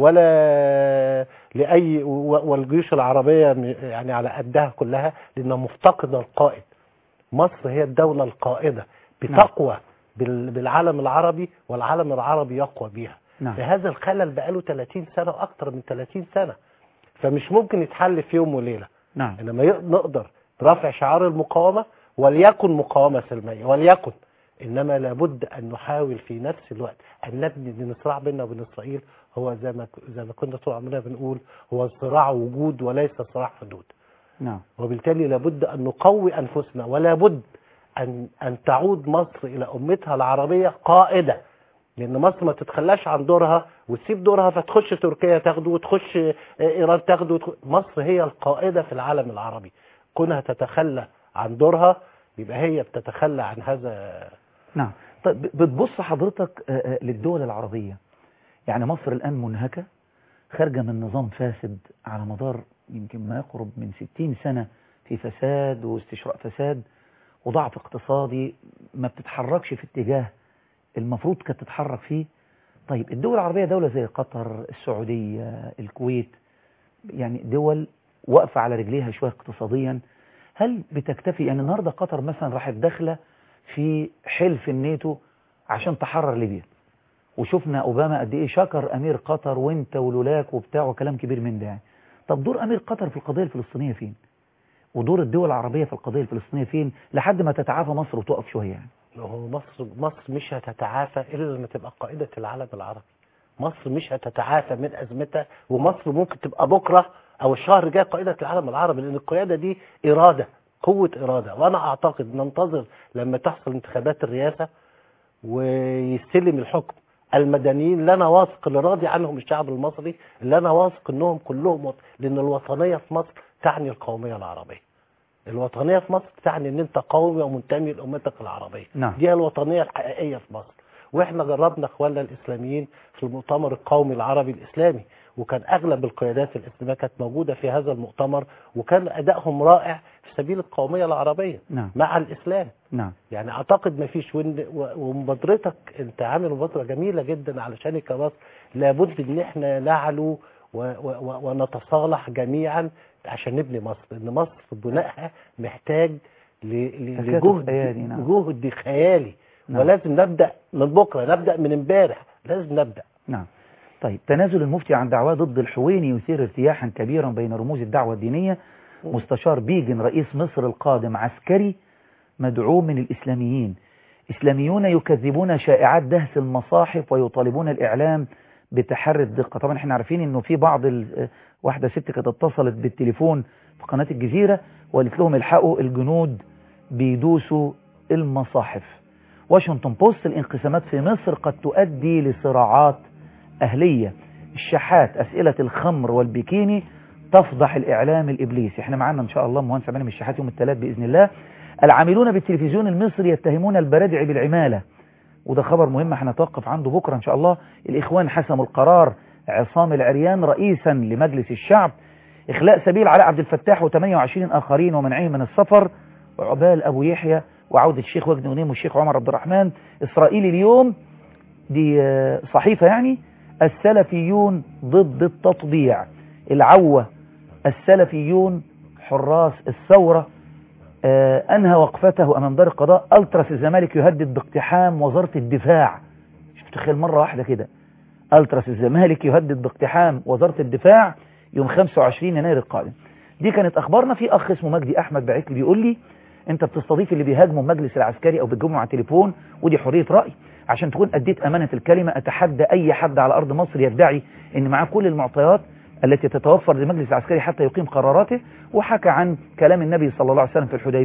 ولا لاي والجيوش العربيه يعني على قدها كلها، لانها مفتقده القائد. مصر هي الدوله القائده بتقوى بالعالم العربي، والعالم العربي يقوى بيها. نعم. فهذا الخلل بقاله ثلاثين سنه واكثر من ثلاثين سنه، فمش ممكن يتحل في يوم وليله. نعم. انما نقدر رفع شعار المقاومه، وليكن مقاومه سلميه، وليكن، انما لابد ان نحاول في نفس الوقت ان نبني ان الصراع بيننا وبين اسرائيل هو زي ما زي ما كنا طول عمرنا بنقول هو صراع وجود وليس صراع حدود. نعم. وبالتالي لابد ان نقوي انفسنا، ولا بد ان ان تعود مصر الى امتها العربيه قائده، لان مصر ما تتخلاش عن دورها وتسيب دورها فتخش تركيا تاخده وتخش ايران تاخده وتخش. مصر هي القائده في العالم العربي، كونها تتخلى عن دورها يبقى هي بتتخلى عن هذا. نعم. طيب بتبص حضرتك للدول العربيه، يعني مصر الان منهكه خارجه من نظام فاسد على مدار يمكن ما يقرب من ستين سنه، في فساد واستشراء فساد وضعف اقتصادي، ما بتتحركش في اتجاه المفروض كانت تتحرك فيه. طيب الدول العربية دولة زي قطر، السعودية، الكويت، يعني دول واقفة على رجليها شوية اقتصاديا، هل بتكتفي؟ يعني النهاردة قطر مثلا راحت داخلة في حلف الناتو عشان تحرر ليبيا، وشفنا أوباما قد إيه شكر أمير قطر وانت ولولاك وبتاع وكلام كبير من ده يعني. طب دور أمير قطر في القضية الفلسطينية فين؟ ودور الدول العربية في القضية الفلسطينية فين لحد ما تتعافى مصر وتقف شوية يعني؟ هو مصر مصر مش هتتعافى الا لما تبقى قائده العالم العربي. مصر مش هتتعافى من ازمتها، ومصر ممكن تبقى بكره او الشهر الجاي قائده العالم العربي، لان القياده دي اراده، قوه اراده. وانا اعتقد ننتظر لما تحصل انتخابات الرئاسه ويستلم الحكم المدنيين اللي انا واثق اللي راضي عنهم الشعب المصري، اللي انا واثق انهم كلهم، لان الوطنيه في مصر تعني القوميه العربيه. الوطنيه في مصر تعني ان انت قومي ومنتمي لامتك العربيه. نعم. دي الوطنيه الحقيقيه في مصر. واحنا جربنا اخواننا الاسلاميين في المؤتمر القومي العربي الاسلامي، وكان اغلب القيادات الاسلاميه كانت موجوده في هذا المؤتمر، وكان ادائهم رائع في سبيل القوميه العربيه. نعم. مع الاسلام. نعم. يعني اعتقد ما فيش، ومبادرتك انت عامل مبادره جميله جدا علشان كمصر لابد ان احنا نعلو ونتصالح جميعا عشان نبني مصر، لان مصر في بنائها محتاج لجهد جهد خيالي. نعم. ولازم نبدا من بكره، نبدا من امبارح، لازم نبدا. نعم. طيب تنازل المفتي عن دعواه ضد الحويني يثير ارتياحا كبيرا بين رموز الدعوه الدينيه. مستشار بيجن رئيس مصر القادم عسكري مدعوم من الاسلاميين. اسلاميون يكذبون شائعات دهس المصاحف ويطالبون الاعلام بتحري الدقه. طبعا احنا عارفين انه في بعض واحده ست كانت اتصلت بالتليفون في قناه الجزيره وقالت لهم الحقوا الجنود بيدوسوا المصاحف. واشنطن بوست الانقسامات في مصر قد تؤدي لصراعات اهليه. الشحات اسئله الخمر والبيكيني تفضح الاعلام الابليسي. احنا معانا ان شاء الله مهندس عماد من الشحات يوم الثلاث باذن الله. العاملون بالتلفزيون المصري يتهمون البرادعي بالعماله، وده خبر مهم هنتوقف عنده بكره ان شاء الله. الاخوان حسموا القرار، عصام العريان رئيسا لمجلس الشعب. اخلاء سبيل علاء عبد الفتاح وثمانية وعشرين اخرين ومنعهم من السفر. وعبال ابو يحيى وعوده الشيخ وجدي غنيم والشيخ عمر عبد الرحمن. اسرائيل اليوم دي صحيفه يعني، السلفيون ضد التطبيع. العوة السلفيون حراس الثورة آه أنهى وقفته أمام دار القضاء. ألتراس الزمالك يهدد باقتحام وزارة الدفاع. شوف تخيل مرة واحدة كده، ألتراس الزمالك يهدد باقتحام وزارة الدفاع يوم خمسة وعشرين يناير القادم. دي كانت أخبارنا. في أخ اسمه مجدي أحمد بعت لي بيقول لي أنت بتستضيف اللي بيهاجموا المجلس العسكري أو بتجيبهم على التليفون، ودي حرية رأي، عشان تكون أديت أمانة الكلمة. أتحدى أي حد على أرض مصر يدعي أن معاه كل المعطيات التي تتوفر للمجلس العسكري حتى يقيم قراراته. وحكى عن كلام النبي صلى الله عليه وسلم في الحديبية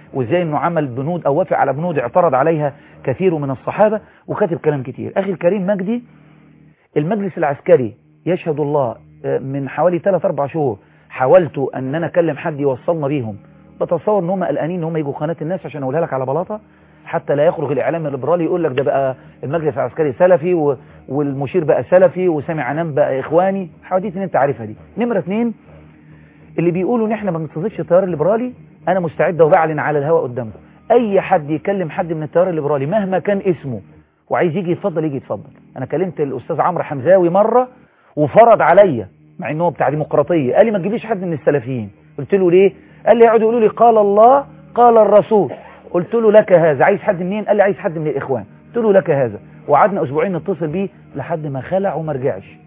وازاي انه عمل بنود او وافق على بنود اعترض عليها كثير من الصحابة، وكاتب كلام كتير. اخي الكريم مجدي، المجلس العسكري يشهد الله من حوالي ثلاثة أربعة شهور حاولت ان انا اكلم حد يوصلنا بيهم، بتصور ان هم قلقانين ان هم يجوا قناة الناس عشان اقولها لك على بلاطة، حتى لا يخرج الاعلام الليبرالي يقول لك ده بقى المجلس العسكري سلفي و... والمشير بقى سلفي وسامع عنان بقى اخواني، حواديت ان انت عارفها دي. نمرة اثنين، اللي بيقولوا ان احنا ما بنستضيفش التيار الليبرالي، انا مستعد وبعلن على الهواء قدامكم اي حد يكلم حد من التيار الليبرالي مهما كان اسمه وعايز يجي يتفضل يجي يتفضل. انا كلمت الاستاذ عمرو حمزاوي مرة وفرض عليا، مع انه بتاع ديمقراطيه، قال لي ما تجيبيش حد من السلفيين. قلت له ليه؟ قال لي يقعدوا يقولوا لي قال الله قال الرسول. قلت له لك هذا. عايز حد منين؟ قال لي عايز حد من الاخوان. قلت له لك هذا. وقعدنا اسبوعين نتصل بيه لحد ما خلع وما رجعش.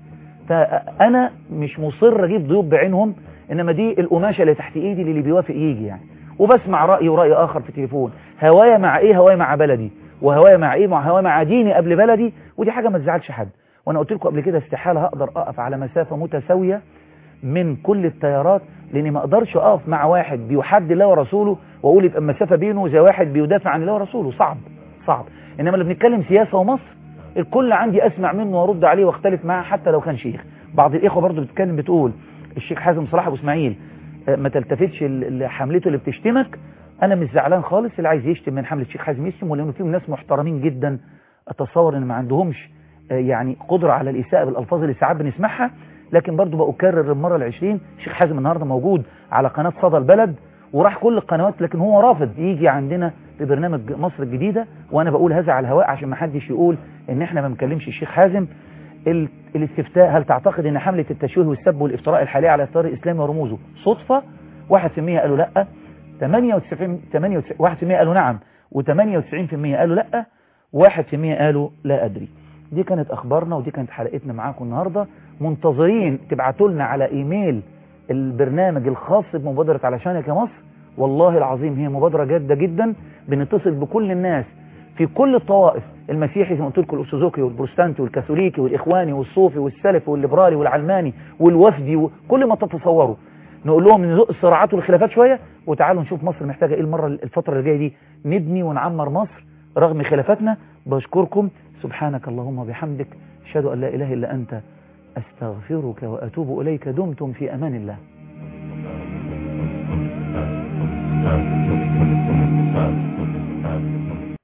فانا مش مصر اجيب ضيوف بعينهم، انما دي القماشه اللي تحت ايدي اللي بيوافق يجي يعني، وبسمع راي وراي اخر في التليفون. هوايا مع ايه؟ هوايا مع بلدي، وهوايا مع ايه؟ مع هوايا مع ديني قبل بلدي، ودي حاجه ما تزعلش حد. وانا قلت لكم قبل كده استحاله هقدر اقف على مسافه متساويه من كل التيارات، لاني ما اقدرش اقف مع واحد بيحد الله ورسوله واقول يبقى المسافه بينه زي واحد بيدافع عن الله ورسوله. صعب صعب. انما اللي بنتكلم سياسه ومصر، الكل عندي اسمع منه وارد عليه واختلف معاه حتى لو كان شيخ. بعض الاخوه برضو بتتكلم بتقول الشيخ حازم صلاح ابو اسماعيل ما تلتفتش لحملته اللي بتشتمك. انا مش زعلان خالص، اللي عايز يشتم من حمله الشيخ حازم يشتم، ولانه فيهم ناس محترمين جدا اتصور ان ما عندهمش يعني قدرة على الإساءة بالألفاظ اللي ساعات بنسمعها. لكن برضو بأكرر المرة العشرين، الشيخ حازم النهاردة موجود على قناة صدى البلد وراح كل القنوات، لكن هو رافض يجي عندنا في برنامج مصر الجديدة. وأنا بقول هذا على الهواء عشان ما حدش يقول إن إحنا ما بنكلمش الشيخ حازم. الاستفتاء، هل تعتقد إن حملة التشويه والسب والافتراء الحالية على التيار الإسلامي ورموزه صدفة؟ واحد في المية قالوا لأ، ثمانية وتسعين واحد في المية قالوا نعم، وثمانية وتسعين في المية قالوا لأ، واحد في المية قالوا لا أدري. دي كانت أخبارنا ودي كانت حلقتنا معاكم النهاردة. منتظرين تبعتوا لنا على إيميل البرنامج الخاص بمبادرة علشانك يا مصر. والله العظيم هي مبادرة جادة جدا، بنتصل بكل الناس في كل الطوائف، المسيحي زي ما قلت لكم الأرثوذكسي والبروتستانتي والكاثوليكي والإخواني والصوفي والسلفي والليبرالي والعلماني والوفدي وكل ما تتصوروا. نقول لهم نزق الصراعات والخلافات شوية وتعالوا نشوف مصر محتاجة إيه المرة الفترة اللي جاية دي، نبني ونعمر مصر رغم خلافاتنا. بشكركم، سبحانك اللهم وبحمدك، أشهد أن لا إله إلا أنت، أستغفرك وأتوب إليك. دمتم في أمان الله.